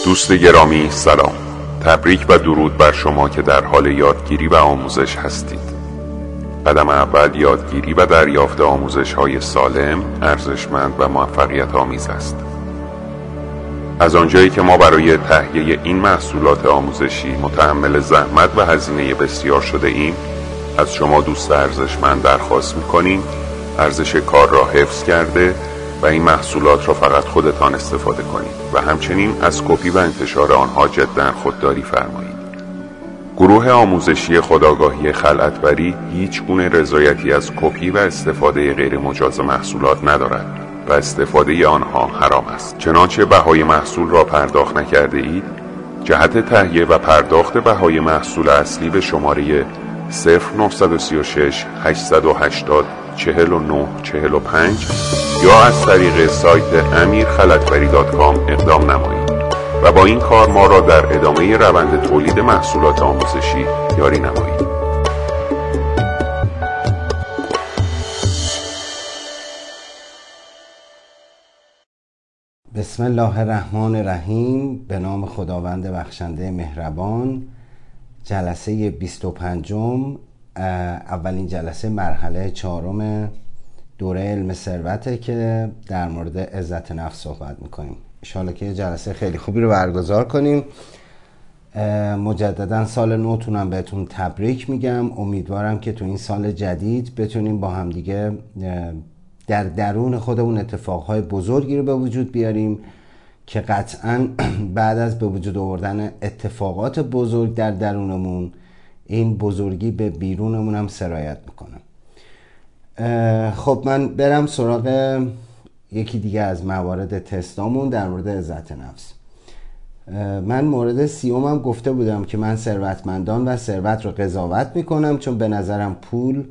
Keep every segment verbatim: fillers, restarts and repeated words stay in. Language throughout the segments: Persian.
دوست گرامی سلام، تبریک و درود بر شما که در حال یادگیری و آموزش هستید. قدم اول یادگیری و دریافت آموزش های سالم، ارزشمند و موفقیت آمیز است. از آنجایی که ما برای تهیه این محصولات آموزشی متحمل زحمت و هزینه بسیار شده ایم، از شما دوست ارزشمند درخواست می‌کنیم ارزش کار را حفظ کرده و این محصولات را فقط خودتان استفاده کنید و همچنین از کپی و انتشار آنها جداً خودداری فرمایید. گروه آموزشی خودآگاهی خلعتبری هیچ گونه رضایتی از کپی و استفاده غیر مجاز محصولات ندارد و استفاده آنها حرام است. چنانچه بهای محصول را پرداخت نکرده اید، جهت تهیه و پرداخت بهای محصول اصلی به شماره صفر نه سه شش هشت هشت صفر چهل و نه چهل و پنج یا از طریق سایت امیر خلعتبری دات کام اقدام نمایید و با این کار ما را در ادامه روند تولید محصولات آموزشی یاری نمایید. بسم الله الرحمن الرحیم. به نام خداوند بخشنده مهربان. جلسه بیست و پنجم، اولین جلسه مرحله چهارم دوره علم ثروته که در مورد عزت نفس صحبت میکنیم. انشاءالله که جلسه خیلی خوبی رو برگزار کنیم. مجددا سال نوتونم بهتون تبریک میگم. امیدوارم که تو این سال جدید بتونیم با هم دیگه در درون خودمون اتفاقهای بزرگی رو به وجود بیاریم که قطعاً بعد از به وجود آوردن اتفاقات بزرگ در درونمون این بزرگی به بیرونمون هم سرایت میکنه. خب من برم سراغ یکی دیگه از موارد تستامون در مورد عزت نفس. من مورد سیوم هم گفته بودم که من ثروتمندان و ثروت رو قضاوت میکنم، چون به نظرم پول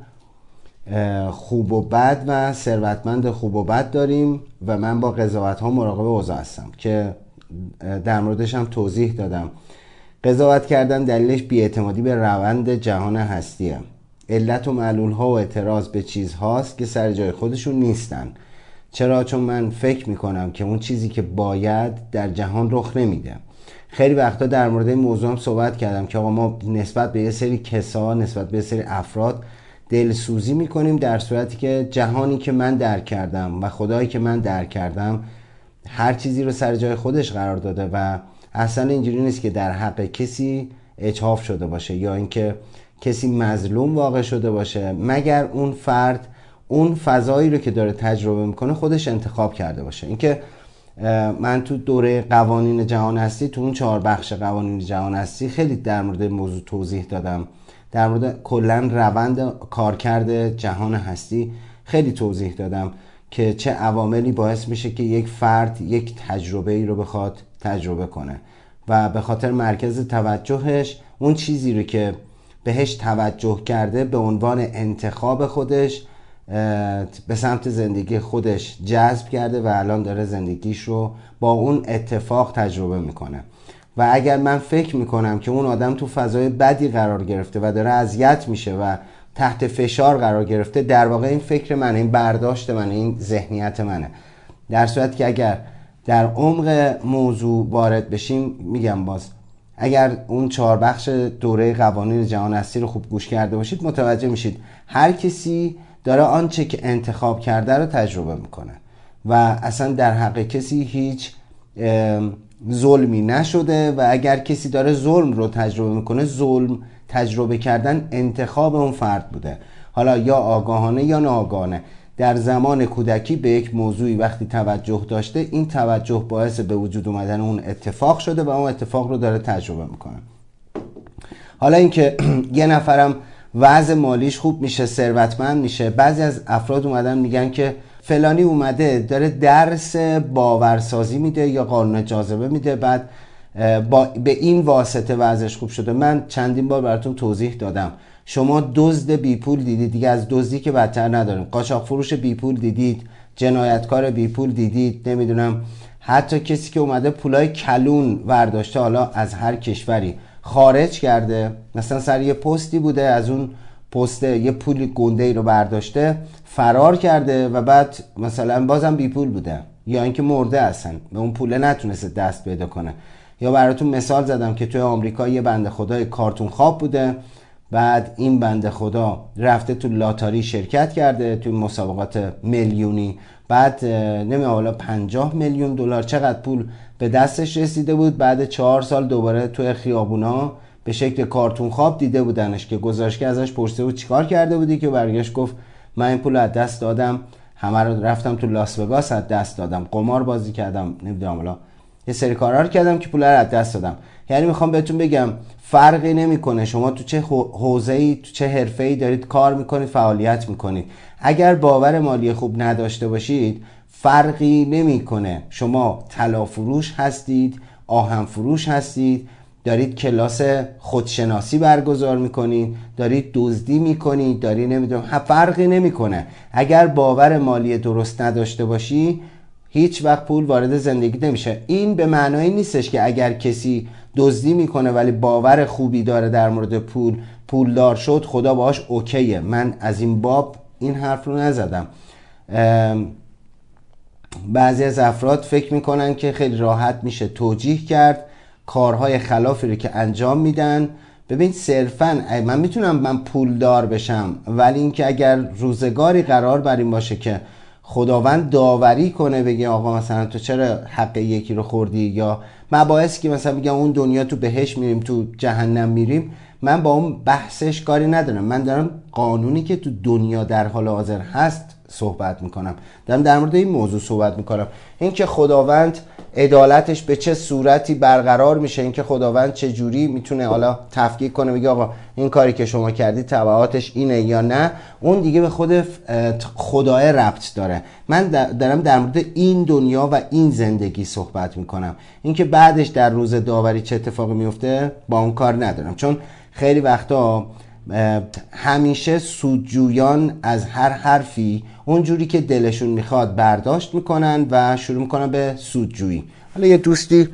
خوب و بد و ثروتمند خوب و بد داریم و من با قضاوت ها مراقب اوضاع هستم که در موردش هم توضیح دادم. قضاوت کردن دلیلش بی‌اعتمادی به روند جهان هستیه. علت و معلول ها و اعتراض به چیزهاست که سر جای خودشون نیستن. چرا؟ چون من فکر میکنم که اون چیزی که باید در جهان رخ نمیده. خیلی وقتا در مورد این موضوع هم صحبت کردم که آقا ما نسبت به یه سری کسا، نسبت به یه سری افراد دلسوزی میکنیم، در صورتی که جهانی که من درک کردم و خدایی که من درک کردم هر چیزی رو سر جای خودش قرار داده و اصلا اینجوری نیست که در حق کسی اجحاف شده باشه یا اینکه کسی مظلوم واقع شده باشه، مگر اون فرد اون فضایی رو که داره تجربه میکنه خودش انتخاب کرده باشه. اینکه من تو دوره قوانین جهان هستی، تو اون چهار بخش قوانین جهان هستی خیلی در مورد موضوع توضیح دادم، در مورد کلن روند کارکرد جهان هستی خیلی توضیح دادم که چه عواملی باعث میشه که یک فرد یک تجربه ای رو بخواد تجربه کنه و به خاطر مرکز توجهش اون چیزی رو که بهش توجه کرده به عنوان انتخاب خودش به سمت زندگی خودش جذب کرده و الان داره زندگیش رو با اون اتفاق تجربه میکنه. و اگر من فکر میکنم که اون آدم تو فضای بدی قرار گرفته و داره اذیت میشه و تحت فشار قرار گرفته، در واقع این فکر منه، این برداشت منه، این ذهنیت منه. در صورتی که اگر در عمق موضوع وارد بشیم، میگم باز اگر اون چهار بخش دوره قوانین جهان هستی رو خوب گوش کرده باشید متوجه میشید هر کسی داره آنچه که انتخاب کرده رو تجربه میکنه و اصلا در حق کسی هیچ ظلمی نشده و اگر کسی داره ظلم رو تجربه میکنه، ظلم تجربه کردن انتخاب اون فرد بوده، حالا یا آگاهانه یا ناآگاهانه. در زمان کودکی به یک موضوعی وقتی توجه داشته، این توجه باعث به وجود اومدن اون اتفاق شده و اون اتفاق رو داره تجربه میکنه. حالا اینکه یه نفرم وضع مالیش خوب میشه، ثروتمند میشه، بعضی از افراد اومدن میگن که فلانی اومده داره درس باورسازی میده یا قانون جاذبه میده، بعد با به این واسطه وضعش خوب شده. من چندین بار براتون توضیح دادم، شما دزد بی پول دیدید دیگه، از دزدی که بدتر نداریم. قاچاق فروش بی پول دیدید، جنایتکار بی پول دیدید، نمیدونم حتی کسی که اومده پولای کلون ورداشته، حالا از هر کشوری خارج کرده، مثلا سر یه پستی بوده، از اون پست یه پول گنده ای رو برداشته فرار کرده و بعد مثلا بازم بی پول بوده یا اینکه مرده اصلا به اون پول نتونسته دست پیدا کنه. یا براتون مثال زدم که توی آمریکا یه بنده خدای کارتون خواب بوده، بعد این بنده خدا رفته تو لاتاری شرکت کرده توی مسابقات میلیونی، بعد نمیدونم حالا پنجاه میلیون دلار چقدر پول به دستش رسیده بود. بعد چهار سال دوباره توی خیابونا به شکل کارتون خواب دیده بودنش که گزارشگر ازش پرسیده بود چیکار کرده بودی، که برگشت گفت من این پول از دست دادم، همه رو رفتم تو لاس وگاس از دست دادم، قمار بازی کردم، نمیدونم حالا یه سری کارا رو کردم که پول رو از دست دادم. یعنی میخوام بهتون بگم فرقی نمیکنه شما تو چه حوزه‌ای تو چه حرفه‌ای دارید کار میکنید، فعالیت میکنید، اگر باور مالی خوب نداشته باشید فرقی نمیکنه شما طلا فروش هستید، آهن فروش هستید، دارید کلاس خودشناسی برگزار میکنید، دارید دزدی میکنید، دارید نمیدونم، فرقی نمیکنه. اگر باور مالی درست نداشته باشی هیچ وقت پول وارد زندگی نمیشه. این به معنای نیستش که اگر کسی دزدی میکنه ولی باور خوبی داره در مورد پول، پولدار شد خدا باهاش اوکیه. من از این باب این حرف رو نزدم. بعضی از افراد فکر میکنن که خیلی راحت میشه توجیه کرد کارهای خلافی رو که انجام میدن. ببین صرفا من میتونم من پولدار بشم، ولی اینکه اگر روزگاری قرار بر این باشه که خداوند داوری کنه بگه آقا مثلا تو چرا حق یکی رو خوردی، یا مباحثی که مثلا میگم اون دنیا تو بهش میریم تو جهنم میریم، من با اون بحثش کاری ندارم. من دارم قانونی که تو دنیا در حال حاضر هست صحبت میکنم، دارم در مورد این موضوع صحبت میکنم. این که خداوند عدالتش به چه صورتی برقرار میشه، این که خداوند چه جوری میتونه حالا تفکیک کنه بگه آقا این کاری که شما کردی تبعاتش اینه یا نه، اون دیگه به خود خدای ربط داره. من دارم در مورد این دنیا و این زندگی صحبت میکنم. این که بعدش در روز داوری چه اتفاقی میفته با اون کار ندارم، چون خیلی وقتا همیشه سودجویان از هر حرفی اونجوری که دلشون میخواد برداشت میکنن و شروع میکنن به سودجویی. حالا یه دوستی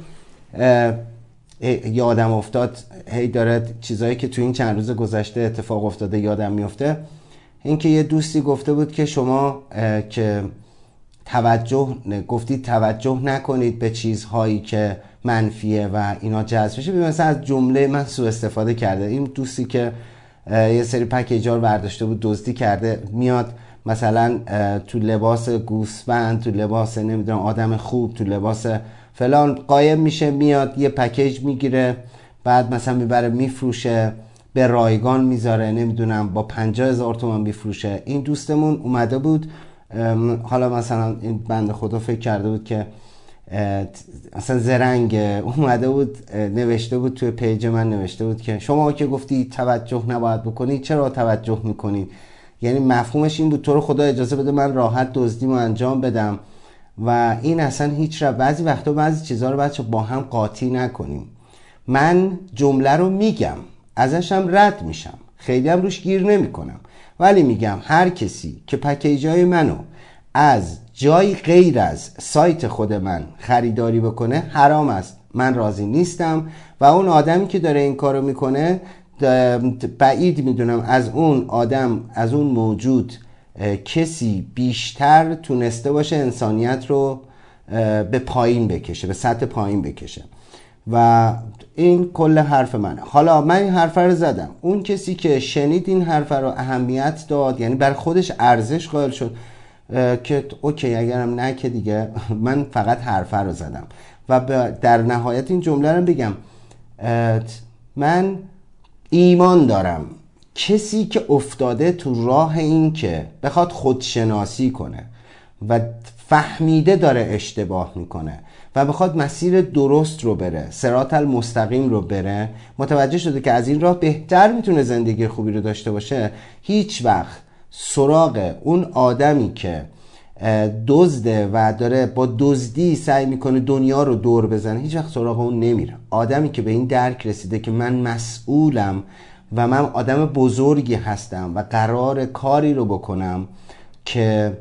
یادم افتاد، هی داره چیزایی که تو این چند روز گذشته اتفاق افتاده یادم میفته. این که یه دوستی گفته بود که شما که توجه گفتید توجه نکنید به چیزهایی که منفیه و اینا جذب بشه، مثلا از جمله من سوء استفاده کرده. این دوستی که یه سری پکیجا رو برداشته بود دزدی کرده، میاد مثلا تو لباس گوسفند، تو لباس نمیدونم آدم خوب، تو لباس فلان قایم میشه، میاد یه پکیج میگیره، بعد مثلا میبره میفروشه، به رایگان میذاره، نمیدونم با پنجاه هزار تومان میفروشه. این دوستمون اومده بود، حالا مثلا این بنده خدا فکر کرده بود که مثلا زرنگ، اومده بود نوشته بود توی پیج من، نوشته بود که شما که گفتی توجه نباید بکنید چرا توجه میکنید. یعنی مفهومش این بود تو رو خدا اجازه بده من راحت دزدیمو انجام بدم. و این اصلا هیچ را بعضی وقتا بعضی چیزها رو بچه با هم قاطی نکنیم. من جمله رو میگم ازشم رد میشم، خیلی هم روش گیر نمی کنم، ولی میگم هر کسی که پکیجای منو از جای غیر از سایت خود من خریداری بکنه حرام است، من راضی نیستم. و اون آدمی که داره این کارو میکنه بعید میدونم از اون آدم، از اون موجود کسی بیشتر تونسته باشه انسانیت رو به پایین بکشه، به سطح پایین بکشه. و این کل حرف منه. حالا من این حرف رو زدم، اون کسی که شنید این حرف رو اهمیت داد، یعنی بر خودش ارزش قائل شد که اوکی اگرم نه که دیگه من فقط حرف رو زدم. و در نهایت این جمله رو بگم، من ایمان دارم کسی که افتاده تو راه این که بخواد خودشناسی کنه و فهمیده داره اشتباه میکنه و بخواد مسیر درست رو بره، صراط المستقیم رو بره، متوجه شده که از این راه بهتر میتونه زندگی خوبی رو داشته باشه، هیچ وقت سراغ اون آدمی که دزده و داره با دزدی سعی میکنه دنیا رو دور بزنه هیچ وقت سراغ اون نمیره. آدمی که به این درک رسیده که من مسئولم و من آدم بزرگی هستم و قرار کاری رو بکنم که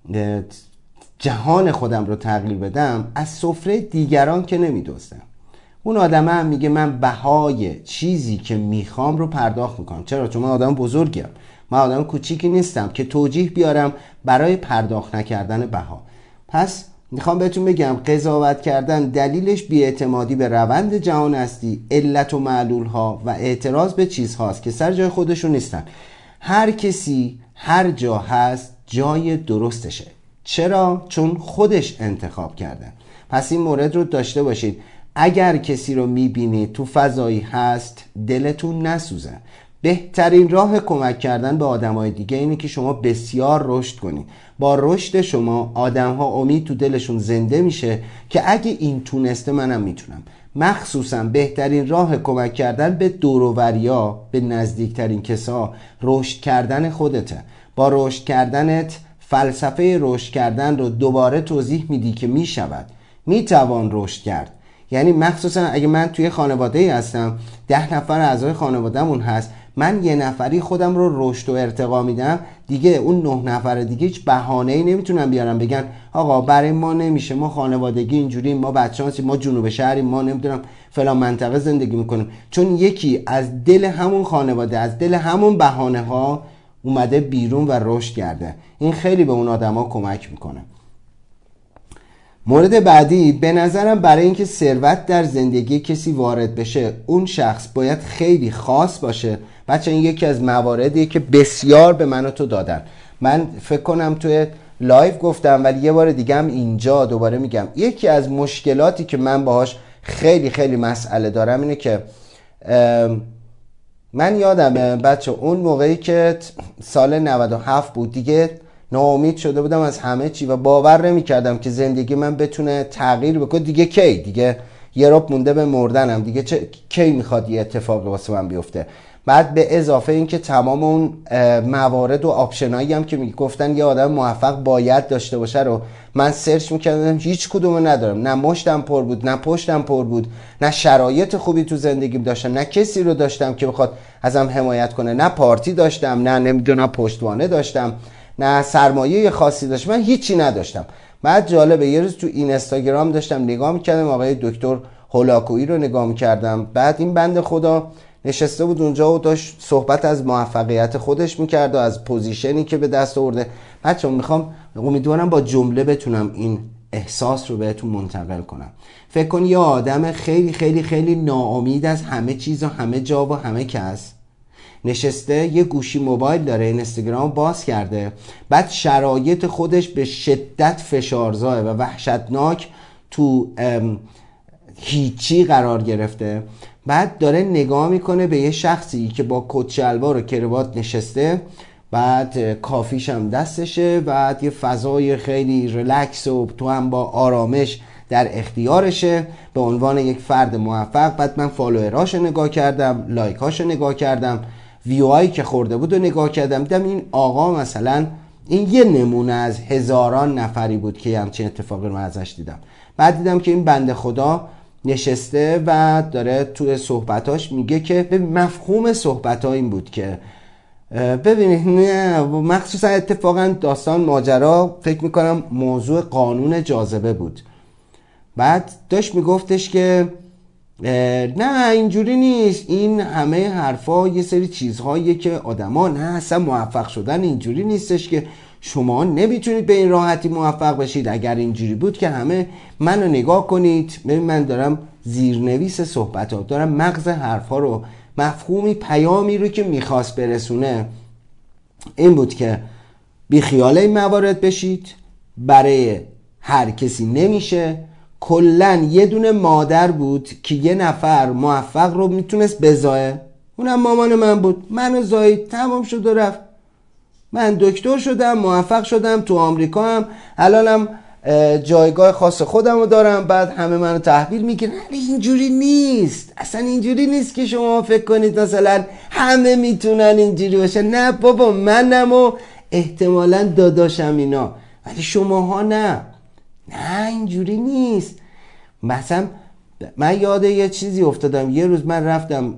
جهان خودم رو تغییر بدم، از سفره دیگران که نمیدوزم. اون آدمه هم میگه من بهای چیزی که میخوام رو پرداخت میکنم. چرا؟ چون من آدم بزرگیم، من آدم کوچیکی نیستم که توجیه بیارم برای پرداخت نکردن بها. پس میخوام بهتون بگم قضاوت کردن دلیلش بی‌اعتمادی به روند جهان هستی، علت و معلول ها و اعتراض به چیزهاست که سر جای خودشون نیستن. هر کسی هر جا هست جای درستشه. چرا؟ چون خودش انتخاب کردن. پس این مورد رو داشته باشید. اگر کسی رو میبینید تو فضایی هست دلتون نسوزه. بهترین راه کمک کردن به آدمای دیگه اینه که شما بسیار رشد کنید. با رشد شما آدمها امید تو دلشون زنده میشه که اگه این تونسته منم میتونم. مخصوصا بهترین راه کمک کردن به دوروبریا، به نزدیکترین کسا، رشد کردن خودته. با رشد کردنت فلسفه رشد کردن رو دوباره توضیح میدی که میشود، میتوان رشد کرد. یعنی مخصوصا اگه من توی خانواده هستم، ده نفر اعضای خانوادهمون هست، من یه نفری خودم رو رشد و ارتقا میدم، دیگه اون نه نفر دیگه هیچ بهانه‌ای نمیتونن بیارن بگن آقا برای ما نمیشه، ما خانوادگی اینجوری، ما بچه‌ها، ما جنوب شهریم، ما نمیدونم فلان منطقه زندگی میکنیم. چون یکی از دل همون خانواده، از دل همون بهانه ها اومده بیرون و رشد کرده. این خیلی به اون آدما کمک میکنه. مورد بعدی، به نظرم برای اینکه ثروت در زندگی کسی وارد بشه، اون شخص باید خیلی خاص باشه. بچه این یکی از مواردیه که بسیار به من و تو دادن. من فکر کنم توی لایو گفتم ولی یه بار دیگه هم اینجا دوباره میگم، یکی از مشکلاتی که من باهاش خیلی خیلی مسئله دارم اینه که من یادمه بچه اون موقعی که سال نود و هفت بود دیگه ناامید شده بودم از همه چی و باور نمی کردم که زندگی من بتونه تغییر بکنه. دیگه کی؟ دیگه یه رب مونده به مردنم، دیگه چه کی میخواد یه اتفاق واسه من بیفته؟ بعد به اضافه این که تمام اون موارد و آپشنایی هم که میگفتن یه آدم موفق باید داشته باشه رو من سرچ میکردم، هیچ کدومو ندارم. نه مشتم پر بود، نه پشتم پر بود، نه شرایط خوبی تو زندگیم داشتم، نه کسی رو داشتم که بخواد ازم حمایت کنه، نه پارتی داشتم، نه نمیدونم پشتوانه داشتم، نه سرمایه خاصی داشتم، من هیچی نداشتم. بعد جالبه یه روز تو این اینستاگرام داشتم نگاه میکردم، آقای دکتر هولاکویی رو نگاه میکردم. بعد این بنده خدا نشسته بود اونجا و داشت صحبت از موفقیت خودش میکرد و از پوزیشنی که به دست آورده. بچه‌ها میخوام، امیدوارم با جمله بتونم این احساس رو بهتون منتقل کنم. فکر کن یه آدم خیلی خیلی خیلی ناامید از همه چیز و همه جا و همه کس نشسته، یه گوشی موبایل داره، اینستاگرام باز کرده، بعد شرایط خودش به شدت فشارزا و وحشتناک تو هیچی قرار گرفته. بعد داره نگاه میکنه به یه شخصی که با کت شلوار و کراوات نشسته، بعد کافیش هم دستشه، بعد یه فضای خیلی ریلکس و تو هم با آرامش در اختیارشه به عنوان یک فرد موفق. بعد من فالووراشو نگاه کردم، لایکاشو نگاه کردم، ویوهایی که خورده بود و نگاه کردم، دیدم این آقا مثلا این یه نمونه از هزاران نفری بود که همچین اتفاقی رو ازش دیدم. بعد دیدم که این بنده خدا نشسته و داره توی صحبتاش میگه که مفهوم صحبتها این بود که ببینید، نه مخصوصا اتفاقا داستان ماجرا فکر میکنم موضوع قانون جاذبه بود. بعد داشت میگفتش که نه اینجوری نیست، این همه حرفا یه سری چیزهاییه که آدما نه اصلا موفق شدن اینجوری نیستش که شما نمیتونید به این راحتی موفق بشید. اگر اینجوری بود که همه منو نگاه کنید، ببین من دارم زیرنویس صحبت ها، دارم مغز حرف ها رو، مفهومی پیامی رو که میخواست برسونه این بود که بی خیال این موارد بشید، برای هر کسی نمیشه. کلن یه دونه مادر بود که یه نفر موفق رو میتونست بزایه، اونم مامان من بود، منو زایید، تمام شد و رفت. من دکتر شدم، موفق شدم، تو آمریکا هم الانم جایگاه خاص خودم رو دارم، بعد همه منو تحویل میگیرن. اینجوری نیست، اصلا اینجوری نیست که شما فکر کنید مثلا همه میتونن اینجوری باشن. نه بابا، منم و احتمالاً داداشم اینا، ولی شماها نه. نه اینجوری نیست. مثلا من یاد یه چیزی افتادم، یه روز من رفتم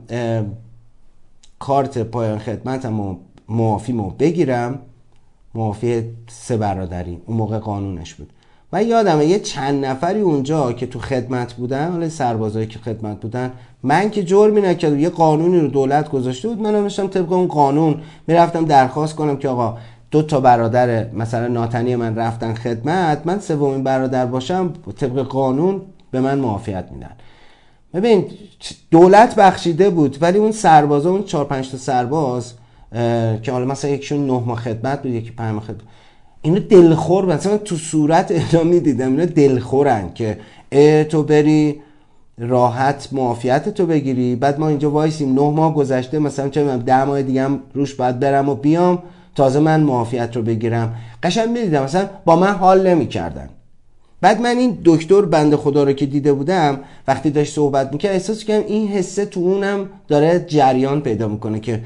کارت پایان خدمتم معافیمو بگیرم، معافی سه برادری، اون موقع قانونش بود. و یادمه یه چند نفری اونجا که تو خدمت بودن، حالا سربازایی که خدمت بودن، من که جرمی نکردم، یه قانونی رو دولت گذاشته بود، منم داشتم طبق اون قانون میرفتم درخواست کنم که آقا دو تا برادر مثلا ناتنی من رفتن خدمت، من سومین برادر باشم طبق قانون به من معافیت میدن. ببین دولت بخشیده بود ولی اون سربازا، اون چهار پنج تا سرباز که حالا مثلا یکیشون نه ماه خدمت بود یکی پنج ماه خدمت، اینو دلخور مثلا تو صورت اینا میدیدم، اینا دلخورن که تو بری راحت معافیت تو بگیری، بعد ما اینجا وایسیم نه ماه گذشته مثلا چه میدونم ده ماه دیگه هم روش باید برم و بیام تازه من معافیت رو بگیرم. قشنگ میدیدم مثلا با من حال نمیکردن. بعد من این دکتر بنده خدا رو که دیده بودم وقتی داشت صحبت میکرد احساس کردم این حسه تو اونم داره جریان پیدا میکنه که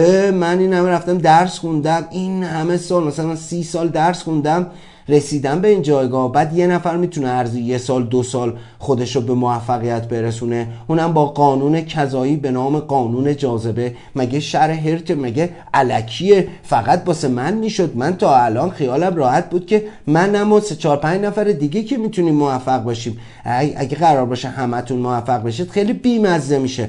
من این همه رفتم درس خوندم، این همه سال مثلا سی سال درس خوندم رسیدم به این جایگاه، بعد یه نفر میتونه عرض یه سال دو سال خودشو به موفقیت برسونه، اونم با قانون کذایی به نام قانون جاذبه؟ مگه شرح هرت مگه الکیه فقط واسه من میشد؟ من تا الان خیالم راحت بود که منم و سه چهار پنج نفر دیگه که میتونیم موفق باشیم. اگه قرار باشه همتون موفق بشید خیلی بیمزه میشه.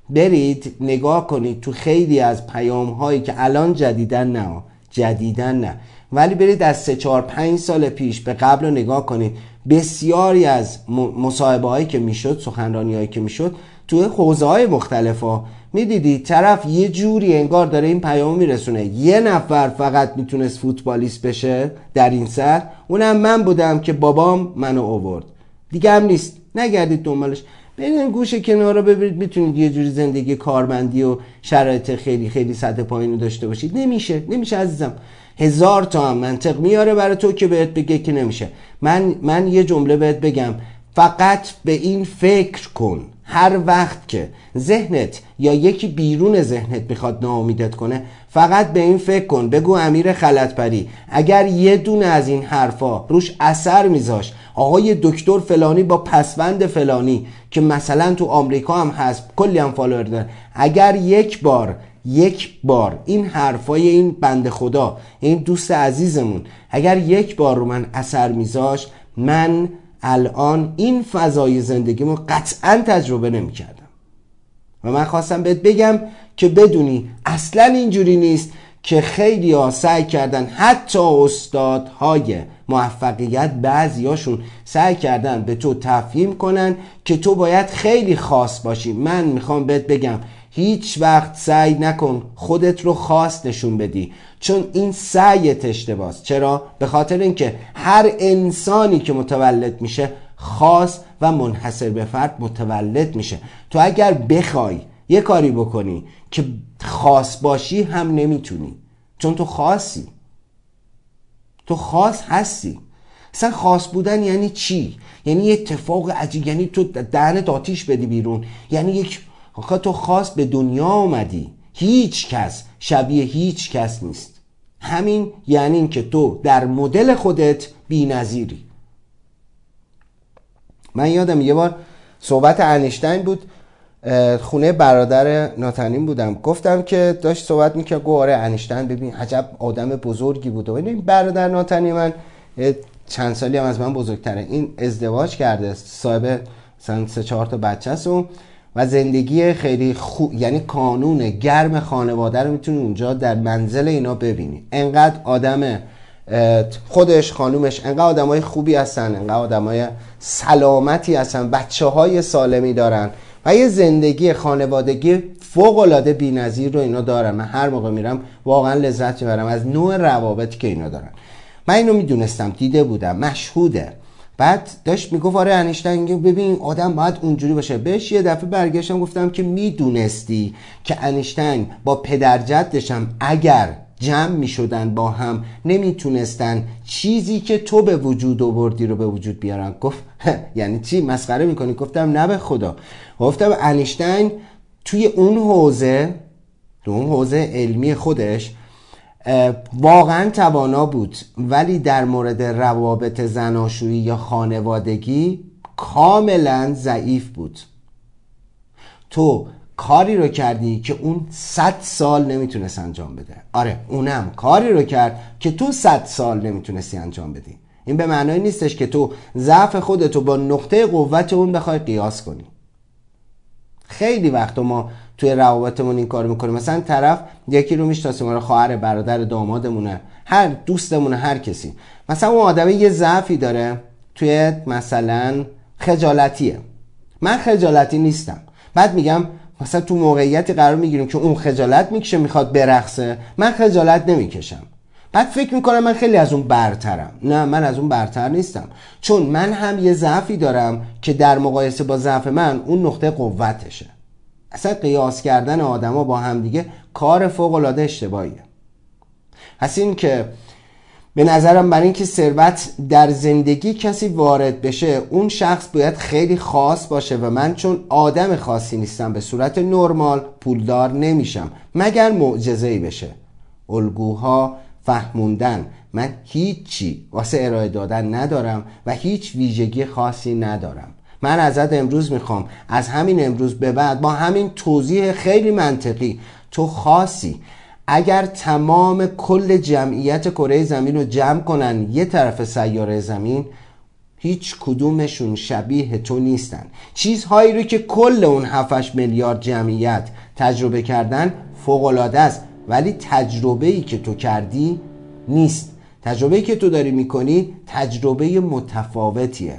برید نگاه کنید تو خیلی از پیام هایی که الان جدیدن نه جدیدن نه ولی برید از سه چهار پنج سال پیش به قبل رو نگاه کنید، بسیاری از مصاحبه هایی که میشد، سخنرانی هایی که میشد تو حوزه های مختلف ها میدیدی طرف یه جوری انگار داره این پیام میرسونه یه نفر فقط میتونست فوتبالیست بشه در این سر، اونم من بودم که بابام منو آورد، دیگه هم نیست، نگردید دنبالش. برید گوشه کنار رو ببینید میتونید یه جوری زندگی کارمندی و شرایط خیلی خیلی سطح پایینی داشته باشید. نمیشه نمیشه عزیزم. هزار تا هم منطق میاره برای تو که بهت بگه که نمیشه. من من یه جمله بهت بگم، فقط به این فکر کن هر وقت که ذهنت یا یکی بیرون ذهنت میخواد ناامیدت کنه، فقط به این فکر کن، بگو امیر خلطپری اگر یه دونه از این حرفا روش اثر میذاش، آقای دکتر فلانی با پسوند فلانی که مثلا تو آمریکا هم هست کلی هم فالوور داره، اگر یک بار یک بار این حرفای این بنده خدا این دوست عزیزمون اگر یک بار رو من اثر میذاش، من الان این فضای زندگیمو قطعا تجربه نمی کردم. و من خواستم بهت بگم که بدونی اصلا اینجوری نیست که خیلی ها سعی کردن، حتی استادهای موفقیت بعضیاشون سعی کردن به تو تفهیم کنن که تو باید خیلی خاص باشی. من میخوام بهت بگم هیچ وقت سعی نکن خودت رو خاص نشون بدی، چون این سعیت اشتباهه. چرا؟ به خاطر اینکه هر انسانی که متولد میشه خاص و منحصر به فرد متولد میشه. تو اگر بخوای یه کاری بکنی که خاص باشی هم نمیتونی، چون تو خاصی، تو خاص هستی. اصلا خاص بودن یعنی چی؟ یعنی یه اتفاق عجیب، یعنی تو دهنت آتیش بدی بیرون، یعنی یک آخه تو خاص به دنیا آمدی، هیچ کس شبیه هیچ کس نیست. همین یعنی این که تو در مدل خودت بی نظیری. من یادم یه بار صحبت انیشتین بود، خونه برادر ناتنیم بودم، گفتم که داشت صحبت میکرد، گفت آره انیشتین ببین عجب آدم بزرگی بود. و این برادر ناتنی من چند سالی هم از من بزرگتره، این ازدواج کرده، صاحب مثلا سه چهار تا بچه است و و زندگی خیلی خوب، یعنی کانون گرم خانواده رو میتونی اونجا در منزل اینا ببینی. انقدر آدم خودش خانومش انقدر آدمای خوبی هستن، انقدر آدمای سلامتی هستن، بچه های سالمی دارن و یه زندگی خانوادگی فوق العاده بی‌نظیر رو اینا دارن. من هر موقع میرم واقعا لذت میبرم از نوع روابطی که اینا دارن. من اینو میدونستم، دیده بودم، مشهوده. بعد داشت میگفت آره انیشتین ببین آدم باید اونجوری باشه. بهش یه دفعه برگشتم گفتم که میدونستی که انیشتین با پدر جدش هم اگر جمع میشدن با هم نمیتونستن چیزی که تو به وجود آوردی رو به وجود بیارن. گفت یعنی چی، مسخره میکنی؟ گفتم نه به خدا. گفتم انیشتین توی اون حوزه، تو اون حوزه علمی خودش واقعا توانا بود، ولی در مورد روابط زناشویی یا خانوادگی کاملا ضعیف بود. تو کاری رو کردی که اون صد سال نمیتونست انجام بده. آره اونم کاری رو کرد که تو صد سال نمیتونستی انجام بدی. این به معنای نیستش که تو ضعف خودتو با نقطه قوت اون بخوای قیاس کنی. خیلی وقت ما توی روابطمون این کارو میکنیم. مثلا طرف یکی رو میشناسیم، ما خواهر، برادر، دامادمونه، هر دوستمونه، هر کسی، مثلا اون آدم یه ضعفی داره توی مثلا خجالتیه، من خجالتی نیستم، بعد میگم مثلا تو موقعیتی قرار میگیریم که اون خجالت میکشه میخواد برقصه، من خجالت نمیکشم، بعد فکر میکنم من خیلی از اون برترم. نه، من از اون برتر نیستم، چون من هم یه ضعفی دارم که در مقایسه با ضعف من اون نقطه قوتشه. اصلا قیاس کردن آدما با هم دیگه کار فوق العاده اشتباهیه. پس این که به نظرم برای اینکه ثروت در زندگی کسی وارد بشه، اون شخص باید خیلی خاص باشه و من چون آدم خاصی نیستم به صورت نرمال پولدار نمیشم مگر معجزه‌ای بشه. الگوها، فهموندن، من هیچی واسه ارائه دادن ندارم و هیچ ویژگی خاصی ندارم. من ازت امروز میخوام از همین امروز به بعد با همین توضیح خیلی منطقی، تو خاصی. اگر تمام کل جمعیت کره زمین رو جمع کنن یه طرف سیاره زمین، هیچ کدومشون شبیه تو نیستن. چیزهایی رو که کل اون هفت میلیارد جمعیت تجربه کردن فوق‌العاده است، ولی تجربه‌ای که تو کردی نیست. تجربه‌ای که تو داری میکنی تجربه متفاوتیه.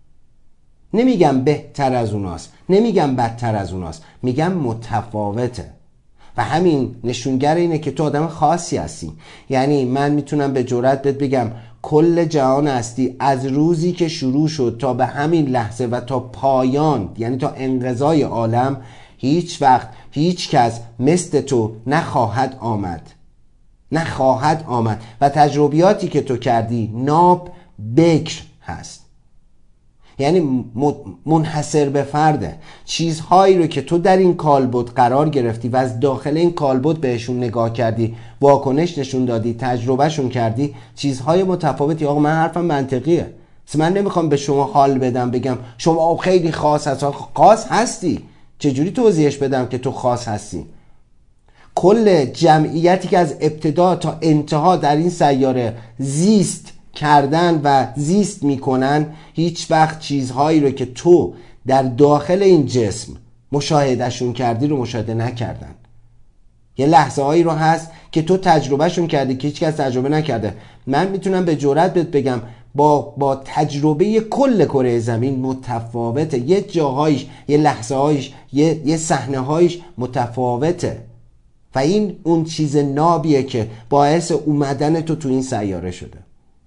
نمیگم بهتر از اوناست، نمیگم بدتر از اوناست، میگم متفاوته. و همین نشونگر اینه که تو آدم خاصی هستی. یعنی من میتونم به جرئت بهت بگم کل جهان هستی از روزی که شروع شد تا به همین لحظه و تا پایان، یعنی تا انقضای عالم، هیچ وقت هیچ کس مثل تو نخواهد آمد، نخواهد آمد. و تجربیاتی که تو کردی ناب بکر هست، یعنی منحصر به فرده. چیزهایی رو که تو در این کالبد قرار گرفتی و از داخل این کالبد بهشون نگاه کردی، واکنش نشون دادی، تجربهشون کردی، چیزهای متفاوتی. آقا من حرفم منطقیه، من نمیخوام به شما حال بدم بگم شما خیلی خاص هستی. خاص هستی، چجوری توضیحش بدم که تو خاص هستی؟ کل جمعیتی که از ابتدا تا انتها در این سیاره زیست کردن و زیست میکنن، هیچ وقت چیزهایی رو که تو در داخل این جسم مشاهدهشون کردی رو مشاهده نکردن. یه لحظه هایی رو هست که تو تجربهشون کردی که هیچ کس تجربه نکرده. من میتونم به جرئت بهت بگم با با تجربه کل کره زمین متفاوته. یه جاهایش، یه لحظه هایش، یه یه صحنه هایش متفاوته. و این اون چیز نابیه که باعث اومدن تو تو این سیاره شده.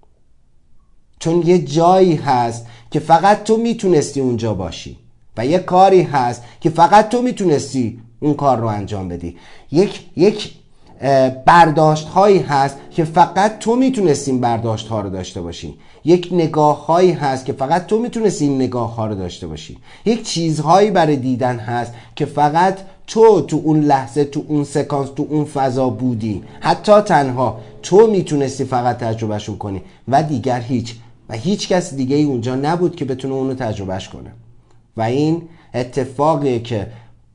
چون یه جایی هست که فقط تو میتونستی اونجا باشی و یه کاری هست که فقط تو میتونستی اون کار رو انجام بدی. یک یک برداشت هایی هست که فقط تو میتونستی این برداشت ها رو داشته باشی. یک نگاه هایی هست که فقط تو میتونستی این نگاه ها رو داشته باشی. یک چیزهایی برای دیدن هست که فقط تو تو اون لحظه، تو اون سکانس، تو اون فضا بودی. حتی تنها تو میتونستی فقط تجربهشون کنی و دیگر هیچ و هیچ کس دیگه ای اونجا نبود که بتونه اونو تجربهش کنه. و این اتفاقیه که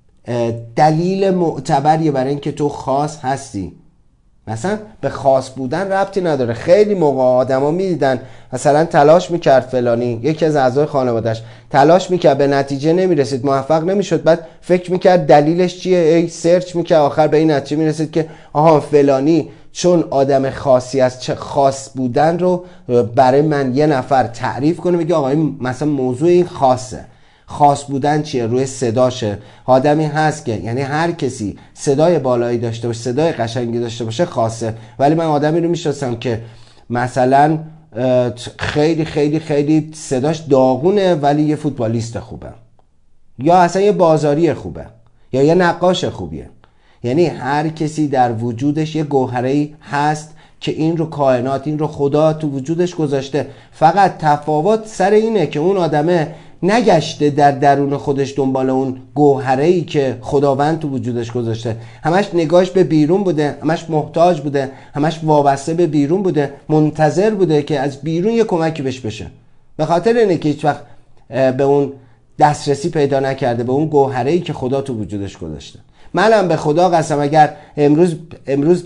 دلیل معتبریه برای اینکه تو خاص هستی. مثلا به خاص بودن ربطی نداره. خیلی موقع آدما میدیدن مثلا تلاش میکرد فلانی، یکی از اعضای خانواده‌اش تلاش میکرد به نتیجه نمیرسید، موفق نمیشد، بعد فکر میکرد دلیلش چیه، ای سرچ میکرد، آخر به این نتیجه میرسید که آها فلانی چون آدم خاصی است، چه خاص بودن رو برای من یه نفر تعریف کنه، میگه آقا این مثلا موضوع این خاصه. خاص بودن چیه؟ روی صداشه. آدمی هست که یعنی هر کسی صدای بالایی داشته باشه، صدای قشنگی داشته باشه خاصه. ولی من آدمی رو میشناسم که مثلا خیلی خیلی خیلی صداش داغونه ولی یه فوتبالیست خوبه، یا اصلا یه بازاری خوبه، یا یه نقاش خوبیه. یعنی هر کسی در وجودش یه گوهره‌ای هست که این رو کائنات، این رو خدا تو وجودش گذاشته. فقط تفاوت سر اینه که اون آدمه نگشته در درون خودش دنبال اون گوهره‌ای که خداوند تو وجودش گذاشته. همش نگاهش به بیرون بوده، همش محتاج بوده، همش وابسته به بیرون بوده، منتظر بوده که از بیرون یه کمکی بهش بشه. به خاطر اینه که هیچ وقت به اون دسترسی پیدا نکرده، به اون گوهره‌ای که خدا تو وجودش گذاشته. منم به خدا قسم اگر امروز امروز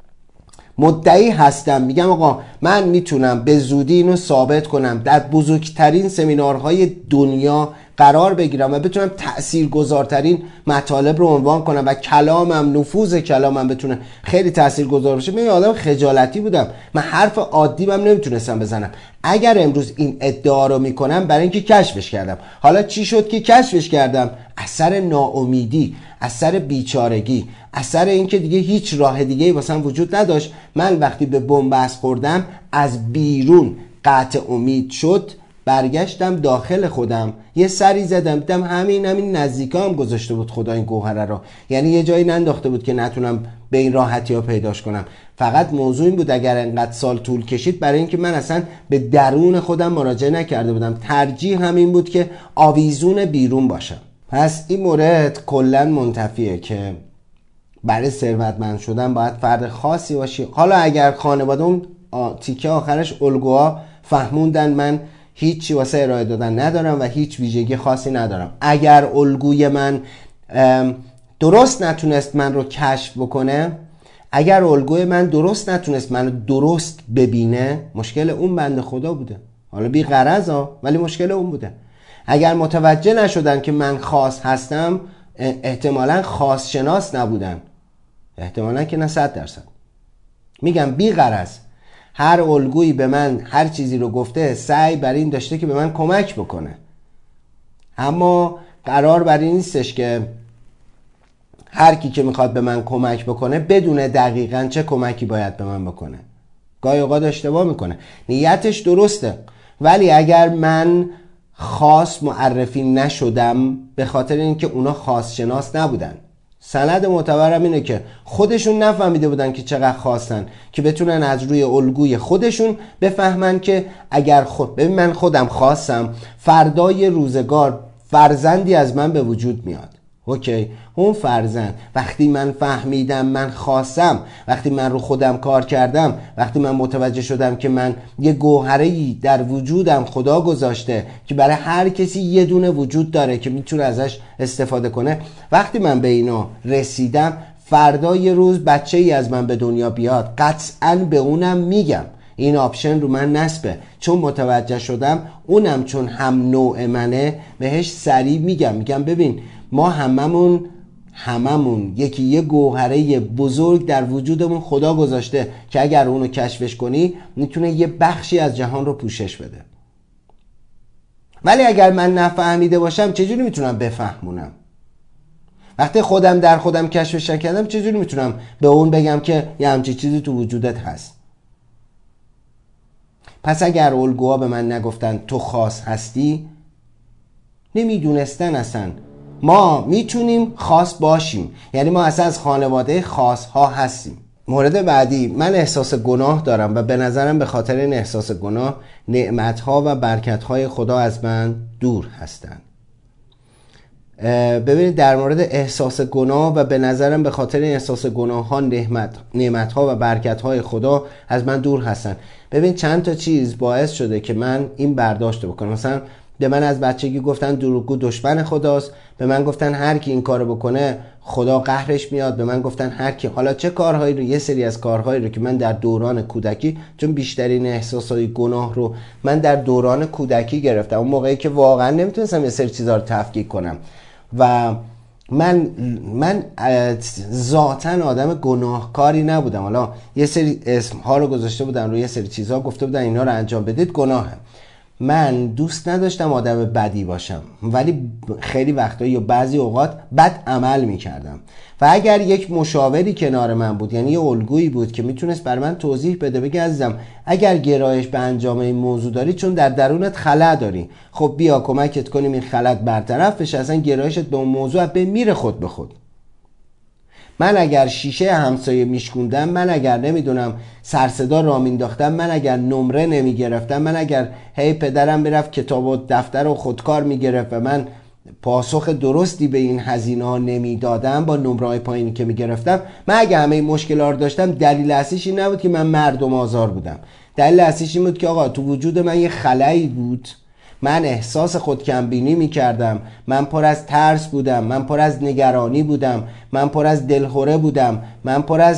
مدعی هستم، میگم آقا من میتونم به زودی اینو ثابت کنم، در بزرگترین سمینارهای دنیا قرار بگیرم و بتونم تاثیرگذارترین مطالب رو عنوان کنم و کلامم، نفوذ کلامم بتونه خیلی تاثیرگذار باشه. من یه آدم خجالتی بودم، من حرف عادی هم نمیتونستم بزنم. اگر امروز این ادعا رو میکنم برای اینکه کشفش کردم. حالا چی شد که کشفش کردم؟ اثر ناامیدی، اثر بیچارگی، اثر اینکه دیگه هیچ راه دیگه‌ای واسم وجود نداشت. من وقتی به بن‌بست خوردم، از بیرون قطع امید شد، برگشتم داخل خودم، یه سری زدم، دیدم همین همین نزدیکا هم گذاشته بود خدا این گوهره رو. یعنی یه جایی ننداخته بود که نتونم به این راحتی ها پیداش کنم. فقط موضوع این بود اگر انقدر سال طول کشید، برای اینکه من اصلا به درون خودم مراجعه نکرده بودم. ترجیح همین بود که آویزون بیرون باشم. پس این مورد کلا منتفیه که برای ثروتمند شدن باید فرد خاصی باشی. حالا اگر خانواده‌ام تیکه آخرش الگوها فهموندن من هیچی واسه ارائه دادن ندارم و هیچ ویژگی خاصی ندارم، اگر الگوی من درست نتونست من رو کشف بکنه، اگر الگوی من درست نتونست من رو درست ببینه، مشکل اون بنده خدا بوده. حالا بی غرض ها، ولی مشکل اون بوده. اگر متوجه نشدن که من خاص هستم، احتمالاً خاص شناس نبودن، احتمالاً که نه صد درصد. میگم بی غرض هر الگویی به من هر چیزی رو گفته سعی بر این داشته که به من کمک بکنه، اما قرار بر این نیستش که هر کی که میخواد به من کمک بکنه بدونه دقیقاً چه کمکی باید به من بکنه. گاهی اوقات اشتباه میکنه، نیتش درسته، ولی اگر من خاص معرفی نشدم به خاطر اینکه اونا خاص شناس نبودن، سند معتبرم اینه که خودشون نفهمیده بودن که چقدر خواستن که بتونن از روی الگوی خودشون بفهمن که اگر خود ببین من خودم خواستم، فردای روزگار فرزندی از من به وجود میاد. اوکی، اون فرزند وقتی من فهمیدم من خواستم، وقتی من رو خودم کار کردم، وقتی من متوجه شدم که من یه گوهره‌ای در وجودم خدا گذاشته که برای هر کسی یه دونه وجود داره که میتونه ازش استفاده کنه، وقتی من به اینا رسیدم، فردا یه روز بچه ای از من به دنیا بیاد، قطعاً به اونم میگم این آپشن رو من نصبه، چون متوجه شدم اونم چون هم نوع منه بهش سریع میگم میگم ببین ما هممون هممون یکی یه گوهره بزرگ در وجودمون خدا گذاشته که اگر اونو کشفش کنی میتونه یه بخشی از جهان رو پوشش بده. ولی اگر من نفهمیده باشم چجوری میتونم بفهمونم؟ وقتی خودم در خودم کشفش نکردم چجوری میتونم به اون بگم که یه همچین چیزی تو وجودت هست؟ پس اگر الگوها به من نگفتن تو خاص هستی، نمیدونستن اصلا ما میتونیم خاص باشیم، یعنی ما اصلا از خانواده خاص ها هستیم. مورد بعدی، من احساس گناه دارم و به نظرم به خاطر این احساس گناه نعمت ها و برکت های خدا از من دور هستند. ببینید در مورد احساس گناه و به نظرم به خاطر این احساس گناه ها نعمت, نعمت ها و برکت های خدا از من دور هستن. ببین چند تا چیز باعث شده که من این برداشت بکنم. مثلا به من از بچگی گفتن دروغگو دشمن خداست، به من گفتن هر کی این کارو بکنه خدا قهرش میاد، به من گفتن هر کی، حالا چه کارهایی رو، یه سری از کارهایی رو که من در دوران کودکی، چون بیشترین احساسای گناه رو من در دوران کودکی گرفتم، اون موقعی که واقعا نمیتونستم یه سری چیزا رو تفکیک کنم و من من ذاتاً آدم گناهکاری نبودم. حالا یه سری اسم ها رو گذاشته بودن روی یه سری چیزها، گفته بودن اینا رو انجام بدید گناهه. من دوست نداشتم آدم بدی باشم، ولی خیلی وقتا یا بعضی اوقات بد عمل میکردم و اگر یک مشاوری کنار من بود، یعنی یه الگویی بود که میتونست بر من توضیح بده، بگه عزیزم اگر گرایش به انجام این موضوع داری چون در درونت خلأ داری، خب بیا کمکت کنیم این خلأ برطرف بشه، اصلا گرایشت به اون موضوع به میره خود به خود. من اگر شیشه همسایه میشکوندم، من اگر نمیدونم سرصدا را مینداختم، من اگر نمره نمیگرفتم، من اگر هی پدرم برفت کتاب و دفتر و خودکار میگرفت و من پاسخ درستی به این هزینه ها نمیدادم با نمره های پایینی که میگرفتم، من اگر همه این مشکلات رو داشتم، دلیل اصلیش این نبود که من مردم آزار بودم، دلیل اصلیش این بود که آقا تو وجود من یه خلایی بود، من احساس خودکمبینی میکردم، من پر از ترس بودم، من پر از نگرانی بودم، من پر از دلخوره بودم، من پر از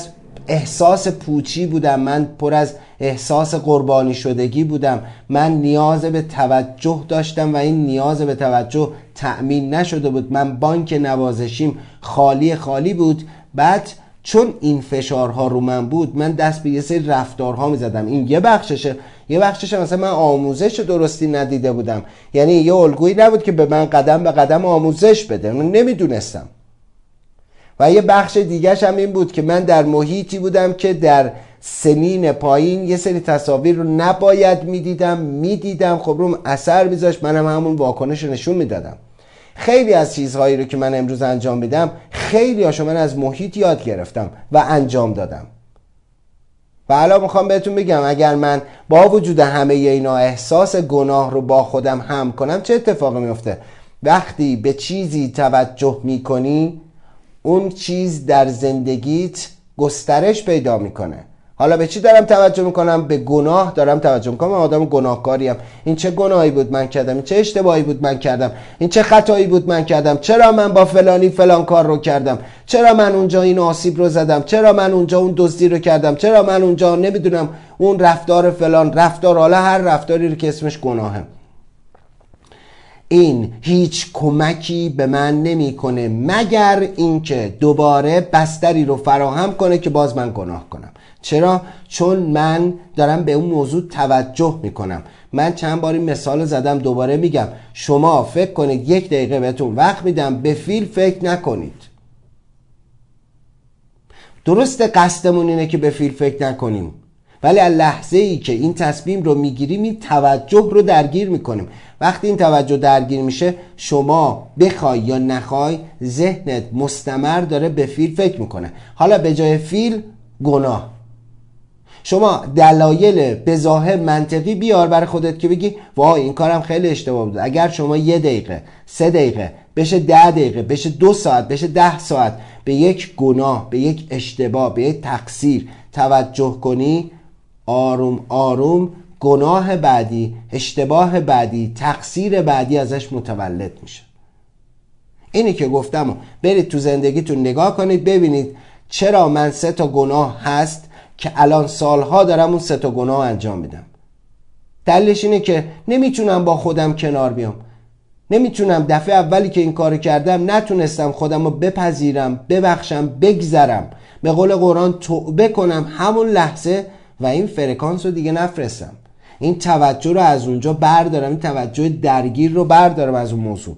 احساس پوچی بودم، من پر از احساس قربانی شدگی بودم، من نیاز به توجه داشتم و این نیاز به توجه تأمین نشده بود، من بانک نوازشیم خالی خالی بود. بعد چون این فشارها رو من بود، من دست به یه سری رفتارها می زدم. این یه بخششه. یه بخششه مثلا من آموزش درستی ندیده بودم، یعنی یه الگویی نبود که به من قدم به قدم آموزش بده، من نمیدونستم. و یه بخش دیگه‌ش هم این بود که من در محیطی بودم که در سنین پایین یه سری تصاویر رو نباید میدیدم میدیدم خب روم اثر میذاشت، منم هم همون واکنش رو نشون میدادم. خیلی از چیزهایی رو که من امروز انجام میدم خیلی هاشو من از محیط یاد گرفتم و انجام دادم. و الان میخوام بهتون بگم اگر من با وجود همه اینا احساس گناه رو با خودم هم کنم چه اتفاقی میفته؟ وقتی به چیزی توجه میکنی اون چیز در زندگیت گسترش پیدا میکنه. حالا به چی دارم توجه میکنم؟ به گناه دارم توجه میکنم. من آدم گناهکاریم. این چه گناهی بود من کردم؟ این چه اشتباهی بود من کردم؟ این چه خطایی بود من کردم؟ چرا من با فلانی فلان کار رو کردم؟ چرا من اونجا این آسیب رو زدم؟ چرا من اونجا اون دزدی رو کردم؟ چرا من اونجا نمیدونم اون رفتار فلان رفتار، حالا هر رفتاری رو که اسمش گناهه. این هیچ کمکی به من نمیکنه مگر اینکه دوباره بستری رو فراهم کنه که باز من گناه کنم. چرا؟ چون من دارم به اون موضوع توجه میکنم. من چند باری مثال زدم، دوباره میگم. شما فکر کنید یک دقیقه بهتون وقت میدم، به فیل فکر نکنید. درسته قصدمون اینه که به فیل فکر نکنیم، ولی از لحظه ای که این تصمیم رو میگیریم این توجه رو درگیر میکنیم. وقتی این توجه درگیر میشه، شما بخوای یا نخوای ذهنت مستمر داره به فیل فکر میکنه. حالا به جای فیل گناه، شما دلایل به ظاهر منطقی بیار برای خودت که بگی وای این کارم خیلی اشتباه بود. اگر شما یه دقیقه، سه دقیقه، بشه ده دقیقه، بشه دو ساعت، بشه ده ساعت به یک گناه، به یک اشتباه، به یک تقصیر توجه کنی، آروم آروم گناه بعدی، اشتباه بعدی، تقصیر بعدی ازش متولد میشه. اینی که گفتم برید تو زندگیتون نگاه کنید ببینید چرا من سه تا گناه هست که الان سالها دارم اون سه تا گناه انجام میدم. دلیلش اینه که نمیتونم با خودم کنار بیام. نمیتونم دفعه اولی که این کارو کردم نتونستم خودم رو بپذیرم، ببخشم، بگذرم، به قول قرآن توبه کنم همون لحظه و این فرکانس رو دیگه نفرستم. این توجه رو از اونجا بردارم، این توجه درگیر رو بردارم از اون موضوع.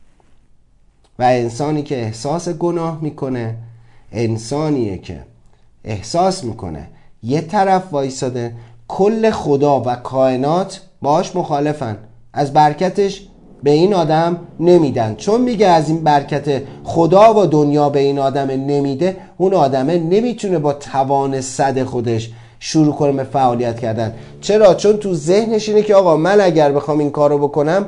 و انسانی که احساس گناه میکنه انسانیه که احساس میکنه یه طرف وایساده کل خدا و کائنات باهاش مخالفن، از برکتش به این آدم نمیدن. چون میگه از این برکت خدا و دنیا به این آدم نمیده، اون آدمه نمیتونه با توان صد خودش شروع کنه به فعالیت کردن. چرا؟ چون تو ذهنش اینه که آقا من اگر بخوام این کارو بکنم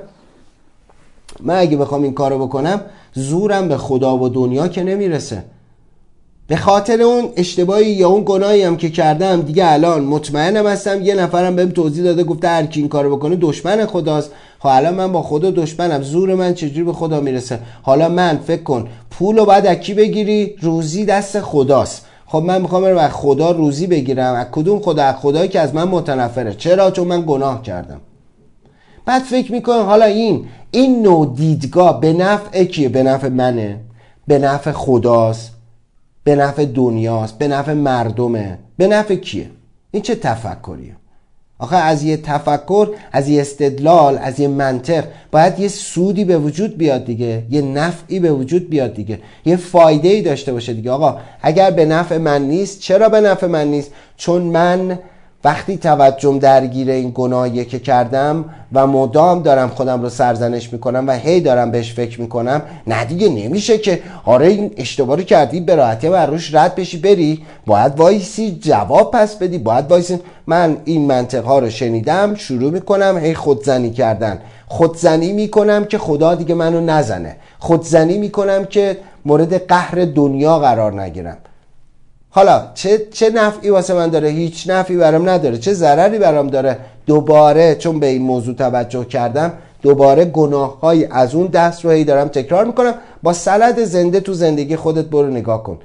من اگه بخوام این کارو بکنم زورم به خدا و دنیا که نمیرسه. به خاطر اون اشتباهی یا اون گناهی هم که کردم دیگه الان مطمئنم هستم یه نفرم بهم توضیح داده گفته هر کی این کارو بکنه دشمن خداست. خب الان من با خدا دشمنم، زور من چجوری به خدا میرسه؟ حالا من فکر کن پولو باید از کی بگیری؟ روزی دست خداست. خب من میخوام برم از خدا روزی بگیرم. از کدوم خدا؟ از خدایی که از من متنفره. چرا؟ چون من گناه کردم. بعد فکر میکنم حالا این این نوع دیدگاه به نفع کیه؟ به نفع منه؟ به نفع خداست؟ به نفع دنیاست؟ به نفع مردمه؟ به نفع کیه؟ این چه تفکریه؟ آخه از یه تفکر، از یه استدلال، از یه منطق باید یه سودی به وجود بیاد دیگه، یه نفعی به وجود بیاد دیگه، یه فایده‌ای داشته باشه دیگه. آقا اگر به نفع من نیست، چرا به نفع من نیست؟ چون من وقتی توجهم درگیر این گناهی که کردم و مدام دارم خودم رو سرزنش میکنم و هی دارم بهش فکر میکنم، نه دیگه نمیشه که آره این اشتباه رو کردی به راحتی بر روش رد بشی بری، باید وایسی جواب پس بدی، باید وایسی. من این منطق ها رو شنیدم، شروع میکنم هی خودزنی کردن، خودزنی میکنم که خدا دیگه منو نزنه، خودزنی میکنم که مورد قهر دنیا قرار نگیرم. حالا چه چه نفعی واسه من داره؟ هیچ نفعی برام نداره. چه ضرری برام داره؟ دوباره چون به این موضوع توجه کردم دوباره گناه‌های از اون دست رو هی دارم تکرار میکنم. با سند زنده تو زندگی خودت برو نگاه کن.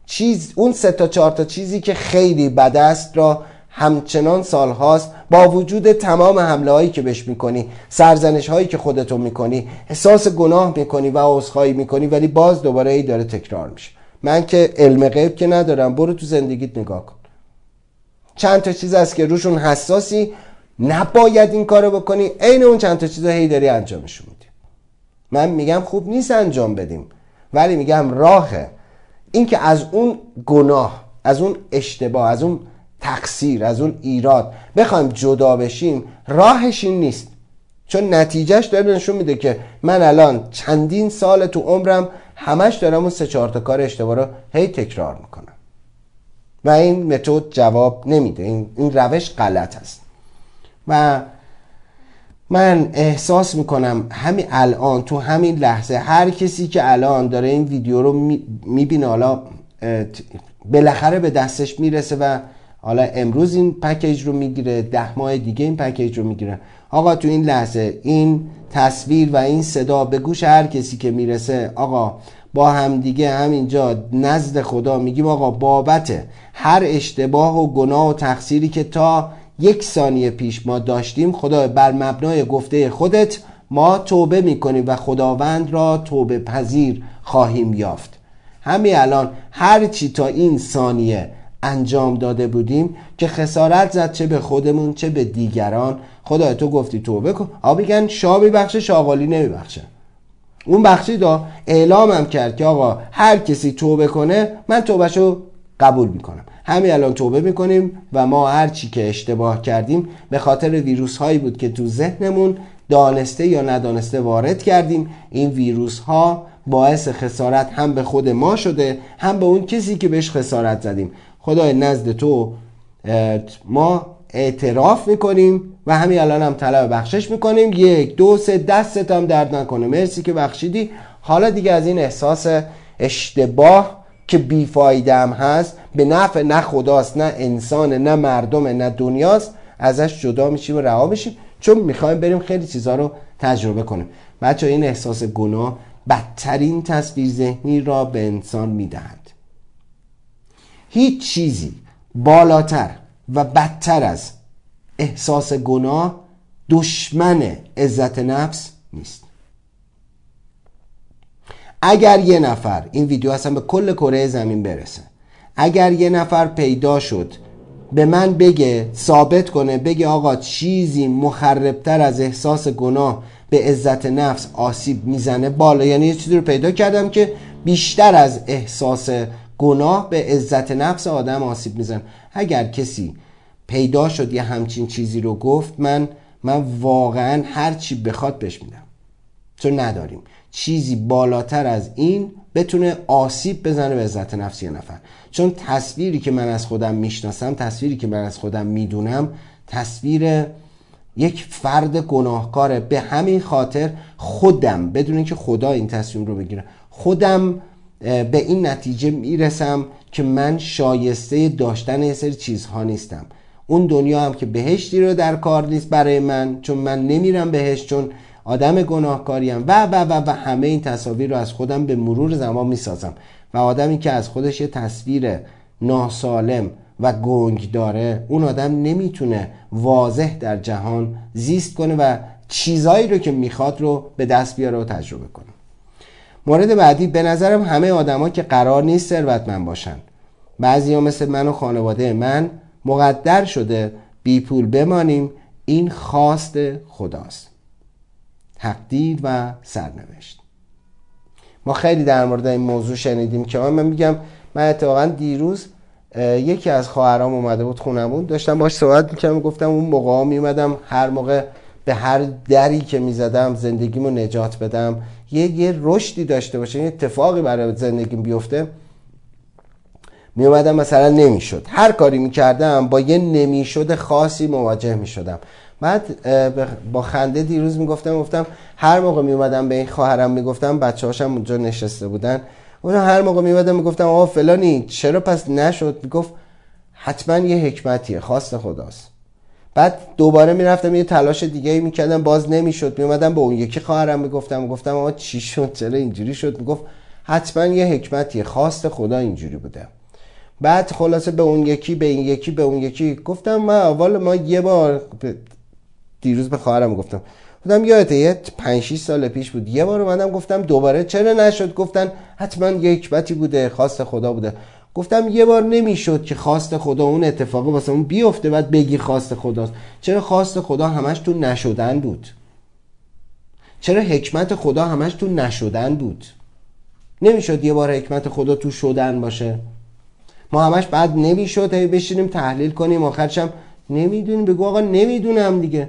چیز اون سه تا چهار تا چیزی که خیلی بد است را همچنان سالهاست با وجود تمام حمله هایی که بهش میکنی، سرزنش هایی که خودتو میکنی، احساس گناه میکنی و عذرخواهی میکنی، ولی باز دوباره ای داره تکرار میشه. من که علم غیب که ندارم، برو تو زندگیت نگاه کن. چند تا چیز هست که روشون حساسی، نباید این کارو بکنی، عین اون چند تا چیزا هی داری انجامشون میدی. من میگم خوب نیست انجام بدیم، ولی میگم راهه. این که از اون گناه، از اون اشتباه، از اون تقصیر، از اون ایراد بخوایم جدا بشیم، راهش این نیست. چون نتیجهش داره نشون میده که من الان چندین سال تو عمرم همش دارم اون سه چهار تا کار اشتباه رو هی تکرار میکنم و این متد جواب نمیده. این این روش غلط است و من احساس میکنم همین الان تو همین لحظه هر کسی که الان داره این ویدیو رو میبینه، حالا بالاخره به دستش میرسه و حالا امروز این پکیج رو میگیره، ده ماه دیگه این پکیج رو میگیره، آقا تو این لحظه این تصویر و این صدا به گوش هر کسی که میرسه، آقا با هم دیگه همینجا نزد خدا میگیم آقا بابت هر اشتباه و گناه و تقصیری که تا یک ثانیه پیش ما داشتیم، خدا بر مبنای گفته خودت ما توبه میکنیم و خداوند را توبه پذیر خواهیم یافت. همین الان هر چی تا این ثانیه انجام داده بودیم که خسارت زد، چه به خودمون چه به دیگران، خدا تو گفتی توبه کن. آقا میگن شاه میبخشه شاغالی نمیبخشه. اون بخشیدا اعلامم کرد که آقا هر کسی توبه کنه من توبهشو قبول میکنم. همین الان توبه میکنیم و ما هر چی که اشتباه کردیم به خاطر ویروس هایی بود که تو ذهنمون دانسته یا ندانسته وارد کردیم. این ویروس ها باعث خسارت هم به خود ما شده هم به اون کسی که بهش خسارت زدیم. خدای نزد تو ما اعتراف میکنیم و همین الان هم طلب بخشش میکنیم. یک دو سه دستت هم درد نکنه، مرسی که بخشیدی. حالا دیگه از این احساس اشتباه که بیفایده هم هست، به نفع نه خداست نه انسان نه مردم نه دنیاست، ازش جدا میشیم و رها میشیم، چون میخوایم بریم خیلی چیزا رو تجربه کنیم. بچه این احساس گناه بدترین تصویر ذهنی را به انسان میدهد. هیچ چیزی بالاتر و بدتر از احساس گناه دشمن عزت نفس نیست. اگر یه نفر، این ویدیو اصلا به کل کره زمین برسه، اگر یه نفر پیدا شد به من بگه، ثابت کنه، بگه آقا چیزی مخربتر از احساس گناه به عزت نفس آسیب میزنه بالا، یعنی یه چیزی رو پیدا کردم که بیشتر از احساس گناه به عزت نفس آدم آسیب میزنه، اگر کسی پیدا شد یه همچین چیزی رو گفت، من من واقعا هر چی بخواد بهش میدم، چون نداریم چیزی بالاتر از این بتونه آسیب بزنه به عزت نفس یه نفر. چون تصویری که من از خودم میشناسم، تصویری که من از خودم میدونم، تصویر یک فرد گناهکاره. به همین خاطر خودم، بدون اینکه خدا این تصمیم رو بگیره، خودم به این نتیجه میرسم که من شایسته داشتن یه سری چیزها نیستم. اون دنیا هم که بهشتی رو در کار نیست برای من، چون من نمیرم بهشت، چون آدم گناهکاریم و و و و همه این تصاویر رو از خودم به مرور زمان میسازم. و آدمی که از خودش یه تصویر ناسالم و گنگ داره، اون آدم نمیتونه واضح در جهان زیست کنه و چیزایی رو که میخواد رو به دست بیاره و تجربه کنه. مورد بعدی، به نظرم همه آدما که قرار نیست ثروتمند باشن. بعضیا مثل من و خانواده من مقدر شده بی پول بمانیم، این خواست خداست، تقدیر و سرنوشت. ما خیلی در مورد این موضوع شنیدیم که من میگم، من اتفاقا دیروز یکی از خواهرام اومده بود خونمون، داشتم باهاش صحبت میکردم، گفتم اون موقع میومدم هر موقع به هر دری که میزدم زندگیمو نجات بدم، یه یه رشدی داشته باشه، یه اتفاقی برای زندگیم بیفته، میومدم مثلا نمیشد، هر کاری میکردم با یه نمیشد خاصی مواجه میشدم. بعد با خنده دیروز میگفتم گفتم هر موقع میومدم به این خواهرم میگفتم، بچه‌هاشم اونجا نشسته بودن، اون هر موقع میومدم میگفتم آقا فلانی چرا پس نشد، میگفت حتما یه حکمتیه، خواست خداست. بعد دوباره میرفتم یه تلاش دیگه ای میکردم، باز نمیشد، میومدم به اون یکی خواهرم میگفتم میگفتم آقا چی شد، چرا اینجوری شد، میگفت حتما یه حکمتیه، خواست خدا اینجوری بوده. بعد خلاصه به اون یکی به این یکی به اون یکی گفتم من اول ما یه بار دیروز به خواهرم گفتم گفتم یادته یه پنج شش سال پیش بود یه بار اومدم گفتم دوباره چرا نشد؟ گفتن حتما یه حکمتی بوده، خواست خدا بوده. گفتم یه بار نمیشد که خواست خدا اون اتفاق واسه اون بیفته بعد بگی خواست خداست. چرا خواست خدا همش تو نشدن بود؟ چرا حکمت خدا همش تو نشدن بود؟ نمیشد یه بار حکمت خدا تو شدن باشه؟ ما همش بعد نمیشد هی بشینیم تحلیل کنیم آخرش هم نمیدونیم بگو آقا نمیدونم دیگه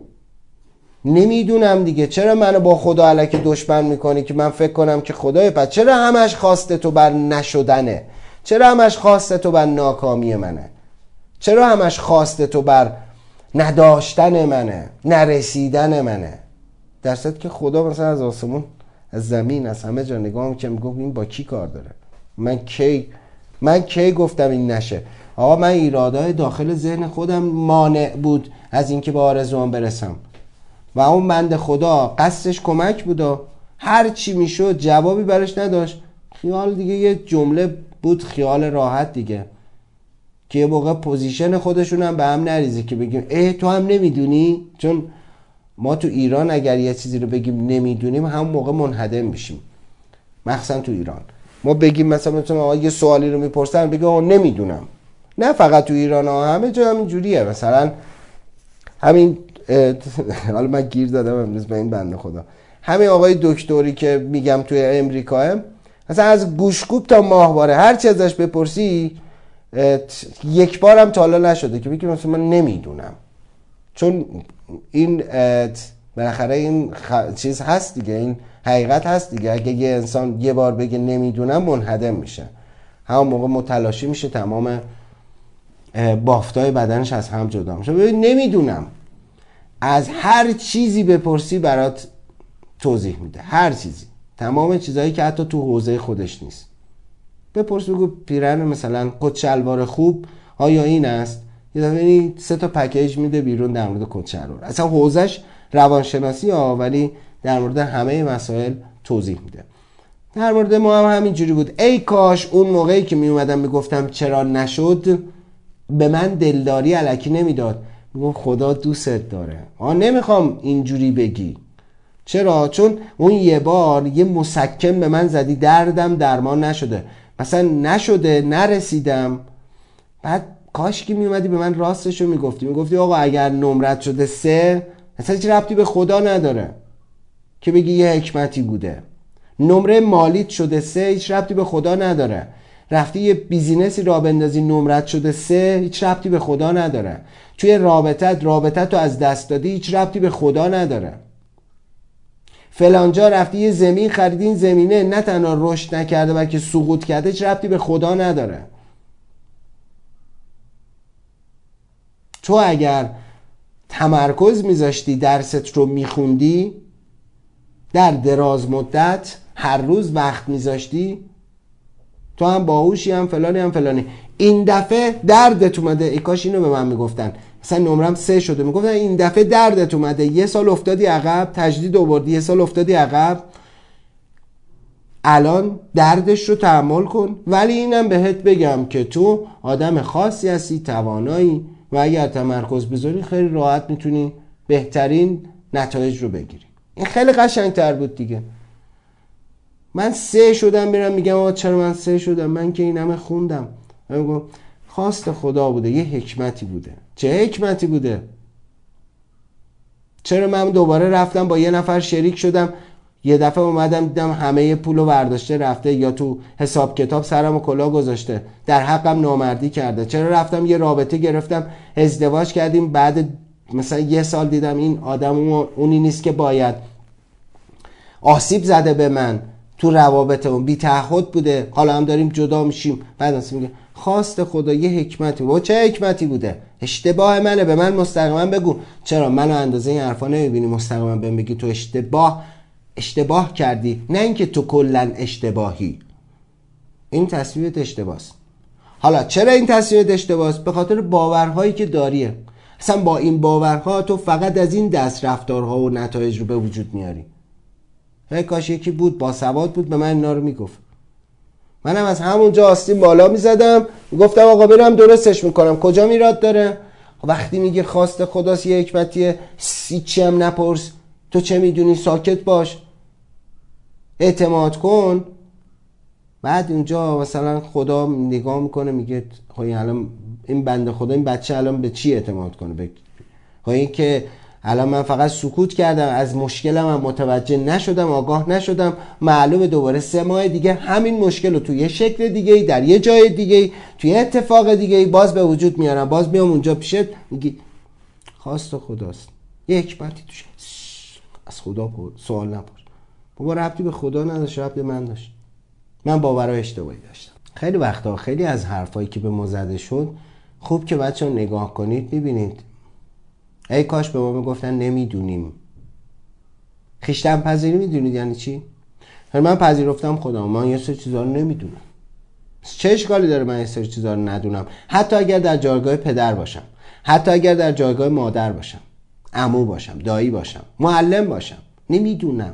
نمیدونم دیگه. چرا منو با خدا الکی دشمن میکنی که من فکر کنم که خدای؟ پس چرا همش خواست تو بر نشدنه؟ چرا همش خواست تو بر ناکامی منه؟ چرا همش خواست تو بر نداشتن منه، نرسیدن منه؟ در صورتی که خدا مثلا از آسمون از زمین از همه جا نگاه میکنه میگه این با کی کار داره؟ من کی من کی گفتم این نشه؟ آقا من ایرادای داخل ذهن خودم مانع بود از اینکه به آرزوام برسم و اون بنده خدا قصدش کمک بود، هر چی میشد جوابی برش نداشت. خیال دیگه یه جمله بود، خیال راحت دیگه، که یه موقع پوزیشن خودشون هم به هم نریزه که بگیم اه تو هم نمیدونی. چون ما تو ایران اگر یه چیزی رو بگیم نمیدونیم همون موقع منهدم میشیم. مخصوصا تو ایران ما بگیم مثلا مثلا یه سوالی رو میپرسن بگیم آقا نمیدونم. نه فقط تو ایران ها، همه جا همین جوریه. مثلا همین حالا من گیر دادم امروز به این بنده خدا، همین آقای دکتری که میگم توی امریکا، مثلا از گوشکوب تا ماهواره هر چی ازش بپرسی یک بارم تا حالا نشده که بگیم مثلا من نمیدونم. چون این بالاخره این خ... چیز هست دیگه، این حقیقت هست دیگه. اگه یه انسان یه بار بگه نمیدونم منهدم میشه، همون موقع متلاشی میشه، تمام بافتای بدنش از هم جدا میشه. ببین نمیدونم از هر چیزی بپرسی برات توضیح میده، هر چیزی، تمام چیزایی که حتی تو حوزه خودش نیست. بپرس بگو پیرن مثلا کت شلوار خوب آیا این است؟ یه دفعه سه تا پکیج میده بیرون در مورد کت شلوار، اصلا حوزش روانشناسی ها ولی در مورد همه مسائل توضیح میده. در مورد ما هم همین جوری بود. ای کاش اون موقعی که می اومدم میگفتم چرا نشد به من دلداری الکی نمیداد، میگم خدا دوستت داره. آ نمیخوام اینجوری بگی. چرا؟ چون اون یه بار یه مسکن به من زدی، دردم درمان نشده، مثلا نشده، نرسیدم. بعد کاش که میومدی به من راستشو میگفتی، میگفتی آقا اگر نمرت شده سه اصلا هیچ ربطی به خدا نداره که بگی یه حکمتی بوده. نمره مالیت شده سه هیچ ربطی به خدا نداره. رفتی یه بیزینسی راه بندازی نمرت شده سه هیچ ربطی به خدا نداره. توی رابطت رابطت رو از دست دادی هیچ ربطی به خدا نداره. فلانجا رفتی یه زمین خریدی، این زمینه نه تنها رشد نکرده بلکه سقوط کرده، هیچ ربطی به خدا نداره. تو اگر تمرکز میذاشتی درست رو میخوندی در دراز مدت، هر روز وقت میذاشتی، تو هم باهوشی هم فلانی هم فلانی، این دفعه دردت اومده. ای کاش اینو به من میگفتن، مثلا نمرم سه شده میگفتن این دفعه دردت اومده، یه سال افتادی عقب، تجدید آوردی، یه سال افتادی عقب، الان دردش رو تحمل کن. ولی اینم بهت بگم که تو آدم خاصی هستی، توانایی، و اگر تمرکز بذاری خیلی راحت میتونی بهترین نتایج رو بگیری. این خیلی قشنگتر بود دیگه. من سه شدم میرم میگم آقا چرا من سه شدم؟ من که این همه خوندم. من میگم خواست خدا بوده، یه حکمتی بوده. چه حکمتی بوده؟ چرا من دوباره رفتم با یه نفر شریک شدم، یه دفعه اومدم دیدم همه پولو برداشته رفته، یا تو حساب کتاب سرمو کلاه گذاشته، در حقم نامردی کرده. چرا رفتم یه رابطه گرفتم، ازدواج کردیم، بعد مثلا یه سال دیدم این آدم اونی نیست که باید، آسیب زده به من تو روابطمون، بی تعهد بوده، حالا هم داریم جدا میشیم. بعد اصلا میگه خواست خدا یه حکمتی بوده. چه حکمتی بوده؟ اشتباه منه، به من مستقیما بگو. چرا منو اندازه این حرفا نمیبینی مستقیما بهم بگی تو اشتباه اشتباه کردی، نه اینکه تو کلا اشتباهی. این تصمیمت اشتباهه. حالا چرا این تصمیمت اشتباهه؟ به خاطر باورهایی که داریه. اصلا با این باورها تو فقط از این دست رفتارها و نتایج رو به وجود میاری. هی کاش یکی بود با سواد بود به من اینا رو میگفت. منم از همونجا آستین بالا میزدم، گفتم آقا برم درستش میکنم، کجا میراد داره؟ وقتی میگه خواست خداست یه حکمتیه، هیچی هم نپرس، تو چه میدونی، ساکت باش، اعتماد کن. بعد اونجا مثلا خدا نگاه میکنه میگه خب الان این بنده خدا، این بچه الان به چی اعتماد کنه؟ به خب این که الان من فقط سکوت کردم، از مشکلم هم متوجه نشدم، آگاه نشدم، معلومه دوباره سه ماه دیگه همین مشکل رو توی یه شکل دیگه، در یه جای دیگه، توی اتفاق دیگه باز به وجود میارم، باز میام اونجا پیشت میگی خواست خداست، یه حکمتی توش، از خدا سوال نپرس. بابا ربطی به خدا نداشت، ربطی به من داشت، من باورهای اشتباهی داشتم. خیلی وقتا خیلی از حرفایی که به ما زده شد، خوب که بچه‌ها نگاه کنید میبینید ای کاش به ما میگفتن نمیدونیم. خویشتن پذیری میدونید یعنی چی؟ من پذیرفتم خودم، من یه سری چیزا رو نمیدونم. چه اشکالی داره من یه سری چیزا رو ندونم؟ حتی اگر در جایگاه پدر باشم، حتی اگر در جایگاه مادر باشم، عمو باشم، دایی باشم، معلم باشم، نمیدونم.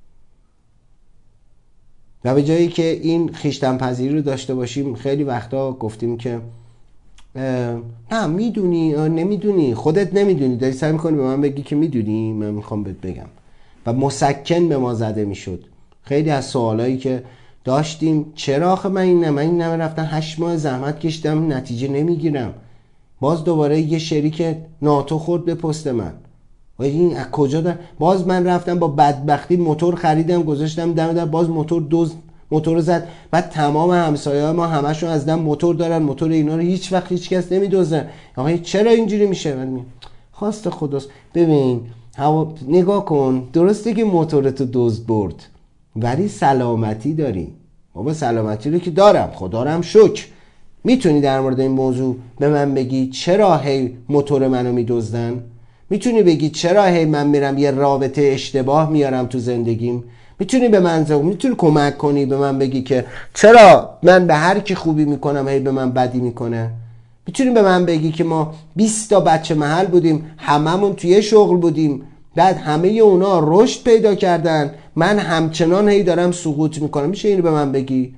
و به جایی که این خویشتن پذیری رو داشته باشیم، خیلی وقتا گفتیم که نه میدونی، نمیدونی، خودت نمیدونی، داری سعی میکنی به من بگی که میدونی، من میخوام بهت بگم. و مسکن به ما زده میشد. خیلی از سوالایی که داشتیم، چرا آخه من این من این نمه رفتن هشت ماه زحمت کشیدم نتیجه نمیگیرم، باز دوباره یه شریک ناتو خورد به پست من، و این از کجا دار؟ باز من رفتم با بدبختی موتور خریدم گذاشتم دم در، باز موتور دوز موتور زد. بعد تمام همسایه‌ها ما همشون از دم موتور دارن، موتور اینا رو هیچ وقت هیچ کس نمیدوزه. آقا چرا اینجوری میشه؟ من میگم خواست خداست. ببین هوا نگاه کن، درسته که موتورتو دزد برد ولی سلامتی داری. بابا سلامتی رو که دارم، خدا رو هم شکر. میتونی در مورد این موضوع به من بگی چرا هی موتور منو میدزدن؟ میتونی بگی چرا هی من میرم یه رابطه اشتباه میارم تو زندگیم؟ میتونی به من زو... میتونی کمک کنی به من بگی که چرا من به هر کی خوبی میکنم هی به من بدی میکنه؟ میتونی به من بگی که ما بیست تا بچه محل بودیم، هممون توی شغل بودیم، بعد همه اونا رشد پیدا کردن، من همچنان هی دارم سقوط میکنم؟ میشه اینو به من بگی؟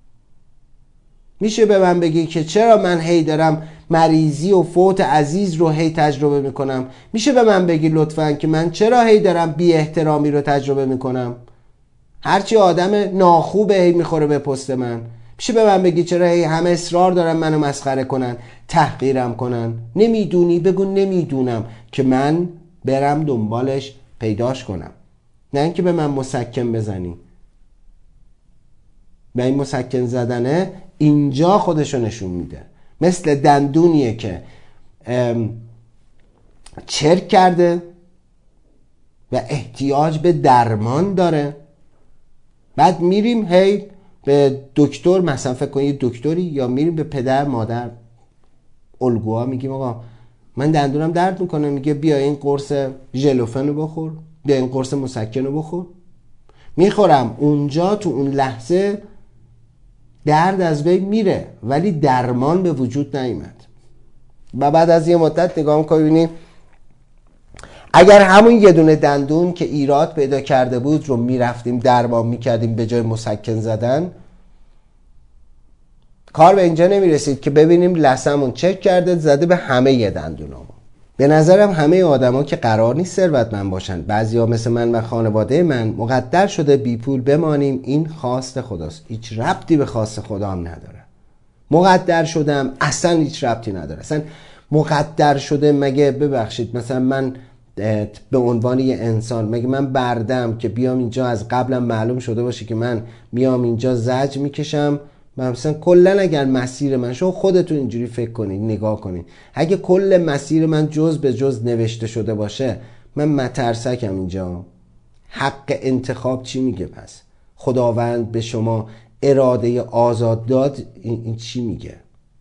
میشه به من بگی که چرا من هی دارم مریضی و فوت عزیز رو هی تجربه میکنم؟ میشه به من بگی لطفاً که من چرا هی دارم بی احترامی رو تجربه میکنم؟ هرچی آدم ناخوبه هی میخوره به پست من. میشه به من بگی چرا هی همه اصرار دارن منو مسخره کنن، تحقیرم کنن؟ نمیدونی بگو نمیدونم که من برم دنبالش پیداش کنم، نه اینکه به من مسکن بزنی. و این مسکن زدنه اینجا خودشو نشون میده، مثل دندونیه که چرک کرده و احتیاج به درمان داره. بعد میریم هی به دکتر، مثلا فکر کنید دکتری، یا میریم به پدر مادر الگوها میگیم آقا من دندونم درد میکنه، میگه بیا این قرص ژلوفن رو بخور، بیا این قرص مسکن رو بخور. میخورم، اونجا تو اون لحظه درد از بین میره ولی درمان به وجود نیامد. و بعد از یه مدت نگاه میکنی ببینی اگر همون یه دونه دندون که ایراد پیدا کرده بود رو میرفتیم درمان میکردیم به جای مسکن زدن، کار به اینجا نمیرسید که ببینیم لثمون چک کرده زده به همه ی دندونامون. به نظرم همه آدما که قرار نیست ثروتمند باشن، بعضیا مثل من و خانواده من مقدر شده بی پول بمانیم، این خواست خداست، هیچ ربطی به خواست خدا هم نداره. مقدر شدم اصلا هیچ ربطی نداره. اصلا مقدر شده مگه ببخشید مثلا من به عنوان یه انسان مگه من بردم که بیام اینجا از قبلم معلوم شده باشه که من میام اینجا زج میکشم؟ مثلا کلا اگر مسیر من، شما خودتون اینجوری فکر کنید نگاه کنید، اگه کل مسیر من جز به جز نوشته شده باشه، من مترسکم اینجا. حق انتخاب چی میگه؟ پس خداوند به شما اراده آزاد داد، این, این چی میگه؟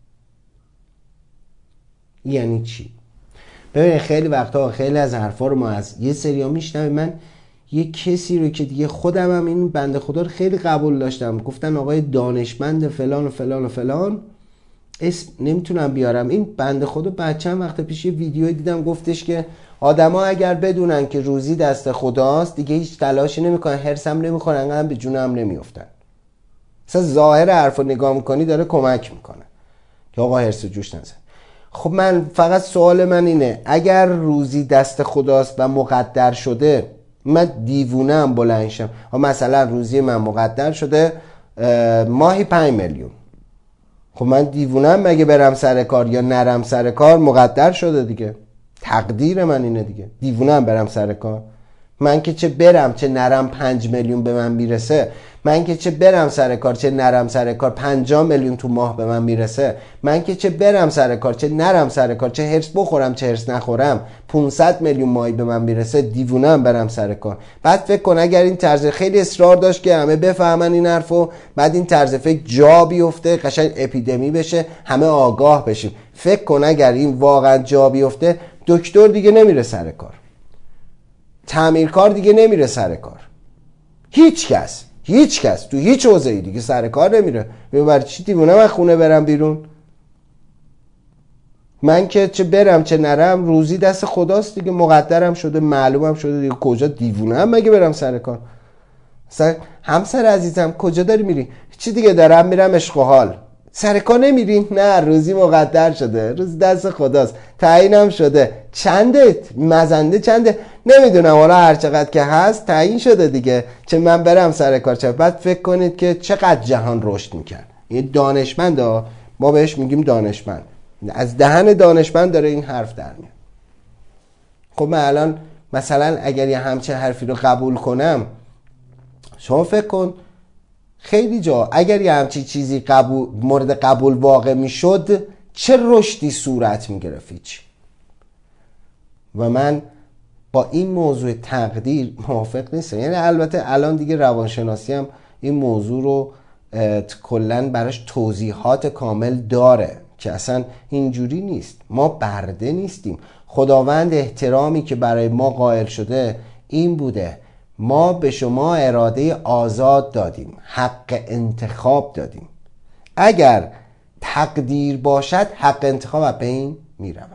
یعنی چی؟ ببینید خیلی وقتا خیلی از حرفا رو ما از یه سریا میشنویم. من یه کسی رو که دیگه خودم هم این بنده خدا رو خیلی قبول داشتم، گفتن آقای دانشمند فلان و فلان و فلان، اسم نمیتونم بیارم، این بنده خدا بعد چند وقت پیش یه ویدیو دیدم گفتش که آدما اگر بدونن که روزی دست خداست دیگه هیچ تلاشی نمیکنن، هرس هم نمیخورن، انقدر به جون هم نمیافتن. مثلا ظاهر حرفو نگاه میکنی داره کمک میکنه که آقا هرس جوش نزن. خب من فقط سوال من اینه، اگر روزی دست خداست و مقدر شده، من دیوونه ام بلند شم مثلا روزی من مقدر شده ماهی پنج میلیون، خب من دیوونه ام مگه برم سر کار یا نرم سر کار؟ مقدر شده دیگه، تقدیر من اینه دیگه، دیوونه ام برم سر کار؟ من که چه برم چه نرم پنج میلیون به من میرسه، من که چه برم سر کار چه نرم سر کار پنجاه میلیون تو ماه به من میرسه، من که چه برم سر کار چه نرم سر کار، چه هرس بخورم چه هرس نخورم پانصد میلیون ماهی به من میرسه، دیوونه ام برم سر کار. بعد فکر کن اگر این طرز خیلی اصرار داشت که همه بفهمن این حرفو، بعد این طرز فکر جا بیفته، قشنگ اپیدمی بشه، همه آگاه بشیم. فکر کن اگر این واقعا جا بیفته، دکتر دیگه نمیره سر کار، تعمیرکار دیگه نمیره سر کار، هیچ کس هیچ کس تو هیچ حوزه‌ای دیگه سر کار نمیره. برای چی دیوونه من خونه برم بیرون؟ من که چه برم چه نرم روزی دست خداست دیگه، مقدرم شده معلومم شده دیگه، کجا دیوونه ام مگه برم سر کار؟ مثلا همسر عزیزم کجا داری میری؟ چی دیگه دارم میرم عشق و حال. سر کار نمیرین؟ نه، روزی مقدر شده، روزی دست خداست، تعیینم شده. چنده؟ مزنده چنده؟ نمیدونم، حالا هر چقدر که هست تعیین شده دیگه، چه من برم سر کار چه. بعد فکر کنید که چقدر جهان رشد میکرد. یه دانشمند ها، ما بهش میگیم دانشمند، از دهن دانشمند داره این حرف در میاد. خب من الان مثلا اگر یه همچه حرفی رو قبول کنم، شما فکر کن خیلی جا اگر یه همچی چیزی قبول مورد قبول واقع میشد چه رشدی صورت میگرفت؟ هیچ. و من با این موضوع تقدیر موافق نیستم. یعنی البته الان دیگه روانشناسی هم این موضوع رو کلن براش توضیحات کامل داره که اصلا اینجوری نیست، ما برده نیستیم. خداوند احترامی که برای ما قائل شده این بوده، ما به شما اراده آزاد دادیم، حق انتخاب دادیم. اگر تقدیر باشد حق انتخاب از بین می رود.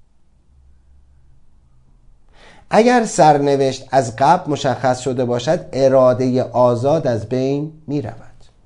اگر سرنوشت از قبل مشخص شده باشد اراده آزاد از بین می رود.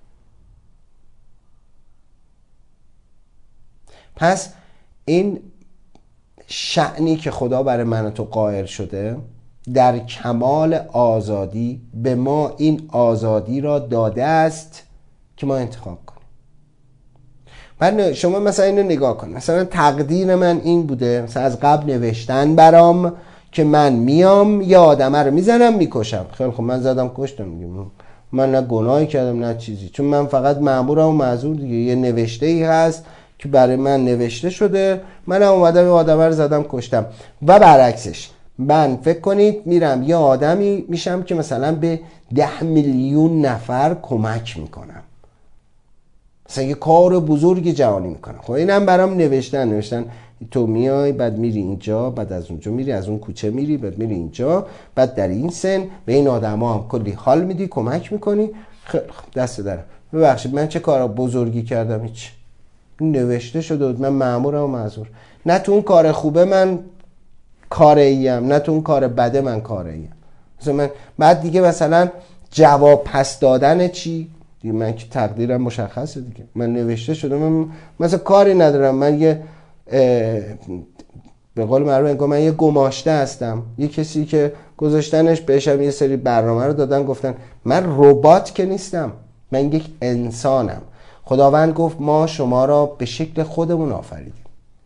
پس این شأنی که خدا برای من و تو قائل شده در کمال آزادی به ما این آزادی را داده است که ما انتخاب کنیم. بعد شما مثلا اینو نگاه کن، مثلا تقدیر من این بوده، مثلا از قبل نوشتن برام که من میام یه آدمه رو میزنم میکشم. خیلی خب من زدم کشتم میگم، من نه گناهی کردم نه چیزی، چون من فقط مأمورم و معذور دیگه. یه نوشته ای هست که برای من نوشته شده، من هم اومدم یه آدمه رو زدم کشتم. و برعکسش من فکر کنید میرم یه آدمی میشم که مثلا به ده میلیون نفر کمک میکنم، مثلا یه کار بزرگی جهانی میکنم. خب اینم برام نوشتن نوشتن تو میای بعد میری اینجا، بعد از اونجا میری، از اون کوچه میری، بعد میری اینجا، بعد در این سن به این آدما هم کلی حال میدی، کمک میکنی. دست درم ببخشید من چه کار بزرگی کردم؟ هیچ. نوشته شده بود، من مأمورم و معذور. نه تو اون کار خوبه من کاره ایم، نه تو اون کار بده من کاره ایم. مثلا من بعد دیگه مثلا جواب پس دادن چی؟ دیگه من که تقدیرم مشخصه دیگه، من نوشته شده، من مثلا کاری ندارم، من یه به قول معروف انگار من یه گماشته هستم، یه کسی که گذاشتنش بهشم یه سری برنامه رو دادن گفتن من ربات که نیستم، من یک انسانم. خداوند گفت ما شما را به شکل خودمون آفریدیم.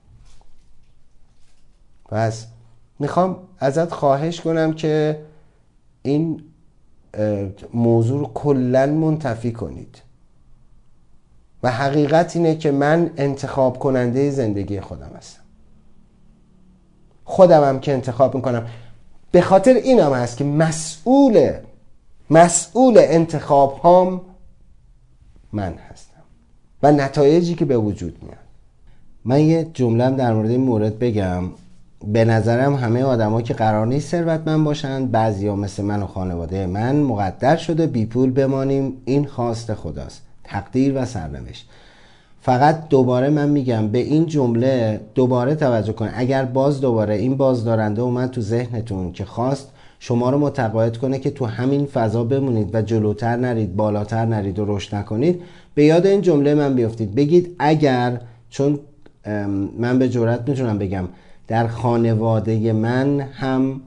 پس میخوام ازت خواهش کنم که این موضوع رو کلن منتفی کنید. و حقیقت اینه که من انتخاب کننده زندگی خودم هستم، خودم هم که انتخاب میکنم. به خاطر اینم هست که مسئول مسئول انتخاب هام من هستم و نتایجی که به وجود میاد. من یه جمله‌ام در مورد این مورد بگم. به نظرم همه آدما که قرار نیست ثروتمند باشن، بعضیا مثل من و خانواده من مقدر شده بی پول بمانیم، این خواست خداست، تقدیر و سرنوشت. فقط دوباره من میگم به این جمله دوباره توجه کن. اگر باز دوباره این بازدارنده اومد تو ذهنتون که خواست شما رو متقاعد کنه که تو همین فضا بمونید و جلوتر نرید، بالاتر نرید و رشد نکنید، به یاد این جمله من بیافتید. بگید اگر، چون من به جرئت میتونم بگم در خانواده من هم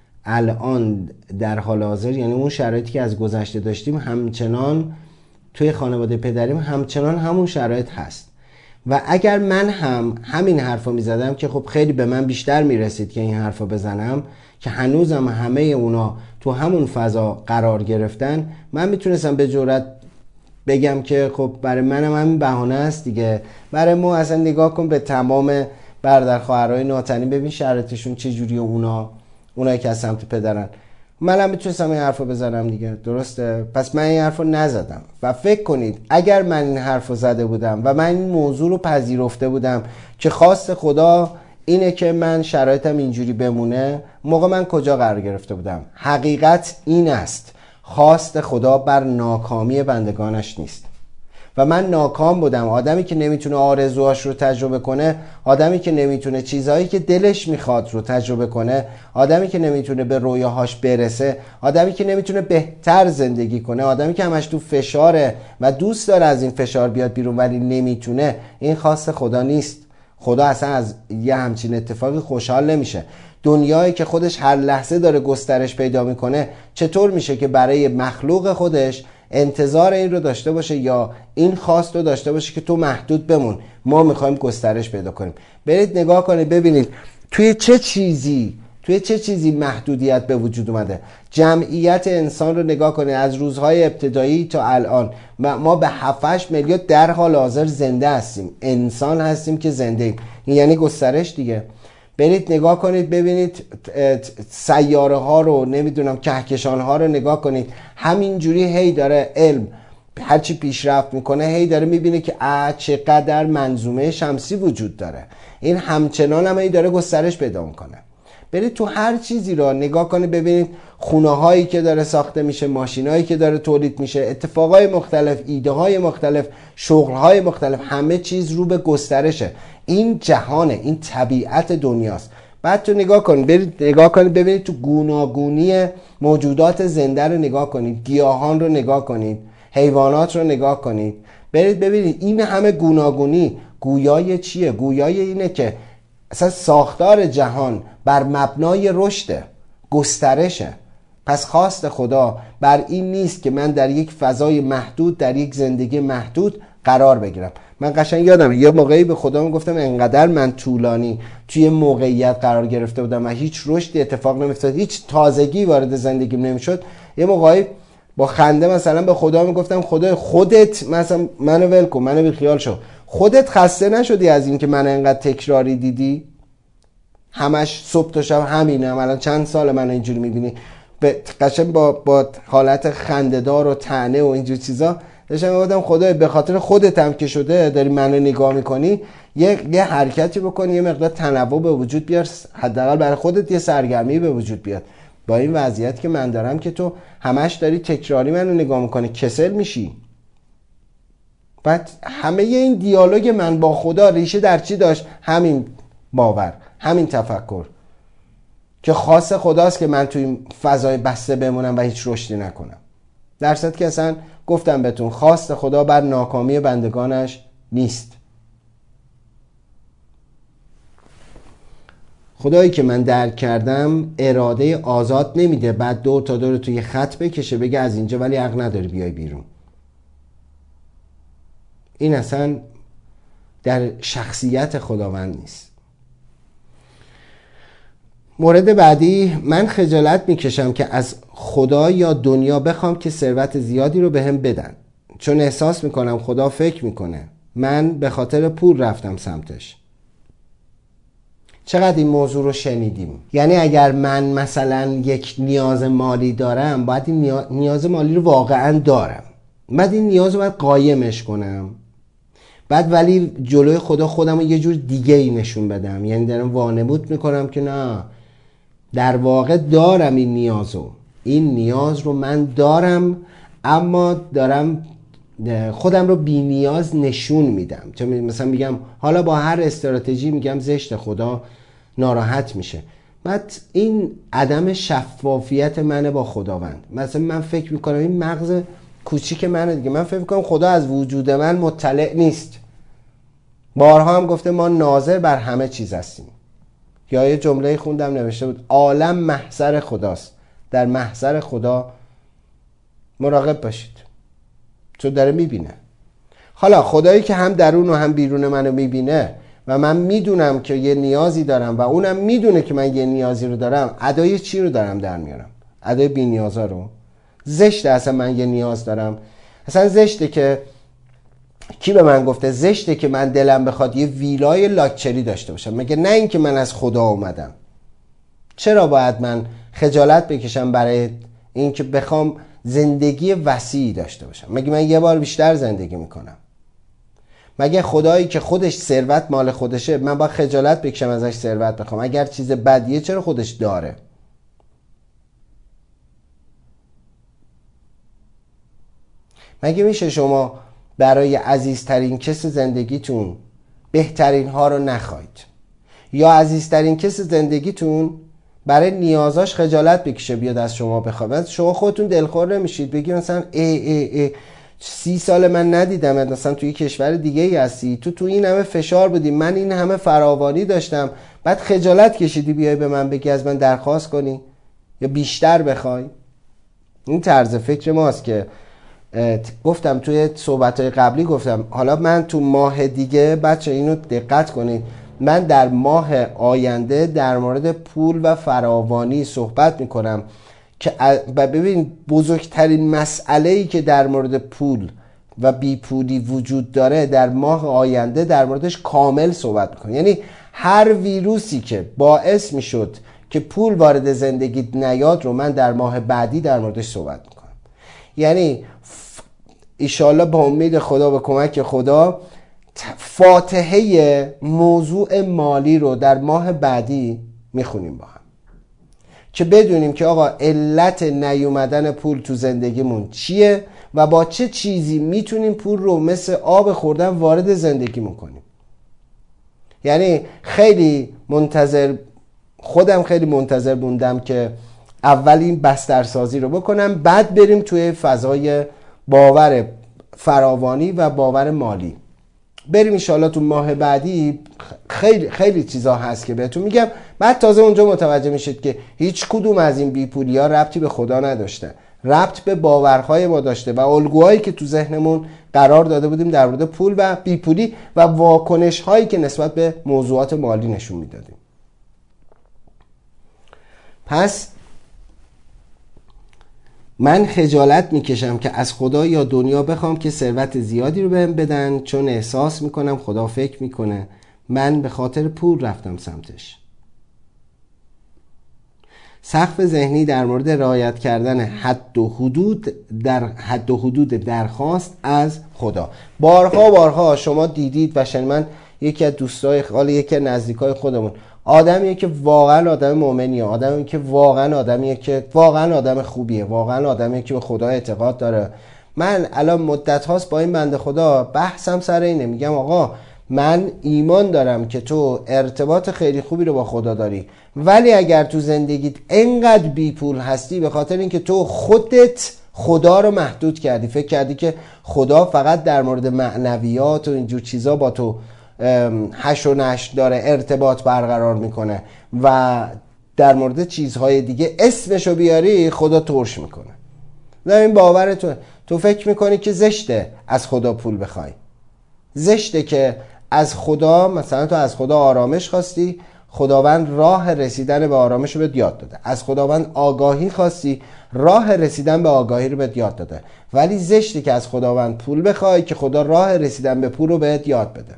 الان در حال حاضر، یعنی اون شرایطی که از گذشته داشتیم همچنان توی خانواده پدریم همچنان همون شرایط هست. و اگر من هم همین حرفا میزدم که خب خیلی به من بیشتر میرسید که این حرفا بزنم، که هنوزم همه اونا تو همون فضا قرار گرفتن، من میتونستم به جرئت بگم که خب برای منم همین بهانه است دیگه. برای ما اصلا نگاه کن به تمام برادر خواهرای ناتنی، ببین شرایطشون چه جوریه، اونا اونایی که از سمت پدرن. منم میتونستم این حرفو بزنم دیگه، درسته؟ پس من این حرفو نزدم. و فکر کنید اگر من این حرفو زده بودم و من این موضوع رو پذیرفته بودم که خواست خدا اینه که من شرایطم اینجوری بمونه، موقع من کجا قرار گرفته بودم؟ حقیقت این است، خواست خدا بر ناکامی بندگانش نیست و من ناکام بودم. آدمی که نمیتونه آرزوهاش رو تجربه کنه، آدمی که نمیتونه چیزهایی که دلش میخواد رو تجربه کنه، آدمی که نمیتونه به رویاهاش برسه، آدمی که نمیتونه بهتر زندگی کنه، آدمی که همش تو فشاره و دوست داره از این فشار بیاد بیرون ولی نمیتونه، این خواست خدا نیست. خدا اصلا از یه همچین اتفاقی خوشحال نمیشه. دنیایی که خودش هر لحظه داره گسترش پیدا میکنه، چطور میشه که برای مخلوق خودش انتظار این رو داشته باشه یا این خواست رو داشته باشه که تو محدود بمون، ما میخوایم گسترش پیدا کنیم؟ برید نگاه کنید ببینید توی چه چیزی توی چه چیزی محدودیت به وجود اومده. جمعیت انسان رو نگاه کنید از روزهای ابتدایی تا الان، ما به هفت هشت میلیارد در حال حاضر زنده هستیم، انسان هستیم که زنده ایم. این یعنی گسترش دیگه. برید نگاه کنید ببینید سیاره ها رو، نمیدونم کهکشان ها رو نگاه کنید، همینجوری هی داره علم هرچی پیشرفت میکنه هی داره میبینه که اه چقدر منظومه شمسی وجود داره، این همچنان هم هی داره گسترش پیدا میکنه. برید تو هر چیزی رو نگاه کنید ببینید خونه هایی که داره ساخته میشه، ماشین هایی که داره تولید میشه، اتفاقای مختلف، ایده های مختلف، شغل های مختلف، همه چیز رو به گسترشه. این جهانه، این طبیعت دنیاست. بعد تو نگاه کنید، برید نگاه کنید ببینید تو گوناگونی موجودات زنده رو نگاه کنید، گیاهان رو نگاه کنید، حیوانات رو نگاه کنید، برید ببینید این همه گوناگونی گویای چیه؟ گویای اینه که اصلا ساختار جهان بر مبنای رشد، گسترشه. پس خواست خدا بر این نیست که من در یک فضای محدود، در یک زندگی محدود قرار بگیرم. من قشنگ یادم یه موقعی به خدا میگفتم انقدر من طولانی توی موقعیت قرار گرفته بودم و هیچ رشدی اتفاق نمیافتاد، هیچ تازگی وارد زندگیم نمیشد. یه موقعی با خنده مثلا به خدا میگفتم خدا خودت مثلا منو ول کن، منو بیخیال شو، خودت خسته نشدی از این که من انقدر تکراری دیدی؟ همش صبح تا شب همینم، الان چند سال من اینجوری میبینی؟ به قشنگ با با حالت خنده‌دار و طعنه و اینجور چیزا داشتم میگفتم خدای به خاطر خودت هم که شده داری منو نگاه میکنی، یه یه حرکتی بکنی، یه مقدار تنوع به وجود بیار، حداقل برای خودت یه سرگرمی به وجود بیاد. با این وضعیت که من دارم که تو همش داری تکراری منو نگاه میکنی، کسل میشی. بعد همه این دیالوگ من با خدا ریشه در چی داشت؟ همین باور، همین تفکر که خاص خداست که من توی فضای بسته بمونم و هیچ رشدی نکنم. در صورتی که اصلا گفتم بهتون خواست خدا بر ناکامی بندگانش نیست. خدایی که من درک کردم اراده آزاد نمیده بعد دور تا دور توی خط بکشه بگه از اینجا ولی حق نداری بیای بیرون. این اصلا در شخصیت خداوند نیست. مورد بعدی، من خجالت میکشم که از خدا یا دنیا بخوام که ثروت زیادی رو بهم بدن، چون احساس میکنم خدا فکر میکنه من به خاطر پول رفتم سمتش. چقدر این موضوع رو شنیدیم؟ یعنی اگر من مثلا یک نیاز مالی دارم، باید این نیاز مالی رو واقعا دارم، بعد این نیاز رو باید قایمش کنم، بعد ولی جلوی خدا خودم رو یه جور دیگه ای نشون بدم، یعنی دارم وانمود میکنم که نه در واقع دارم این نیازو، این نیاز رو من دارم، اما دارم خودم رو بی نیاز نشون میدم. چون مثلا میگم حالا با هر استراتژی میگم زشت، خدا ناراحت میشه، بعد این عدم شفافیت منه با خداوند. مثلا من فکر میکنم این مغز کوچیک منه دیگه، من فکر میکنم خدا از وجود من مطلع نیست. بارها هم گفته ما ناظر بر همه چیز هستیم. یا یه جمله خوندم نوشته بود عالم محضر خداست، در محضر خدا مراقب باشید چون داره میبینه. حالا خدایی که هم درون و هم بیرون منو میبینه و من میدونم که یه نیازی دارم و اونم میدونه که من یه نیازی رو دارم، ادای چی رو دارم در میارم؟ ادای بی نیازا رو. زشته اصلا من یه نیاز دارم، اصلا زشته که کی به من گفته زشته که من دلم بخواد یه ویلای لاکچری داشته باشم؟ مگه نه اینکه من از خدا اومدم. چرا باید من خجالت بکشم برای اینکه بخوام زندگی وسیعی داشته باشم؟ مگه من یه بار بیشتر زندگی میکنم؟ مگه خدایی که خودش ثروت مال خودشه من باید خجالت بکشم ازش ثروت بخوام؟ اگر چیز بدیه چرا خودش داره؟ مگه میشه شما برای عزیزترین کس زندگیتون بهترین ها رو نخواید، یا عزیزترین کس زندگیتون برای نیازاش خجالت بکشه بیاد از شما بخواد؟ شما خودتون دلخور نمیشید بگید مثلا ای ای ای سی سال من ندیدم، مثلا توی کشور دیگه ای هستی، تو تو این همه فشار بودی، من این همه فراوانی داشتم، بعد خجالت کشیدی بیای به من بگی از من درخواست کنی یا بیشتر بخوای؟ این طرز فکر ماست که گفتم توی صحبت‌های قبلی گفتم. حالا من تو ماه دیگه بچه اینو دقت کنید، من در ماه آینده در مورد پول و فراوانی صحبت میکنم که ببین بزرگترین مسئله‌ای که در مورد پول و بی پولی وجود داره در ماه آینده در موردش کامل صحبت میکنم. یعنی هر ویروسی که باعث میشد که پول وارد زندگیت نیاد رو من در ماه بعدی در موردش صحبت میکنم. یعنی ایشالله با امید خدا و کمک خدا فاتحه موضوع مالی رو در ماه بعدی میخونیم با هم که بدونیم که آقا علت نیومدن پول تو زندگیمون چیه و با چه چیزی میتونیم پول رو مثل آب خوردن وارد زندگیمون کنیم. یعنی خیلی منتظر خودم خیلی منتظر موندم که اول این بسترسازی رو بکنم، بعد بریم توی فضای باور فراوانی و باور مالی بریم. انشالله تو ماه بعدی خیلی خیلی چیزا هست که بهتون میگم، بعد تازه اونجا متوجه میشید که هیچ کدوم از این بیپولی ها ربطی به خدا نداشته، ربط به باورهای ما داشته و الگوهایی که تو ذهنمون قرار داده بودیم در مورد پول و بیپولی و واکنش هایی که نسبت به موضوعات مالی نشون میدادیم. پس من خجالت میکشم که از خدا یا دنیا بخوام که ثروت زیادی رو بهم بدن، چون احساس میکنم خدا فکر میکنه من به خاطر پول رفتم سمتش. سقف ذهنی در مورد رعایت کردن حد و حدود در حد و حدود درخواست از خدا. بارها بارها شما دیدید و شن من یکی از دوستای خاله یکی از نزدیکای خودمون آدمیه که واقعا آدم مؤمنیه، آدمیه که واقعا آدمیه که واقعا آدم خوبیه، واقعا آدمیه که به خدا اعتقاد داره. من الان مدت هاست با این بنده خدا بحثم سر اینه، میگم آقا من ایمان دارم که تو ارتباط خیلی خوبی رو با خدا داری، ولی اگر تو زندگیت انقدر بی پول هستی به خاطر اینکه تو خودت خدا رو محدود کردی، فکر کردی که خدا فقط در مورد معنویات و اینجور چیزا با تو هش و نش داره ارتباط برقرار میکنه و در مورد چیزهای دیگه اسمشو بیاری خدا ترش میکنه. نه این باور تو تو فکر میکنی که زشته از خدا پول بخوای، زشته که از خدا مثلا تو از خدا آرامش خواستی، خداوند راه رسیدن به آرامش رو بهت یاد داده، از خداوند آگاهی خواستی، راه رسیدن به آگاهی رو بهت یاد داده، ولی زشته که از خداوند پول بخوای که خدا راه رسیدن به پول رو بهت یاد بده.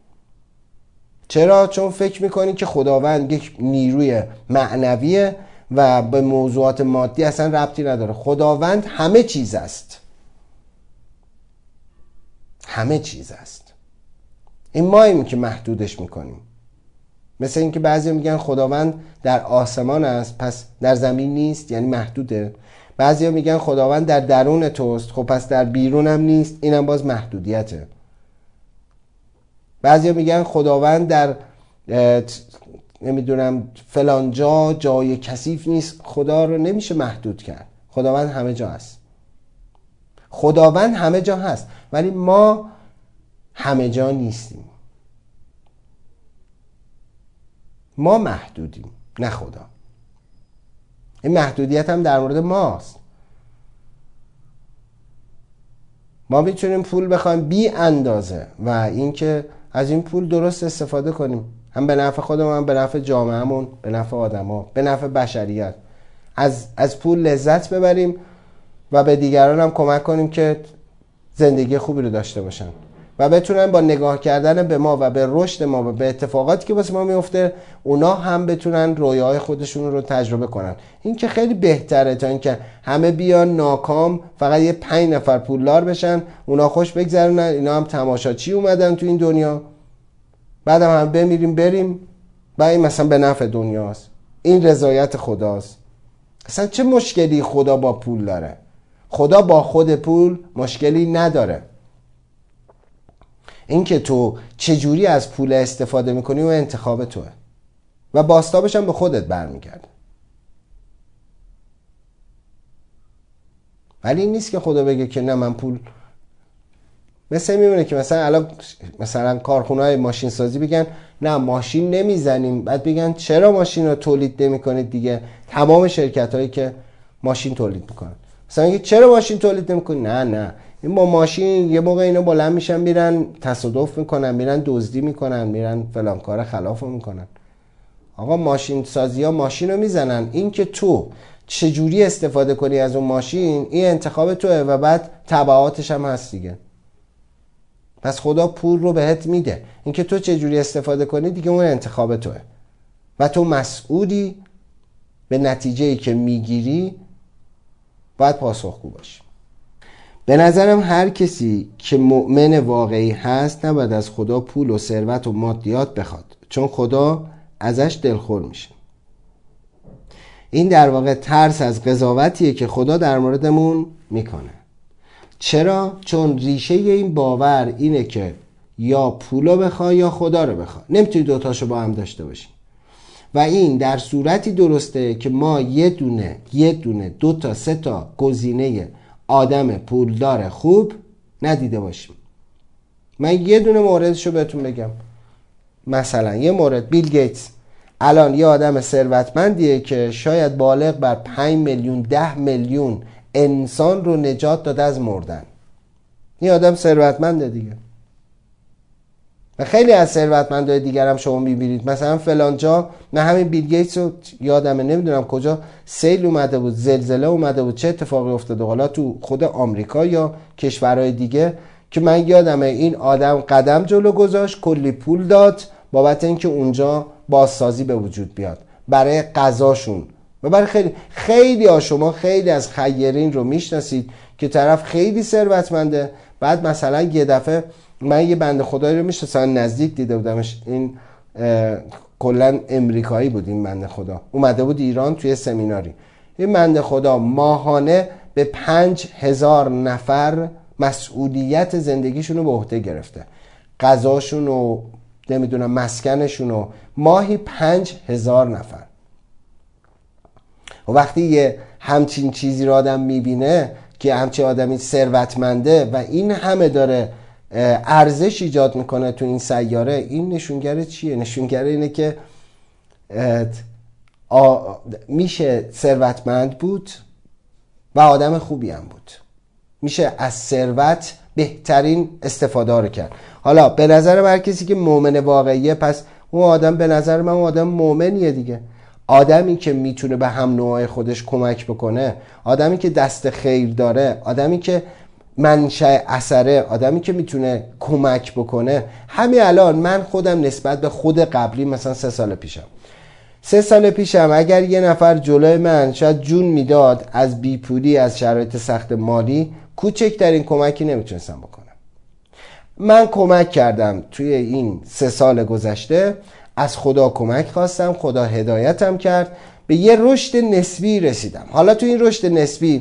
چرا؟ چون فکر میکنی که خداوند یک نیروی معنویه و به موضوعات مادی اصلا ربطی نداره. خداوند همه چیز است، همه چیز است. این ماییم که محدودش میکنیم. مثل اینکه بعضی میگن خداوند در آسمان است پس در زمین نیست، یعنی محدوده. بعضی میگن خداوند در درون توست، خب پس در بیرونم نیست، اینم باز محدودیته. بعضی میگن خداوند در نمیدونم فلان جا جای کثیف نیست. خدا رو نمیشه محدود کرد. خداوند همه جا هست. خداوند همه جا هست، ولی ما همه جا نیستیم. ما محدودیم، نه خدا. این محدودیت هم در مورد ماست. ما میتونیم پول بخوایم بی اندازه و اینکه از این پول درست استفاده کنیم، هم به نفع خودمون، هم به نفع جامعهمون، به نفع آدما، به نفع بشریت. از از پول لذت ببریم و به دیگران هم کمک کنیم که زندگی خوبی رو داشته باشن و بتونن با نگاه کردن به ما و به رشد ما و به اتفاقاتی که واسه ما میفته اونا هم بتونن رویاهای خودشون رو تجربه کنن. این که خیلی بهتره تا اینکه همه بیان ناکام فقط یه پنج نفر پولدار بشن، اونا خوش بگذرونن، اینا هم تماشاچی اومدن تو این دنیا، بعدم هم بمیریم بریم و این مثلا به نفع دنیاست. این رضایت خداست. اصلا چه مشکلی خدا با پول داره؟ خدا با خود پول مشکلی نداره. اینکه تو چجوری از پول استفاده میکنی و انتخاب توه و باستابش هم به خودت برمیگرده. ولی این نیست که خدا بگه که نه من پول، مثل میمونه که مثلا الان مثلا کارخونه‌های ماشین سازی بگن نه ماشین نمیزنیم، بعد بگن چرا ماشین رو تولید نمیکنید دیگه؟ تمام شرکت هایی که ماشین تولید میکنن مثلا میگه چرا ماشین تولید نمیکنید؟ نه نه این با ماشین یه موقع اینا بلند میشن میرن تصادف میکنن، میرن دزدی میکنن، میرن فلان کار خلاف میکنن. آقا ماشین سازی ها ماشین رو میزنن، این که تو چجوری استفاده کنی از اون ماشین این انتخاب توه و بعد تبعاتش هم هست دیگه. پس خدا پول رو بهت میده، این که تو چجوری استفاده کنی دیگه اون انتخاب توه و تو مسئولی به نتیجه‌ای که میگیری باید پاسخگو باشی. به نظرم هر کسی که مؤمن واقعی هست نباید از خدا پول و ثروت و مادیات بخواد، چون خدا ازش دلخور میشه. این در واقع ترس از قضاوتیه که خدا در موردمون میکنه. چرا؟ چون ریشه این باور اینه که یا پولو بخوای یا خدا رو بخوای، نمیتونی دوتاشو با هم داشته باشی. و این در صورتی درسته که ما یه دونه یه دونه دو تا سه تا گزینه آدم پولدار خوب ندیده باشیم. من یه دونه موردشو بهتون بگم. مثلا یه مورد بیل گیتس الان یه آدم ثروتمندیه که شاید بالغ بر پنج میلیون ده میلیون انسان رو نجات داده از مردن. این آدم ثروتمنده دیگه. و خیلی از ثروتمندای دیگر هم شما میبینید مثلا فلان جا، نه همین بیل گیتس رو یادمه نمیدونم کجا سیل اومده بود، زلزله اومده بود، چه اتفاقی افتاده حالا تو خود آمریکا یا کشورهای دیگه، که من یادمه این آدم قدم جلو گذاشت، کلی پول داد بابت اینکه اونجا بازسازی به وجود بیاد برای غذاشون و برای خیلی خیلی ها. شما خیلی از خیرین رو میشناسید که طرف خیلی ثروتمنده، بعد مثلا یه دفعه من یه بنده خدایی رو میشناسم، نزدیک دیده بودمش، این کلا امریکایی بود، این بنده خدا اومده بود ایران توی سمیناری. این بنده خدا ماهانه به پنج هزار نفر مسئولیت زندگیشون رو به عهده گرفته، غذاشون و نمیدونم مسکنشون و ماهی پنج هزار نفر. و وقتی یه همچین چیزی رو آدم میبینه که همچین آدمی ثروتمنده و این همه داره ارزش ایجاد میکنه تو این سیاره، این نشونگر چیه؟ نشونگر اینه که میشه ثروتمند بود و آدم خوبی هم بود، میشه از ثروت بهترین استفاده رو کرد. حالا به نظر من کسی که مؤمن واقعیه، پس اون آدم به نظر من اون آدم مؤمنیه دیگه. آدمی که میتونه به هم نوعای خودش کمک بکنه، آدمی که دست خیر داره، آدمی که منشأ اثره، آدمی که میتونه کمک بکنه. همین الان من خودم نسبت به خود قبلی، مثلا سه سال پیشم سه سال پیشم اگر یه نفر جلوی من شاید جون میداد از بیپولی، از شرایط سخت مالی، کوچکترین کمکی نمیتونستم بکنم. من کمک کردم توی این سه سال گذشته، از خدا کمک خواستم، خدا هدایتم کرد، به یه رشد نسبی رسیدم. حالا تو این رشد نسبی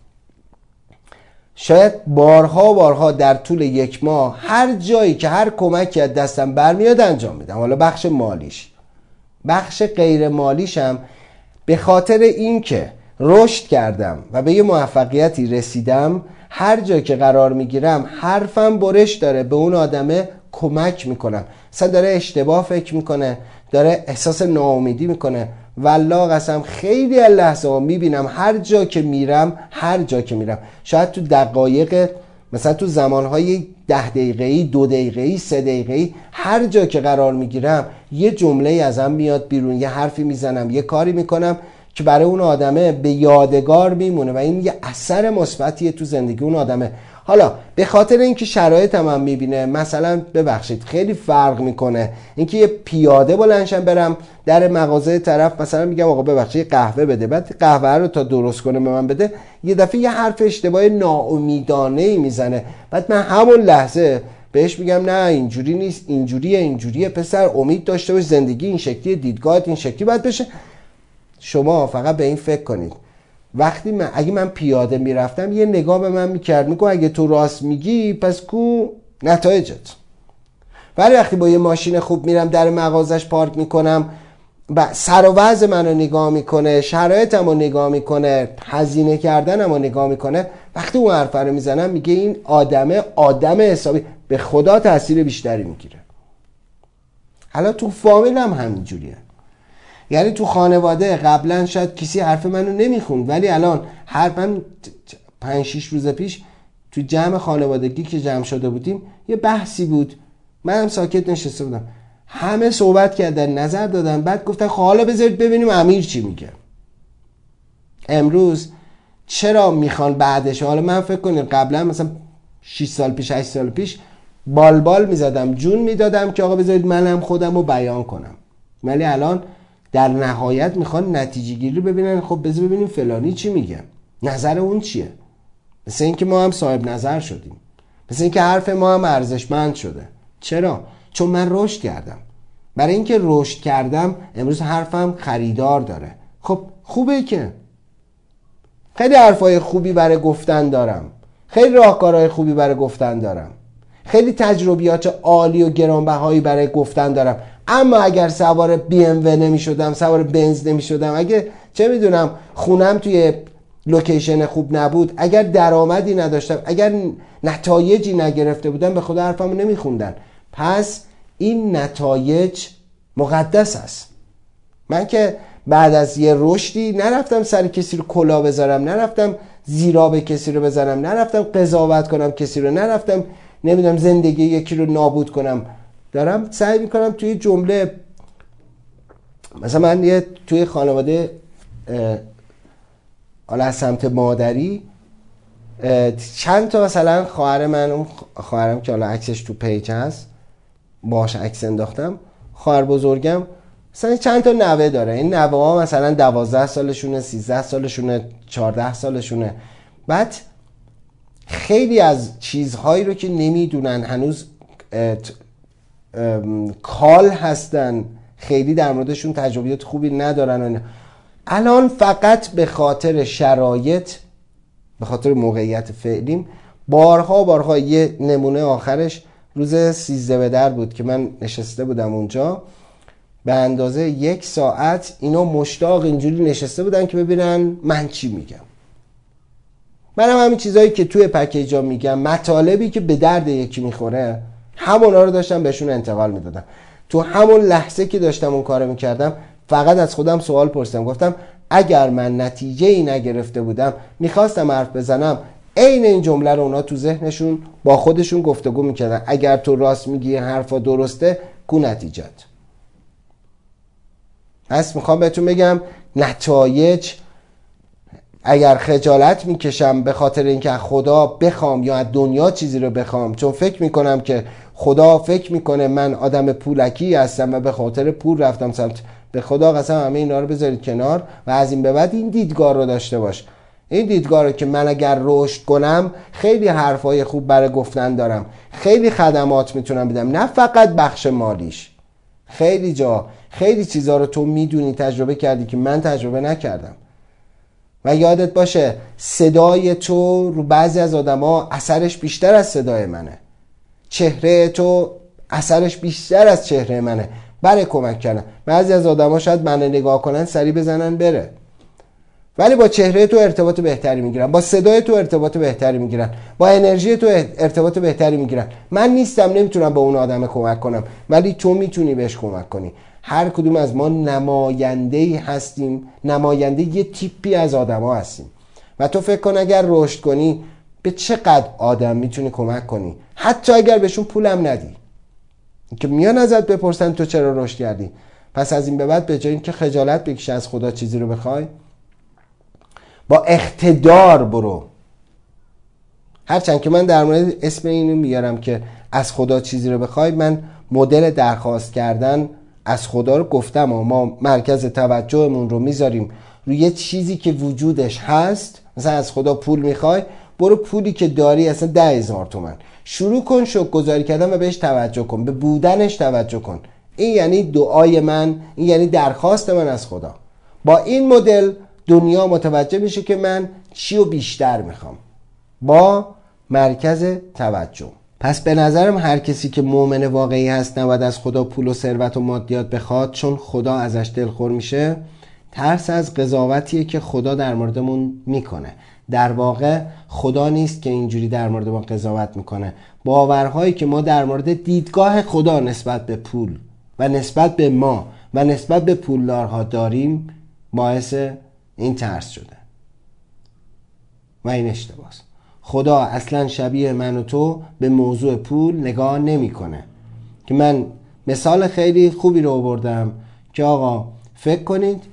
شاید بارها بارها در طول یک ماه هر جایی که هر کمکی از دستم برمیاد انجام میدم، حالا بخش مالیش. بخش غیر مالیشم به خاطر اینکه رشد کردم و به یه موفقیتی رسیدم، هر جا که قرار میگیرم حرفم برش داره، به اون آدمه کمک میکنم. مثلا داره اشتباه فکر میکنه، داره احساس ناامیدی میکنه، والله قسم خیلی از لحظه ها میبینم هر جا که میرم هر جا که میرم شاید تو دقایق، مثلا تو زمانهای ده دقیقه‌ای، دو دقیقه‌ای، سه دقیقه‌ای، هر جا که قرار میگیرم یه جمله ازم میاد بیرون، یه حرفی میزنم، یه کاری میکنم که برای اون آدمه به یادگار میمونه و این یه اثر مثبتیه تو زندگی اون آدمه. حالا به خاطر اینکه شرایطم هم میبینه، مثلا ببخشید خیلی فرق میکنه اینکه یه پیاده بلنشم برم در مغازه طرف، مثلا میگم آقا ببخشید قهوه بده، بعد قهوه رو تا درست کنه به من بده، یه دفعه یه حرف اشتباه ناامیدانه میزنه، بعد من همون لحظه بهش میگم نه اینجوری نیست، اینجوریه اینجوریه پسر، امید داشته باش، زندگی این شکلی، دیدگاهت این شکلی باید بشه. شما فقط به این فکر کنید وقتی من اگه من پیاده میرفتم یه نگاه به من میکرد، میگه اگه تو راست میگی پس کو نتایجت. ولی وقتی با یه ماشین خوب میرم در مغازش پارک میکنم، سر و وضع منو نگاه میکنه، شرایطم رو نگاه میکنه، هزینه کردنم رو نگاه میکنه، وقتی اون حرف رو میزنم میگه این آدمه آدم حسابی، به خدا تاثیر بیشتری میگیره. حالا تو فامیل هم همینجوریه، یعنی تو خانواده قبلا شاید کسی حرف منو نمیخوند، ولی الان حرف من پنج شیش روز پیش تو جمع خانوادگی که جمع شده بودیم یه بحثی بود، منم ساکت نشسته بودم، همه صحبت کردن، نظر دادن، بعد گفتن خب حالا بذارید ببینیم امیر چی میگه امروز، چرا میخوان بعدش. حالا من فکر کنید قبلا مثلا شش سال پیش هشت سال پیش بال بال میزدم، جون میدادم که آقا بذارید منم خودم رو بیان کنم، ولی الان در نهایت میخوان نتیجه گیری ببینن، خب بذار ببینیم فلانی چی میگه، نظر اون چیه. مثل اینکه ما هم صاحب نظر شدیم، مثل اینکه حرف ما هم ارزشمند شده. چرا؟ چون من رشد کردم. برای اینکه رشد کردم امروز حرفم خریدار داره. خب خوبه که خیلی حرفای خوبی برای گفتن دارم، خیلی راهکارهای خوبی برای گفتن دارم، خیلی تجربیات عالی و گرانبهایی برای گفتن دارم، اما اگر سوار بی ام و نمی شدم، سوار بنز نمی شدم، اگه چه میدونم خونم توی لوکیشن خوب نبود، اگر درآمدی نداشتم، اگر نتایجی نگرفته بودم، به خدا حرفمو نمی خوندن. پس این نتایج مقدس است. من که بعد از یه رشدی نرفتم سر کسی رو کلا بذارم، نرفتم زیرا به کسی رو بزنم، نرفتم قضاوت کنم کسی رو، نرفتم نمیدونم زندگی یکی رو نابود کنم. دارم سعی میکنم توی جمله، مثلا من یه توی خانواده حالا از سمت مادری چند تا مثلا خواهر من، اون خواهرم که حالا عکسش تو پیج هست باهاش عکس انداختم، خواهر بزرگم مثلا چند تا نوه داره، این نوه ها مثلا دوازده سالشونه، سیزده سالشونه، چهارده سالشونه، بعد خیلی از چیزهایی رو که نمیدونن، هنوز کال هستن، خیلی در موردشون تجربیات خوبی ندارن، الان فقط به خاطر شرایط، به خاطر موقعیت فعلیم، بارها بارها یه نمونه آخرش روز سیزده به در بود که من نشسته بودم اونجا، به اندازه یک ساعت اینا مشتاق اینجوری نشسته بودن که ببینن من چی میگم. منم همین چیزایی که توی پکیجا میگم، مطالبی که به درد یکی میخوره، همونا رو داشتم بهشون انتقال میدادم. تو همون لحظه که داشتم اون کارو میکردم فقط از خودم سوال پرسیدم، گفتم اگر من نتیجه ای نگرفته بودم، میخواستم حرف بزنم، عین این جمله رو اونا تو ذهنشون با خودشون گفتگو میکردن، اگر تو راست میگی حرفا درسته، کو نتیجت. پس میخوام بهتون بگم نتایج، اگر خجالت میکشم به خاطر اینکه خدا بخوام یا از دنیا چیزی رو بخوام، چون فکر میکنم که خدا فکر میکنه من آدم پولکی هستم و به خاطر پول رفتم سمت، به خدا قسم همه اینا رو بذارید کنار و از این به بعد این دیدگاه رو داشته باش. این دیدگاه رو که من اگر رشد کنم خیلی حرفای خوب برای گفتن دارم، خیلی خدمات میتونم بدم، نه فقط بخش مالیش، خیلی جا خیلی چیزا رو تو میدونی، تجربه کردی که من تجربه نکردم. و یادت باشه صدای تو رو بعضی از آدما اثرش بیشتر از صدای منه، چهره تو اثرش بیشتر از چهره منه. برای کمک کردن. بعضی از آدما شاید من نگاه کنن سری بزنن بره، ولی با چهره تو ارتباط بهتری میگیرن، با صدای تو ارتباط بهتری میگیرن، با انرژی تو ارتباط بهتری میگیرن. من نیستم، نمیتونم به اون آدم کمک کنم، ولی تو میتونی بهش کمک کنی. هر کدوم از ما نماینده‌ای هستیم، نماینده یه تیپی از آدما هستیم و تو فکر کن اگر رشد کنی به چقدر آدم میتونی کمک کنی، حتی اگر بهشون پولم ندی، که میان ازت بپرسن تو چرا رشد کردی. پس از این به بعد به جای اینکه خجالت بکشی از خدا چیزی رو بخوای، با اقتدار برو. هرچند که من در مورد اسم اینو میارم که از خدا چیزی رو بخوای، من مدل درخواست کردن از خدا رو گفتم، ما مرکز توجهمون رو میذاریم روی یه چیزی که وجودش هست. مثلا از خدا پول میخوای، برو پولی که داری، اصلا ده هزار تومن، شروع کن شکرگزاری کردن و بهش توجه کن، به بودنش توجه کن. این یعنی دعای من، این یعنی درخواست من از خدا. با این مدل دنیا متوجه میشه که من چی رو بیشتر میخوام، با مرکز توجه. پس به نظرم هر کسی که مؤمن واقعی هست نباید از خدا پول و ثروت و مادیات بخواد، چون خدا ازش دلخور میشه. ترس از قضاوتیه که خدا در موردمون میکنه. در واقع خدا نیست که اینجوری در مورد ما قضاوت میکنه. باورهایی که ما در مورد دیدگاه خدا نسبت به پول و نسبت به ما و نسبت به پولدارها داریم باعث این ترس شده و این اشتباهه. خدا اصلا شبیه من و تو به موضوع پول نگاه نمیکنه. که من مثال خیلی خوبی رو آوردم که آقا فکر کنید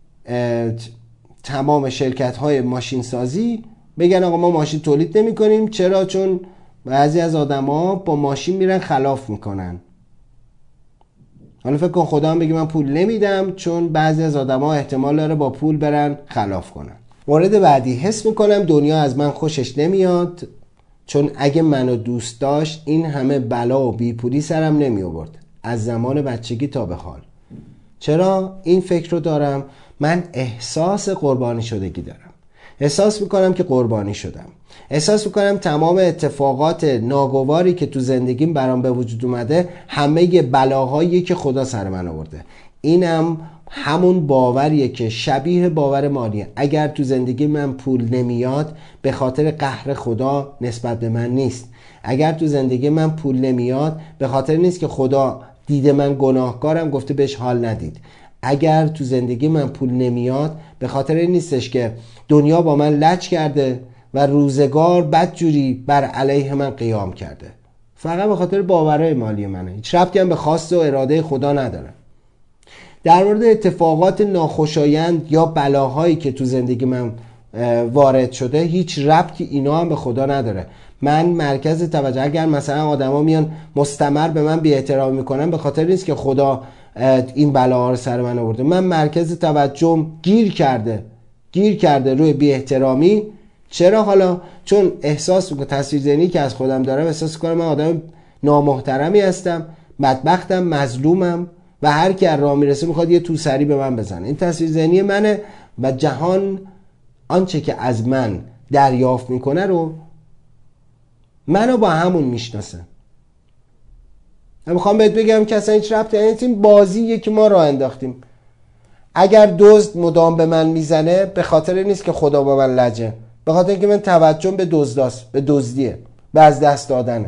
تمام شرکت های ماشین سازی بگن آقا ما ماشین تولید نمی کنیم. چرا؟ چون بعضی از آدم ها با ماشین میرن خلاف میکنن. حالا فکر کن خدا هم بگه من پول نمیدم چون بعضی از آدم ها احتمال داره با پول برن خلاف کنن. مورد بعدی، حس میکنم دنیا از من خوشش نمیاد چون اگه منو دوست داشت این همه بلا و بیپولی سرم نمی آورد از زمان بچگی تا به حال. چرا این فکر رو دارم؟ من احساس قربانی شدگی دارم. احساس میکنم که قربانی شدم. احساس میکنم تمام اتفاقات ناگواری که تو زندگیم برام به وجود اومده همه بلاهایی که خدا سر من آورده. اینم همون باوریه که شبیه باور مالیه. اگر تو زندگی من پول نمیاد به خاطر قهر خدا نسبت به من نیست. اگر تو زندگی من پول نمیاد به خاطر نیست که خدا دیده من گناهکارم گفته بهش حال ندید. اگر تو زندگی من پول نمیاد به خاطر این نیستش که دنیا با من لج کرده و روزگار بدجوری بر علیه من قیام کرده. فقط به خاطر باورهای مالی منه. هیچ ربطی هم به خواست و اراده خدا نداره. در مورد اتفاقات ناخوشایند یا بلاهایی که تو زندگی من وارد شده هیچ ربطی اینا هم به خدا نداره. من مرکز توجه، اگر مثلا آدما میان مستمر به من بی احترامی میکنن به خاطر نیست که خدا این بلاها رو سر من آورده. من مرکز توجهم گیر کرده گیر کرده روی بی احترامی. چرا؟ حالا چون احساس میکنم تصویر ذهنی که از خودم دارم احساس کنم من آدم نامحترمی هستم، بدبختم، مظلومم و هر کی راه میرسه میخواد یه توسری به من بزنه. این تصویر ذهنی منه و جهان آنچه که از من دریافت میکنه رو منو با همون میشناسه. من میخوام بهت بگم که اصلا هیچ ربطی نیست. این بازیه که ما راه انداختیم. اگر دزد مدام به من میزنه به خاطر نیست که خدا با من لجه، به خاطر اینکه من توجهم به دزداست، به دزدیه، به از دست دادنه،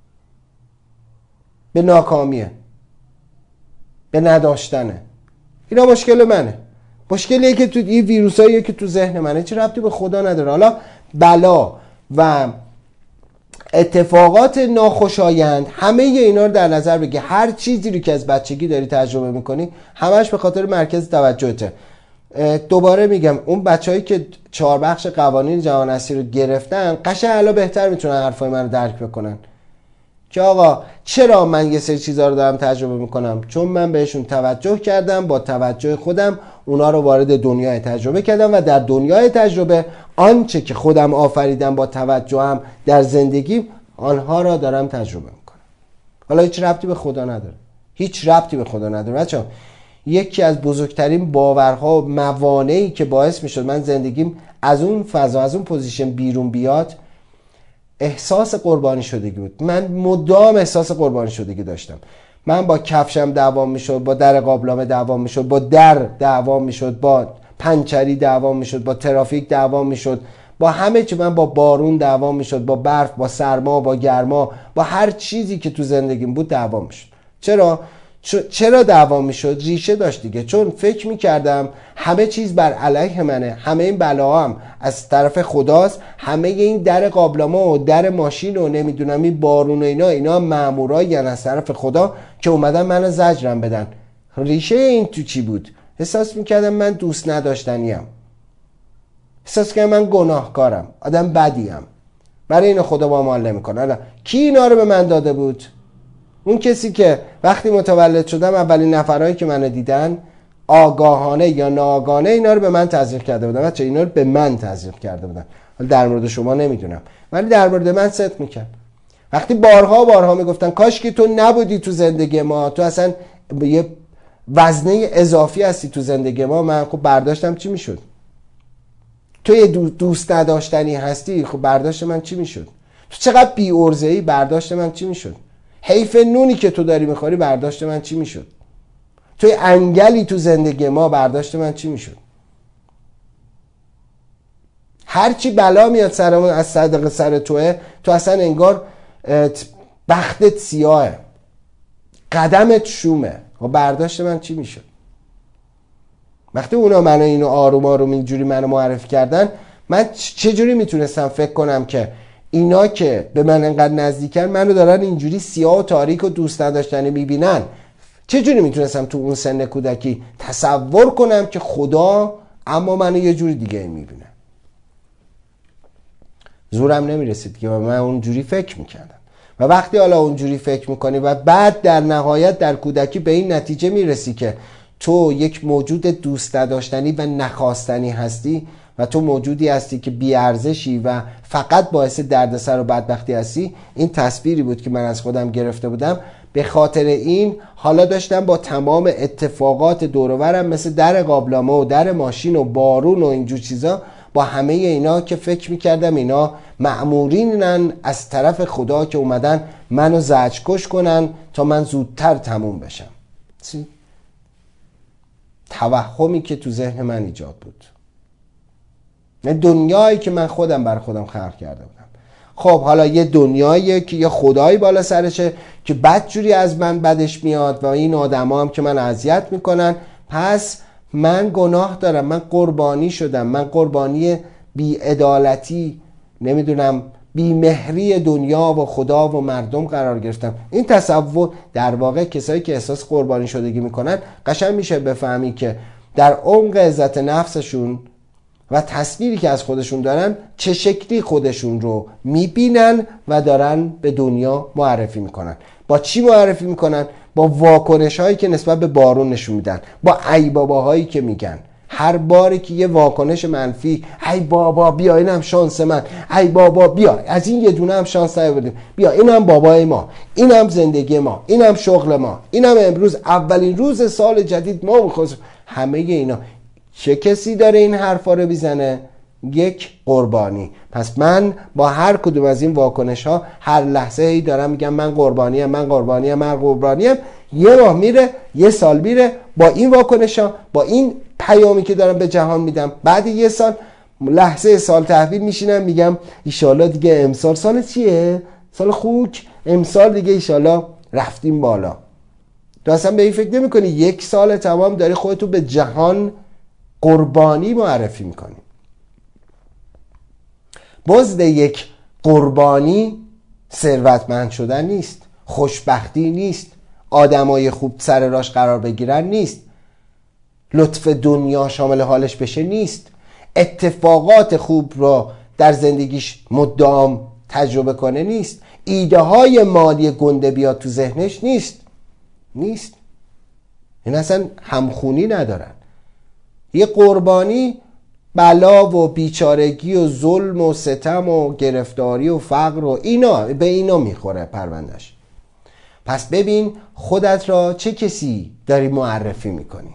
به ناکامیه، به نداشتنه. اینا مشکل منه. مشکلیه که تو این ویروساییه که تو ذهن منه، چه ربطی به خدا نداره. حالا بلا و اتفاقات ناخوشایند همه اینا رو در نظر بگی. هر چیزی رو که از بچگی داری تجربه میکنی همش به خاطر مرکز توجهته. دوباره میگم اون بچه‌هایی که چهار بخش قوانین جهان هستی رو گرفتن قشنگ الان بهتر میتونن حرفای من رو درک بکنن که آقا چرا من یه سری چیزا رو دارم تجربه میکنم؟ چون من بهشون توجه کردم، با توجه خودم اونا رو وارد دنیای تجربه کردم و در دنیای تجربه آنچه که خودم آفریدم با توجهم در زندگی آنها را دارم تجربه میکنم. حالا هیچ ربطی به خدا نداره. هیچ ربطی به خدا نداره. بچه‌ها یکی از بزرگترین باورها و موانعی که باعث میشد من زندگیم از اون فضا، از اون پوزیشن بیرون بیاد، احساس قربانی شدگی بود. من مدام احساس قربانی شدگی داشتم. من با کفشم دعوام میشد، با در قابلمه دعوام میشد، با در دعوام میشد، با پنچری دعوام میشد، با ترافیک دعوام میشد، با همه چی. من با بارون دعوام میشد، با برف، با سرما، با گرما، با هر چیزی که تو زندگیم بود دعوام میشد. چرا؟ چرا دعوام میشد؟ ریشه داشت دیگه. چون فکر میکردم همه چیز بر علیه منه، همه این بلاهام از طرف خداست، همه این در قابلمه و در ماشین و نمیدونم این بارون و اینا اینا مامورایی از طرف خدا که اومدن منو زجرم بدن. ریشه این تو چی بود؟ احساس میکردم من دوست نداشتنیم، احساس کردم من گناهکارم، آدم بدیم، برای اینو خدا با معامله میکنه. حالا کی اینا رو به من داده بود؟ اون کسی که وقتی متولد شدم اولین نفرهایی که منو دیدن آگاهانه یا ناآگاهانه اینا رو به من تزریق کرده بودن. بچه اینا رو به من تزریق کرده بودن. حالا در مورد شما نمیدونم، ولی در مورد من صدق میکرد. وقتی بارها بارها میگفتن کاش که تو نبودی تو زندگی ما، تو اصلا یه وزنه اضافی هستی تو زندگی ما، من خب برداشتم چی میشد؟ تو یه دوست نداشتنی هستی، خب برداشت من چی میشد؟ تو چقدر بی ارزه‌ای، برداشت من چی میشد؟ حیف نونی که تو داری میخوری، برداشت من چی میشد؟ توی انگلی تو زندگی ما، برداشت من چی میشد؟ هرچی بلا میاد سرمون از صدق سر توه، تو اصلا انگار بختت سیاهه، قدمت شومه، و برداشت من چی میشد؟ وقتی اونا منو اینو آروم آروم اینجوری منو معرفی کردن، من چجوری میتونستم فکر کنم که اینا که به من انقدر نزدیکن منو دارن اینجوری سیاه و تاریک و دوست نداشتنی میبینن؟ چجوری میتونستم تو اون سن کودکی تصور کنم که خدا اما منو یه جوری دیگه میبینه؟ زورم نمیرسید که من اونجوری فکر میکردم. و وقتی حالا اونجوری فکر میکنی و بعد در نهایت در کودکی به این نتیجه میرسی که تو یک موجود دوست نداشتنی و نخواستنی هستی و تو موجودی هستی که بی‌ارزشی و فقط باعث دردسر و بدبختی هستی، این تصویری بود که من از خودم گرفته بودم. به خاطر این حالا داشتم با تمام اتفاقات دور و برم، مثل در قابلمه و در ماشین و بارون و اینجور چیزا، با همه اینا که فکر میکردم اینا مأمورینن از طرف خدا که اومدن منو زجرکش کنن تا من زودتر تموم بشم. توهمی که تو ذهن من ایجاد بود، دنیایی که من خودم بر خودم خلق کرده بودم. خب حالا یه دنیایی که یه خدایی بالا سرشه که بدجوری از من بدش میاد و این آدما هم که من اذیت میکنن، پس من گناه دارم، من قربانی شدم، من قربانی بی‌عدالتی، نمیدونم بی‌مهری دنیا و خدا و مردم قرار گرفتم. این تصور در واقع کسایی که احساس قربانی شدگی میکنن، قشنگ میشه بفهمی که در عمق عزت نفسشون و تصویری که از خودشون دارن چه شکلی خودشون رو میبینن و دارن به دنیا معرفی میکنن. با چی معرفی میکنن؟ با واکنش هایی که نسبت به بارون نشون میدن، با ای بابا هایی که میگن. هر باری که یه واکنش منفی، ای بابا بیا اینم شانس من، ای بابا بیا از این یه دونه هم شانس نیاوردیم، بیا اینم بابای ما، اینم زندگی ما، اینم شغل ما، اینم امروز اولین روز سال جدید ما میخوایم. همه اینا چه کسی داره این حرفا رو بیزنه؟ یک قربانی. پس من با هر کدوم از این واکنش ها هر لحظه ای دارم میگم من قربانیم، من قربانیم، من قربانیم. یه ماه میره، یه سال میره، با این واکنش ها، با این پیامی که دارم به جهان میدم، بعد یه سال لحظه سال تحویل میشینم میگم ایشالله دیگه امسال سال چیه؟ سال خوک، امسال دیگه ایشالله رفتیم بالا. تو اصلا به این فکر نمی کنی یک سال تمام داری خودتو به جهان قربانی معرفی میکنی. مزد یک قربانی ثروتمند شدن نیست، خوشبختی نیست، آدمای خوب سر راش قرار بگیرن نیست، لطف دنیا شامل حالش بشه نیست، اتفاقات خوب را در زندگیش مدام تجربه کنه نیست، ایده های مالی گنده بیاد تو ذهنش نیست نیست این اصلا همخونی ندارن. یه قربانی بلا و بیچارگی و ظلم و ستم و گرفتاری و فقر و اینا، به اینا میخوره پروندهش. پس ببین خودت را چه کسی داری معرفی میکنی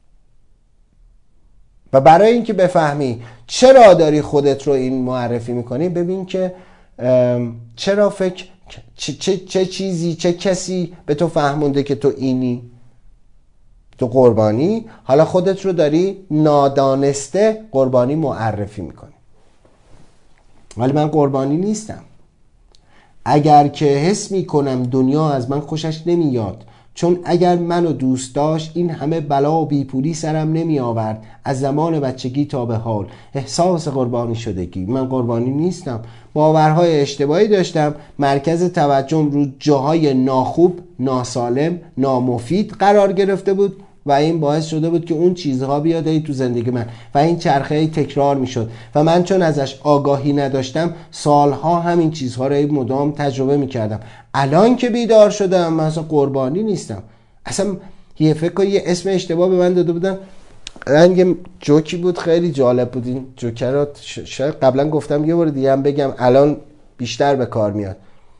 و برای اینکه بفهمی چرا داری خودت رو این معرفی میکنی، ببین که چرا فکر چه, چه, چه چیزی چه کسی به تو فهمونده که تو اینی؟ تو قربانی. حالا خودت رو داری نادانسته قربانی معرفی میکنی، ولی من قربانی نیستم. اگر که حس میکنم دنیا از من خوشش نمیاد، چون اگر منو دوست داشت این همه بلا و بیپولی سرم نمی آورد از زمان بچگی تا به حال. احساس قربانی شدگی. من قربانی نیستم. باورهای اشتباهی داشتم، مرکز توجهم رو جاهای ناخوب، ناسالم، نامفید قرار گرفته بود و این باعث شده بود که اون چیزها بیاد تو زندگی من و این چرخه تکرار میشد و من چون ازش آگاهی نداشتم سالها همین چیزها رو مدام تجربه میکردم. الان که بیدار شدم من اصلا قربانی نیستم. اصلا یه فکر کنی یه اسم اشتباه به من داده بودن، رنگ جوکی بود، خیلی جالب بود. این جوکر رو شاید قبلا گفتم، یه بار دیگه هم بگم الان بیشتر به کار میاد.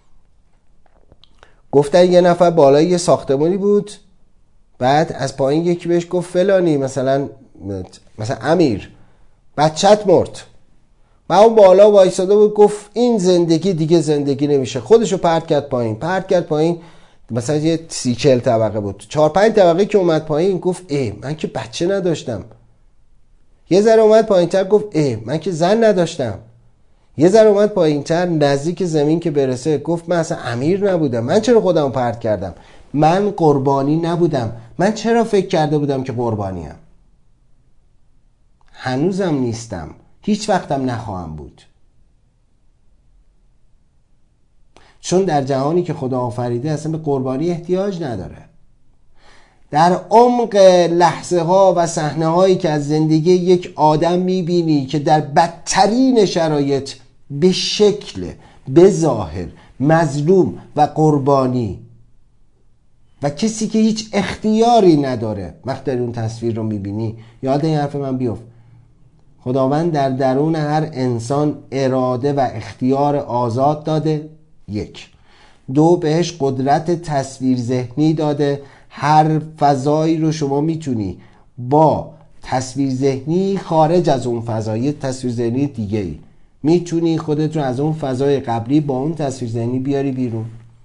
گفتن یه نفر بالای یه ساختمانی بود، بعد از پایین یکی بهش گفت فلانی، مثلا مثلا امیر بچت مرد، و اون بالا وایساده بود گفت این زندگی دیگه زندگی نمیشه، خودشو پرت کرد پایین پرت کرد پایین. مثلا یه سی چل طبقه بود، چهار پنج طبقه که اومد پایین گفت ای من که بچه نداشتم. یه ذره اومد پایینتر گفت ای من که زن نداشتم. یه ذره اومد پایینتر نزدیک زمین که برسه گفت من اصلا امیر نبودم، من چرا خودمو پرت کردم؟ من قربانی نبودم. من چرا فکر کرده بودم که قربانیم؟ هنوزم نیستم، هیچ وقتم نخواهم بود. چون در جهانی که خدا آفریده اصلا به قربانی احتیاج نداره. در عمق لحظه ها و صحنه هایی که از زندگی یک آدم میبینی که در بدترین شرایط به شکل به ظاهر مظلوم و قربانی و کسی که هیچ اختیاری نداره، وقتی اون تصویر رو میبینی یاد این حرف من بیفت. خداوند در درون هر انسان اراده و اختیار آزاد داده، یک. دو، بهش قدرت تصویر ذهنی داده. هر فضایی رو شما میتونی با تصویر ذهنی خارج از اون فضای تصویر ذهنی دیگه ای میتونی خودت رو از اون فضای قبلی با اون تصویر ذهنی بیاری بیرون.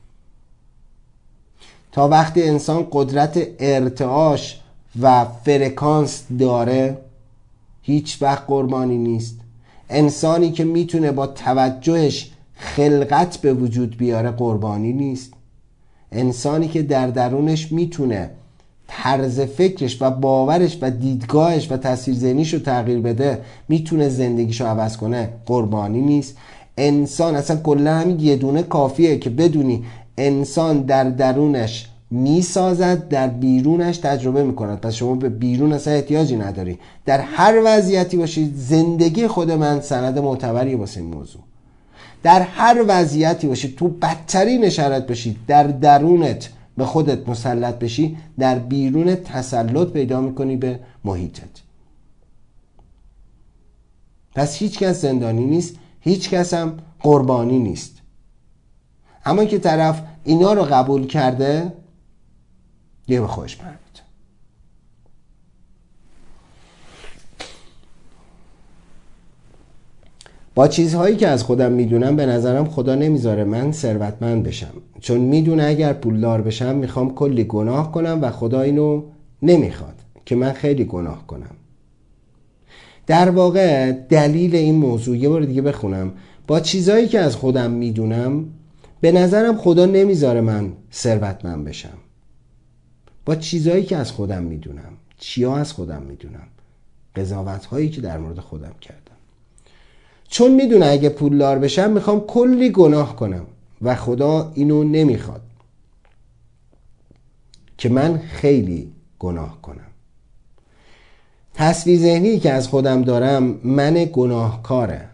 تا وقتی انسان قدرت ارتعاش و فرکانس داره هیچ وقت قربانی نیست. انسانی که میتونه با توجهش خلقت به وجود بیاره قربانی نیست. انسانی که در درونش میتونه طرز فکرش و باورش و دیدگاهش و تصویر ذهنیش رو تغییر بده، میتونه زندگیش رو عوض کنه، قربانی نیست. انسان اصلا کلا همین یه دونه کافیه که بدونی انسان در درونش میسازد، در بیرونش تجربه میکند. پس شما به بیرون اصلا احتیاجی نداری. در هر وضعیتی باشید زندگی خود من سند معتبری واسه این موضوع. در هر وضعیتی باشید، تو بدترین شرایط باشید، در درونت به خودت مسلط بشی، در بیرون تسلط پیدا میکنی به محیطت. پس هیچ کس زندانی نیست، هیچ کس هم قربانی نیست. اما که طرف اینا رو قبول کرده یه به خودش مربوط. با چیزهایی که از خودم میدونم به نظرم خدا نمیذاره من ثروتمند بشم، چون میدونه اگر پولدار بشم میخوام کلی گناه کنم و خدا اینو نمیخواد که من خیلی گناه کنم. در واقع دلیل این موضوع، یه بار دیگه بخونم، با چیزهایی که از خودم میدونم به نظرم خدا نمیذاره من ثروتمند بشم. با چیزهایی که از خودم میدونم. چیا از خودم میدونم؟ قضاوت هایی که در مورد خودم کردم. چون میدونه اگه پولدار بشم میخوام کلی گناه کنم و خدا اینو نمیخواد که من خیلی گناه کنم. تصویر ذهنی که از خودم دارم من گناهکاره.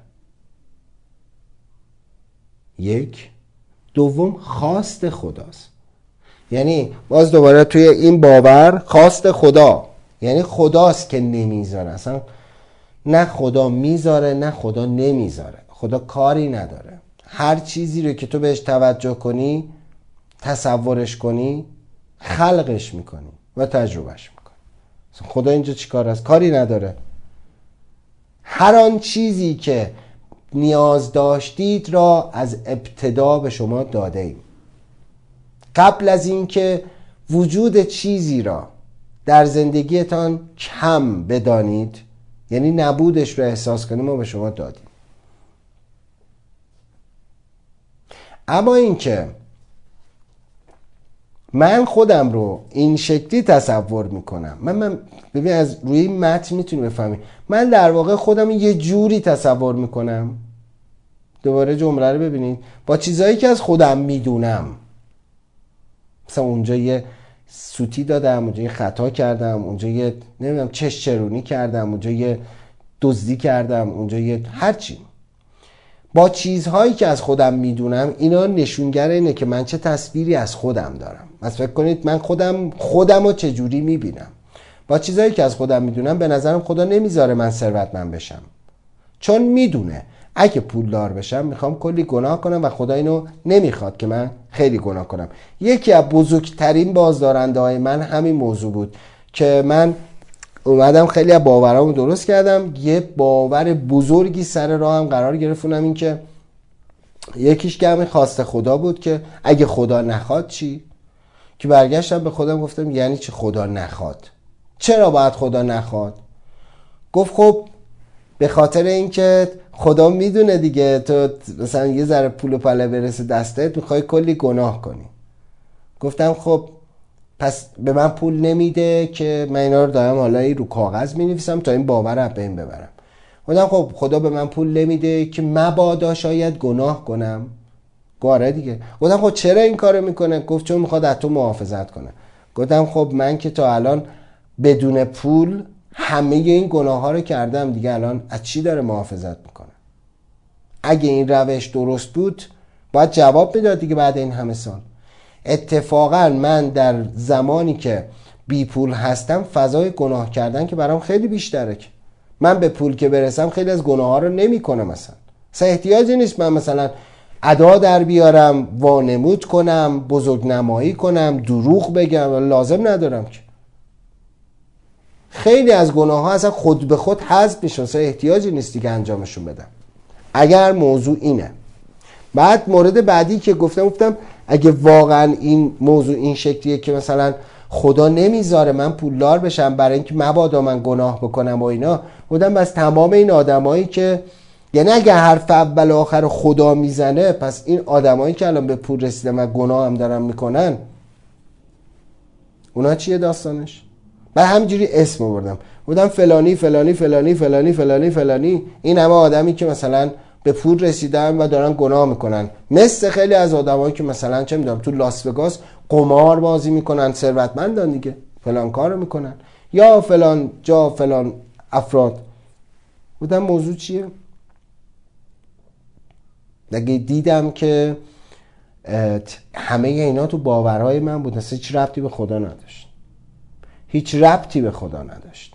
یک. دوم خواست خداست. یعنی باز دوباره توی این باور خواست خدا، یعنی خداست که نمیذاره. اصلا نه خدا میذاره نه خدا نمیذاره. خدا کاری نداره. هر چیزی رو که تو بهش توجه کنی، تصورش کنی، خلقش میکنی و تجربهش میکنی. خدا اینجا چی کار است؟ کاری نداره. هر آن چیزی که نیاز داشتید را از ابتدا به شما داده ایم. قبل از اینکه وجود چیزی را در زندگیتان کم بدانید، یعنی نبودش رو احساس کنید، ما به شما دادیم. اما اینکه من خودم رو این شکلی تصور میکنم، من, من ببین از روی این متن میتونی بفهمی من در واقع خودم یه جوری تصور میکنم. دوباره جمله رو ببینید، با چیزهایی که از خودم میدونم. مثلا اونجا یه سوتی دادم، اونجا یه خطا کردم، اونجا یه نمیدونم چش چرونی کردم، اونجا یه دزدی کردم، اونجا یه هرچی. با چیزهایی که از خودم میدونم، اینا نشونگر اینه که من چه تصویری از خودم دارم. مثلا فکر کنید من خودم خودم رو چجوری میبینم. با چیزهایی که از خودم میدونم به نظرم خدا نمیذاره من ثروتمند بشم، چون میدونه اگه پولدار بشم میخوام کلی گناه کنم و خدا اینو نمیخواد که من خیلی گناه کنم. یکی از بزرگترین بازدارنده های من همین موضوع بود که من اومدم خیلی از باورامو درست کردم. یه باور بزرگی سر راهم قرار گرفتم، این که یکیش که همین خواست خدا بود که اگه خدا نخواد چی؟ که برگشتم به خودم گفتم یعنی چی خدا نخواد؟ چرا باید خدا نخواد؟ گفت خب به خاطر اینکه خدا میدونه دیگه تو مثلا یه ذره پول و پله برسه دستت میخوای کلی گناه کنی. گفتم خب پس به من پول نمیده که من اینا رو دارم حالا رو کاغذ مینویسم تا این باور رو به این ببرم. گفتم خب خدا به من پول نمیده که مبادا شاید گناه کنم. گاره دیگه. گفتم خب چرا این کارو میکنه؟ گفت چون میخواد از تو محافظت کنه. گفتم خب من که تا الان بدون پول همه این گناه ها رو کردم دیگه، الان از چی داره محافظت میکنه؟ اگه این روش درست بود باید جواب میداد دیگه بعد این همه سال. اتفاقا من در زمانی که بی پول هستم فضای گناه کردن که برام خیلی بیشتره. که من به پول که برسم خیلی از گناه ها رو نمی کنم. مثلا اصلا احتیاجی نیست من مثلا ادا در بیارم، وانمود کنم، بزرگ نمایی کنم، دروغ بگم، لازم ندارم که. خیلی از گناه ها اصلا خود به خود حذف میشن، اصلا احتیاجی نیستی که انجامشون بدم اگر موضوع اینه. بعد مورد بعدی که گفتم گفتم اگه واقعا این موضوع این شکلیه که مثلا خدا نمیذاره من پولدار بشم برای اینکه مبادا من گناه بکنم و اینا، بودم بس تمام این آدمایی که یعنی اگه حرف اول و آخر خدا میزنه، پس این آدمایی که الان به پول رسیدن و گناه هم دارن میکنن اونا چیه داستانش؟ بعد همینجوری اسم آوردم، بودم فلانی فلانی فلانی فلانی فلانی فلانی این همه آدمی که مثلا به پول رسیدن و دارن گناه میکنن، مثل خیلی از آدمایی که مثلا چه میدونم تو لاس وگاس قمار بازی میکنن، ثروتمندن دیگه، فلان کارو میکنن، یا فلان جا فلان افراد. بودم موضوع چیه؟ دیگه دیدم که همه اینا تو باورهای من بود، اصلا هیچ ربطی به خدا نداشت، هیچ ربطی به خدا نداشت.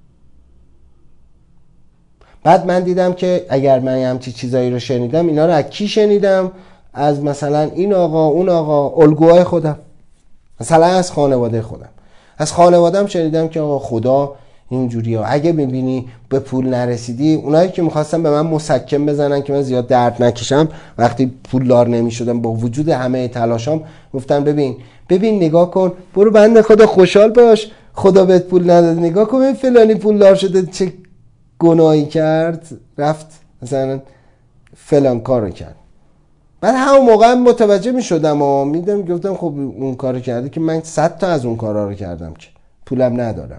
بعد من دیدم که اگر من همچی چیزایی رو شنیدم، اینا رو از کی شنیدم؟ از مثلا این آقا اون آقا، الگوهای خودم، مثلا از خانواده خودم. از خانوادم شنیدم که آقا خدا اینجوریه، اگه میبینی به پول نرسیدی، اونایی که میخواستن به من مسکن بزنن که من زیاد درد نکشم وقتی پولدار نمیشدم، با وجود همه تلاشام گفتن ببین ببین نگاه کن، برو بنده خدا خوشحال باش، خدا بهت پول نداد، نگاه کن این فلانی پولدار شده، چه گناهی کرد، رفت مثلا فلان کارو کرد. بعد همون موقع متوجه میشدم و میدم گفتم خب اون کارو کرده که من صد تا از اون کارا رو کردم که پولم ندارم.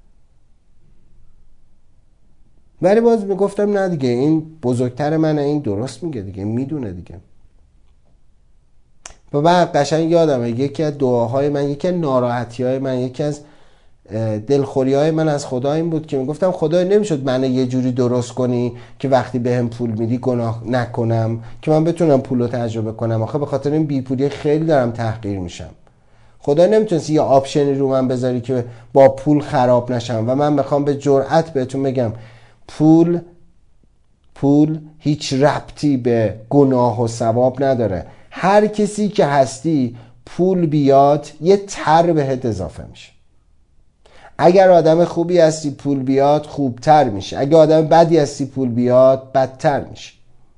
ولی باز میگفتم نه دیگه این بزرگتر منه، این درست میگه دیگه، میدونه دیگه. و بعد قشنگ یادمه یکی از دعاهای من، یکی از ناراحتی‌های من، یکی از دلخوری‌های من از خدا این بود که میگفتم خدا نمیشد من یه جوری درست کنی که وقتی بهم پول میدی گناه نکنم، که من بتونم پولو تجربه کنم. آخه به خاطر این بیپولی خیلی دارم تحقیر میشم. خدا نمیتونستی یه آپشنی رو من بذاری که با پول خراب نشم. و من میخوام به جرئت بهتون بگم پول پول هیچ ربطی به گناه و ثواب نداره. هر کسی که هستی پول بیاد یه تر بهت اضافه میشه. اگر آدم خوبی هستی پول بیاد خوبتر میشه، اگر آدم بدی هستی پول بیاد بدتر میشه.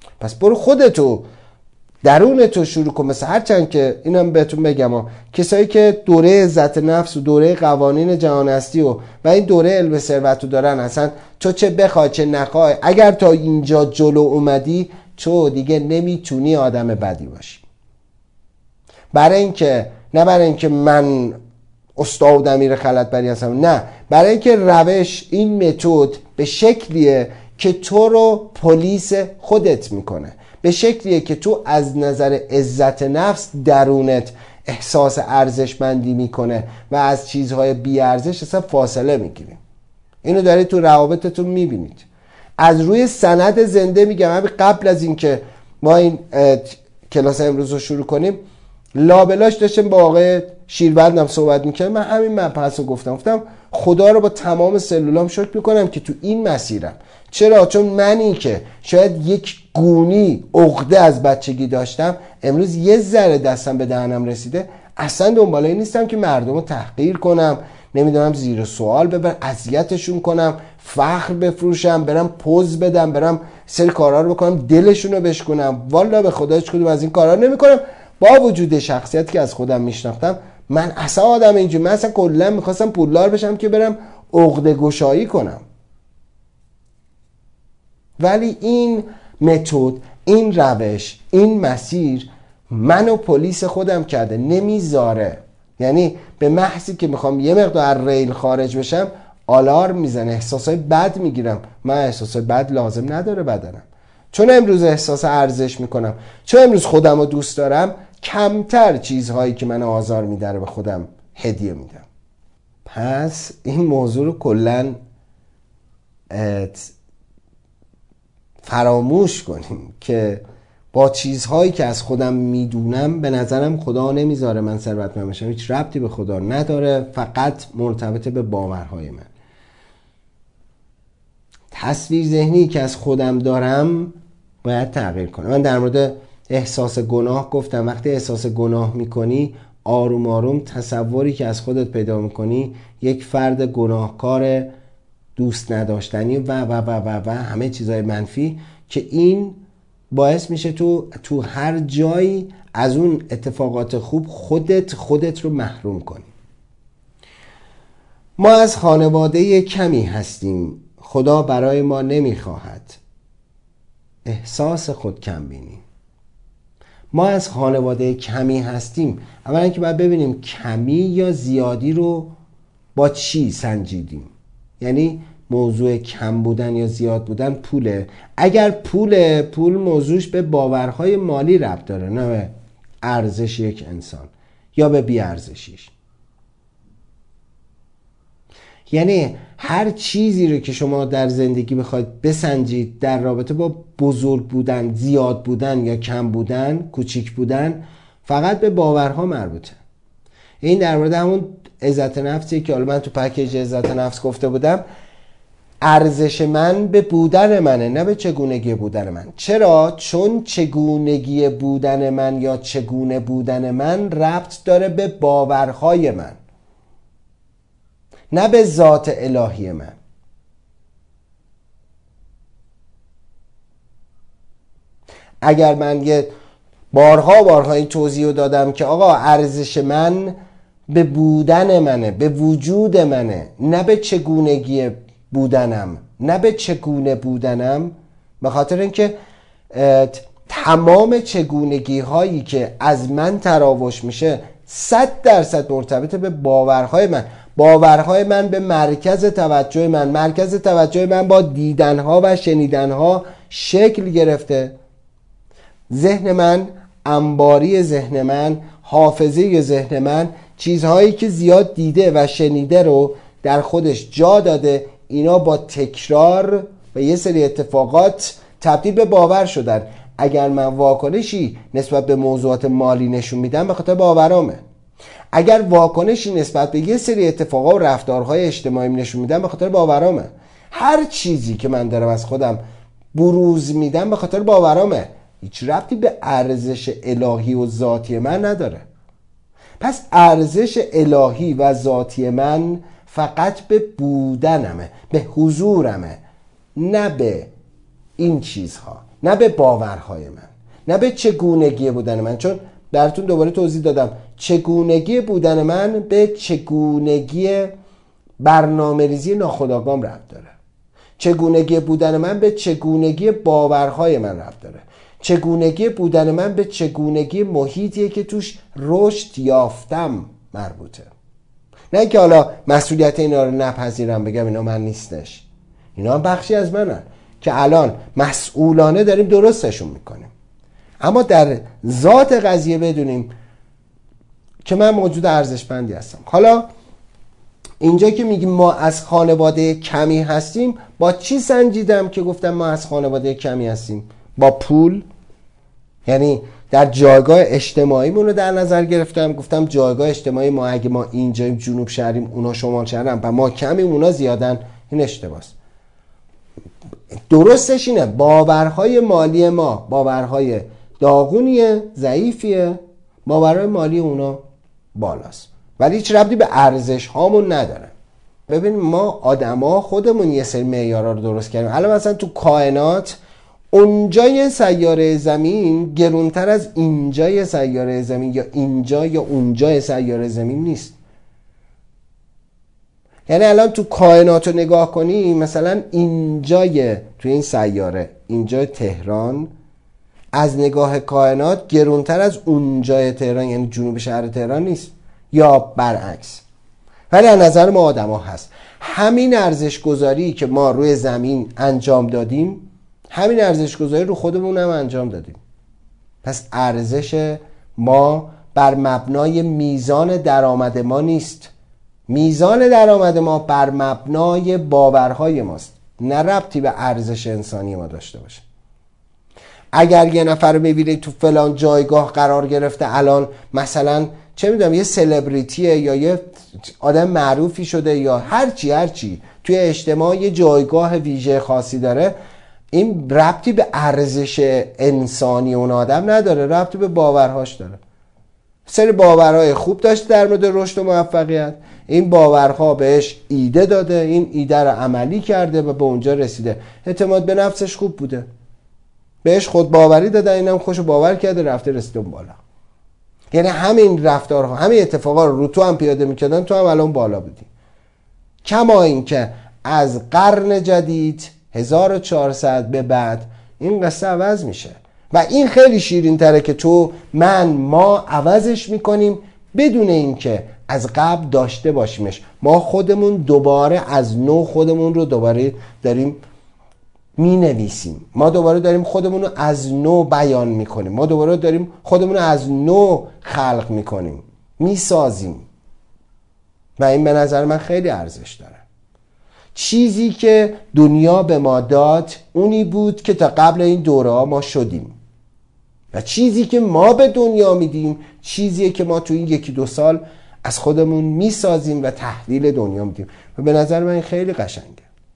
پس برو خودتو درون تو شروع کن. مثل هرچند که اینم بهتون بگم ها، کسایی که دوره عزت نفس و دوره قوانین جهان هستی و و این دوره علم ثروت رو دارن، اصلا تو چه بخوای چه نخوای، اگر تا اینجا جلو اومدی تو دیگه نمیتونی آدم بدی باشی. برای اینکه نه برای اینکه من استاد امیر خلعتبری هستم، نه، برای اینکه روش این متد به شکلیه که تو رو پلیس خودت میکنه، به شکلیه که تو از نظر عزت نفس درونت احساس ارزشمندی میکنه و از چیزهای بی ارزش اصلا فاصله میگیریم. اینو دارید تو روابطتون میبینید. از روی سند زنده میگم، همین قبل از اینکه ما این کلاس امروز رو شروع کنیم لابلاش داشتم با آقای شیربندم صحبت میکنم، من همین مبحث رو گفتم گفتم خدا رو با تمام سلولام شکر میکنم که تو این مسیرم. چرا؟ چون منی که شاید یک گونی عقده از بچگی داشتم، امروز یه ذره دستم به دهنم رسیده، اصلا دنبال این نیستم که مردم رو تحقیر کنم، نمیدونم زیر سوال ببرم، اذیتشون کنم، فخر بفروشم، برم پوز بدم، برم سری کارا رو بکنم دلشون رو بشکنم. والا به خدا هیچ کدوم از این کارا نمیکنم. با وجود شخصیتی که از خودم میشناختم، من اصلا آدم اینجوری، من اصلا کلا میخواستم پولدار بشم که برم عقده گشایی کنم. ولی این متد، این روش، این مسیر منو پلیس خودم کرده، نمیذاره. یعنی به محضی که میخوام یه مقدار ریل خارج بشم آلارم میزنه، احساسای بد میگیرم. من احساسای بد لازم نداره بدنم. چون امروز احساس ارزش میکنم، چون امروز خودم رو دوست دارم، کمتر چیزهایی که من آزار میده به خودم هدیه میدم. پس این موضوع رو کلن فراموش کنیم که با چیزهایی که از خودم میدونم به نظرم خدا نمیذاره من ثروتمند بشم، هیچ ربطی به خدا نداره، فقط مرتبط به باورهای من. تصویر ذهنی که از خودم دارم باید تغییر کنه. من در مورد احساس گناه گفتم، وقتی احساس گناه میکنی آروم آروم تصوری که از خودت پیدا میکنی یک فرد گناهکار دوست نداشتنی و و و و و همه چیزهای منفی، که این باعث میشه تو تو هر جایی از اون اتفاقات خوب خودت خودت رو محروم کنی. ما از خانواده کمی هستیم، خدا برای ما نمیخواهد احساس خود کم بینی. ما از خانواده کمی هستیم، اولا اینکه باید ببینیم کمی یا زیادی رو با چی سنجیدیم. یعنی موضوع کم بودن یا زیاد بودن پوله. اگر پول پول موضوعش به باورهای مالی ربط داره، نه به ارزش یک انسان یا به بی ارزشیش. یعنی هر چیزی رو که شما در زندگی بخواید بسنجید در رابطه با بزرگ بودن، زیاد بودن یا کم بودن، کوچیک بودن، فقط به باورها مربوطه. این در مورد همون عزت نفسی که حالا من تو پکیج عزت نفس گفته بودم، ارزش من به بودن منه، نه به چگونگی بودن من. چرا؟ چون چگونگی بودن من یا چگونه بودن من ربط داره به باورهای من، نه به ذات الهی من. اگر من یه بارها بارها این توضیح رو دادم که آقا ارزش من به بودن منه، به وجود منه، نه به چگونگی بودنم، نه به چگونه بودنم، به خاطر اینکه تمام چگونگی هایی که از من تراوش میشه صد درصد مرتبط به باورهای من. باورهای من به مرکز توجه من، مرکز توجه من با دیدنها و شنیدنها شکل گرفته. ذهن من، انباری ذهن من، حافظه ذهن من، چیزهایی که زیاد دیده و شنیده رو در خودش جا داده، اینا با تکرار و یه سری اتفاقات تبدیل به باور شدن. اگر من واکنشی نسبت به موضوعات مالی نشون میدم، به خاطر باورامه. اگر واکنشی نسبت به یه سری اتفاقات و رفتارهای اجتماعی نشون میدم، به خاطر باورامه. هر چیزی که من دارم از خودم بروز میدم به خاطر باورامه، هیچ ربطی به ارزش الهی و ذاتی من نداره. پس ارزش الهی و ذاتی من فقط به بودنمه، به حضورمه، نه به این چیزها، نه به باورهای من، نه به چگونگی بودن من. چون براتون دوباره توضیح دادم چگونگی بودن من به چگونگی برنامه ریزی ناخودآگاهم ربط داره. چگونگی بودن من به چگونگی باورهای من ربط داره. چگونگی بودن من به چگونگی محیطیه که توش رشد یافتم مربوطه. نه که حالا مسئولیت اینا رو نپذیرم بگم اینا من نیستش، اینا هم بخشی از منن که الان مسئولانه داریم درستشون میکنیم. اما در ذات قضیه بدونیم که من موجود ارزشمندی هستم. حالا اینجا که میگیم ما از خانواده کمی هستیم، با چی سنجیدم که گفتم ما از خانواده کمی هستیم؟ با پول؟ یعنی در جایگاه اجتماعیمون رو در نظر گرفتم، گفتم جایگاه اجتماعی ما اگه ما اینجاییم جنوب شهریم اونا شمال شهرن و ما کمیم اونا زیادن، این اشتباهه. درستش اینه باورهای مالی ما باورهای داغونیه، ضعیفیه، باورهای مالی اونا بالاست، ولی هیچ ربطی به ارزش هامون نداره. ببین ما آدما خودمون یه سری معیارا رو درست کردیم. الان مثلا تو کائنات اونجای سیاره زمین گرونتر از اینجای سیاره زمین یا اینجا یا اونجای سیاره زمین نیست. یعنی الان تو کائنات رو نگاه کنی، مثلا اینجای تو این سیاره اینجای تهران از نگاه کائنات گرونتر از اونجای تهران یعنی جنوب شهر تهران نیست، یا برعکس. ولی از نظر ما آدم ها هست. همین ارزش گذاری که ما روی زمین انجام دادیم، همین ارزش گذاری رو خودمون هم انجام دادیم. پس ارزش ما بر مبنای میزان درآمد ما نیست. میزان درآمد ما بر مبنای باورهای ماست، نه ربطی به ارزش انسانی ما داشته باشه. اگر یه نفر رو ببینید تو فلان جایگاه قرار گرفته، الان مثلا چه میدونم یه سلبریتیه یا یه آدم معروفی شده یا هرچی هرچی توی اجتماع یه جایگاه ویژه خاصی داره، این ربطی به ارزش انسانی اون آدم نداره، ربطی به باورهاش داره. سری باورهای خوب داشته در مورد رشد و موفقیت، این باورها بهش ایده داده، این ایده رو عملی کرده و به اونجا رسیده. اعتماد به نفسش خوب بوده، بهش خود باوری داده، اینم خوشو باور کرده رفته رسیده اون بالا. یعنی همین رفتارها همین اتفاقا رو رو تو هم پیاده میکردن، تو هم الان بالا بودی. کما این که از قرن جدید هزار و چهارصد به بعد این قصه عوض میشه و این خیلی شیرین تره که تو من ما عوضش میکنیم بدون اینکه از قبل داشته باشیمش. ما خودمون دوباره از نو خودمون رو دوباره داریم می نویسیم، ما دوباره داریم خودمون رو از نو بیان میکنیم، ما دوباره داریم خودمون رو از نو خلق میکنیم، میسازیم و این به نظر من خیلی ارزش داره. چیزی که دنیا به ما داد اونی بود که تا قبل این دوره ها ما شدیم و چیزی که ما به دنیا میدیم چیزیه که ما تو این یکی دو سال از خودمون میسازیم و تحویل دنیا میدیم و به نظر من این خیلی قشنگه.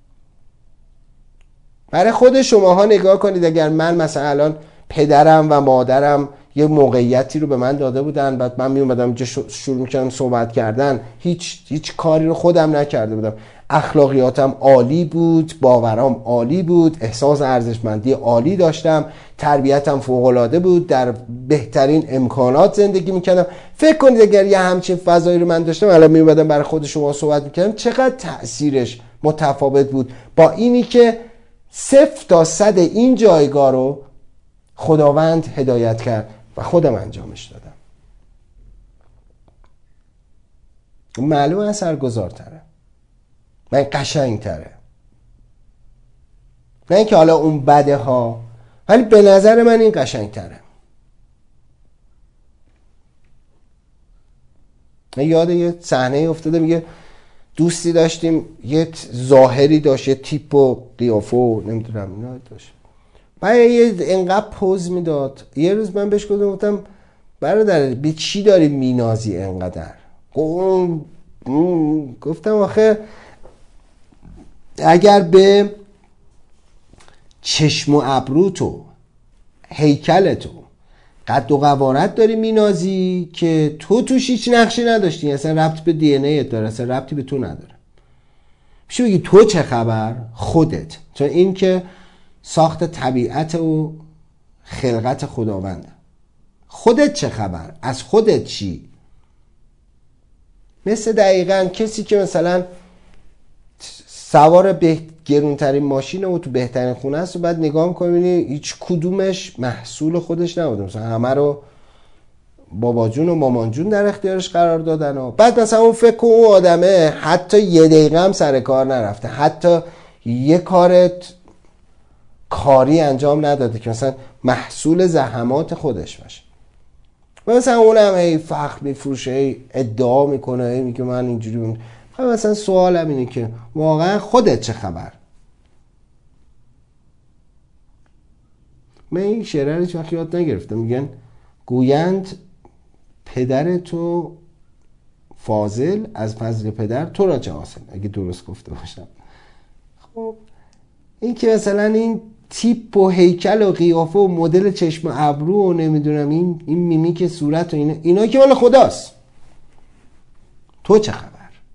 برای خود شماها نگاه کنید، اگر من مثلا الان پدرم و مادرم یه موقعیتی رو به من داده بودن، بعد من می اومدم اینجا شروع می‌کردم صحبت کردن، هیچ هیچ کاری رو خودم نکرده بودم، اخلاقیاتم عالی بود، باورام عالی بود، احساس ارزشمندی عالی داشتم، تربیتم فوق‌العاده بود، در بهترین امکانات زندگی میکردم. فکر کنید اگر یه همچین فضایی رو من داشتم، الان می اومدم برای خود شما صحبت میکردم، چقدر تأثیرش متفاوت بود با اینی که صفر تا صد این جایگاه رو خداوند هدایت کرد و خودم انجامش دادم. معلومه اثرگذارتره و این قشنگتره، نه اینکه حالا اون بده ها، ولی به نظر من این قشنگتره. من یاد یه صحنه افتاده، میگه دوستی داشتیم یه ظاهری داشت، یه تیپ و قیافه و نمیدونم اینا داشت، بعد یه انقدر پوز میداد. یه روز من بهش گفتم گفتم برادر به چی داری مینازی انقدر؟ گفتم آخه اگر به چشم و ابرو تو هیکل تو قد و قوارت داری مینازی که تو توش هیچ نقشی نداشتی، اصلا ربطی به دی ان ای داره، اصلا ربطی به تو نداره. میشه بگی تو چه خبر؟ خودت. چون این که ساخت طبیعت و خلقت خداونده. خودت چه خبر؟ از خودت چی؟ مثل دقیقاً کسی که مثلا سوار به گرونترین ماشینه و تو بهترین خونه است و بعد نگاه می‌کنی می‌بینی هیچ کدومش محصول خودش نبوده، مثلا همه رو بابا جون و مامان جون در اختیارش قرار دادن و بعد مثلا اون فکر اون آدمه حتی یه دقیقه هم سر کار نرفته، حتی یه کارت کاری انجام نداده که مثلا محصول زحمات خودش باشه. و مثلا اونم هی فخر میفروشه، هی ادعا میکنه، هی میگه من اینجوری بیم. مثلا سوالم اینه که واقعا خودت چه خبر؟ من این شعره رو هیچ وقت یاد نگرفتم. میگن گویند پدر تو فاضل، از فضل پدر تو را چه حاصل، اگه درست گفته باشم. خب این که مثلا این تیپ و هیکل و قیافه و مدل چشم و ابرو و نمیدونم این این میمیک صورت و اینا اینا که مال خداست. تو چه خبر؟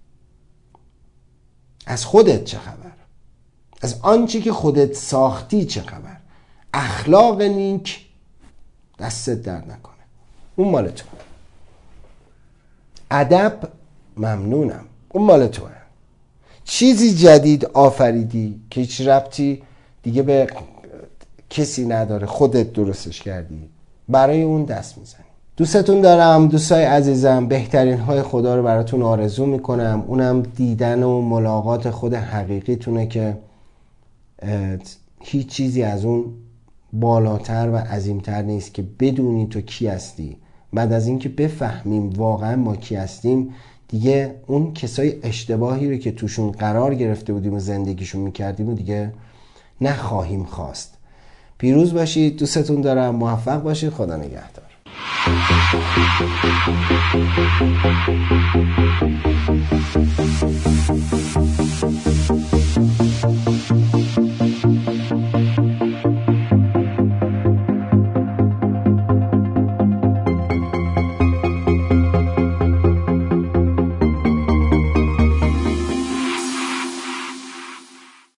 از خودت چه خبر؟ از آنچه که خودت ساختی چه خبر؟ اخلاق نیک دستت در نکنه، اون مال تو. ادب ممنونم، اون مال توه. چیزی جدید آفریدی که هیچ ربطی دیگه به کسی نداره، خودت درستش کردی، برای اون دست میزنی. دوستتون دارم دوستای عزیزم، بهترین های خدا رو براتون آرزو میکنم، اونم دیدن و ملاقات خود حقیقیتونه که هیچ چیزی از اون بالاتر و عظیمتر نیست که بدونی تو کی هستی. بعد از اینکه بفهمیم واقعا ما کی هستیم، دیگه اون کسای اشتباهی رو که توشون قرار گرفته بودیم و زندگیشون میکردیم و دیگه نخواهیم خواست. پیروز باشید، دوستتون دارم، موفق باشید، خدا نگهدار.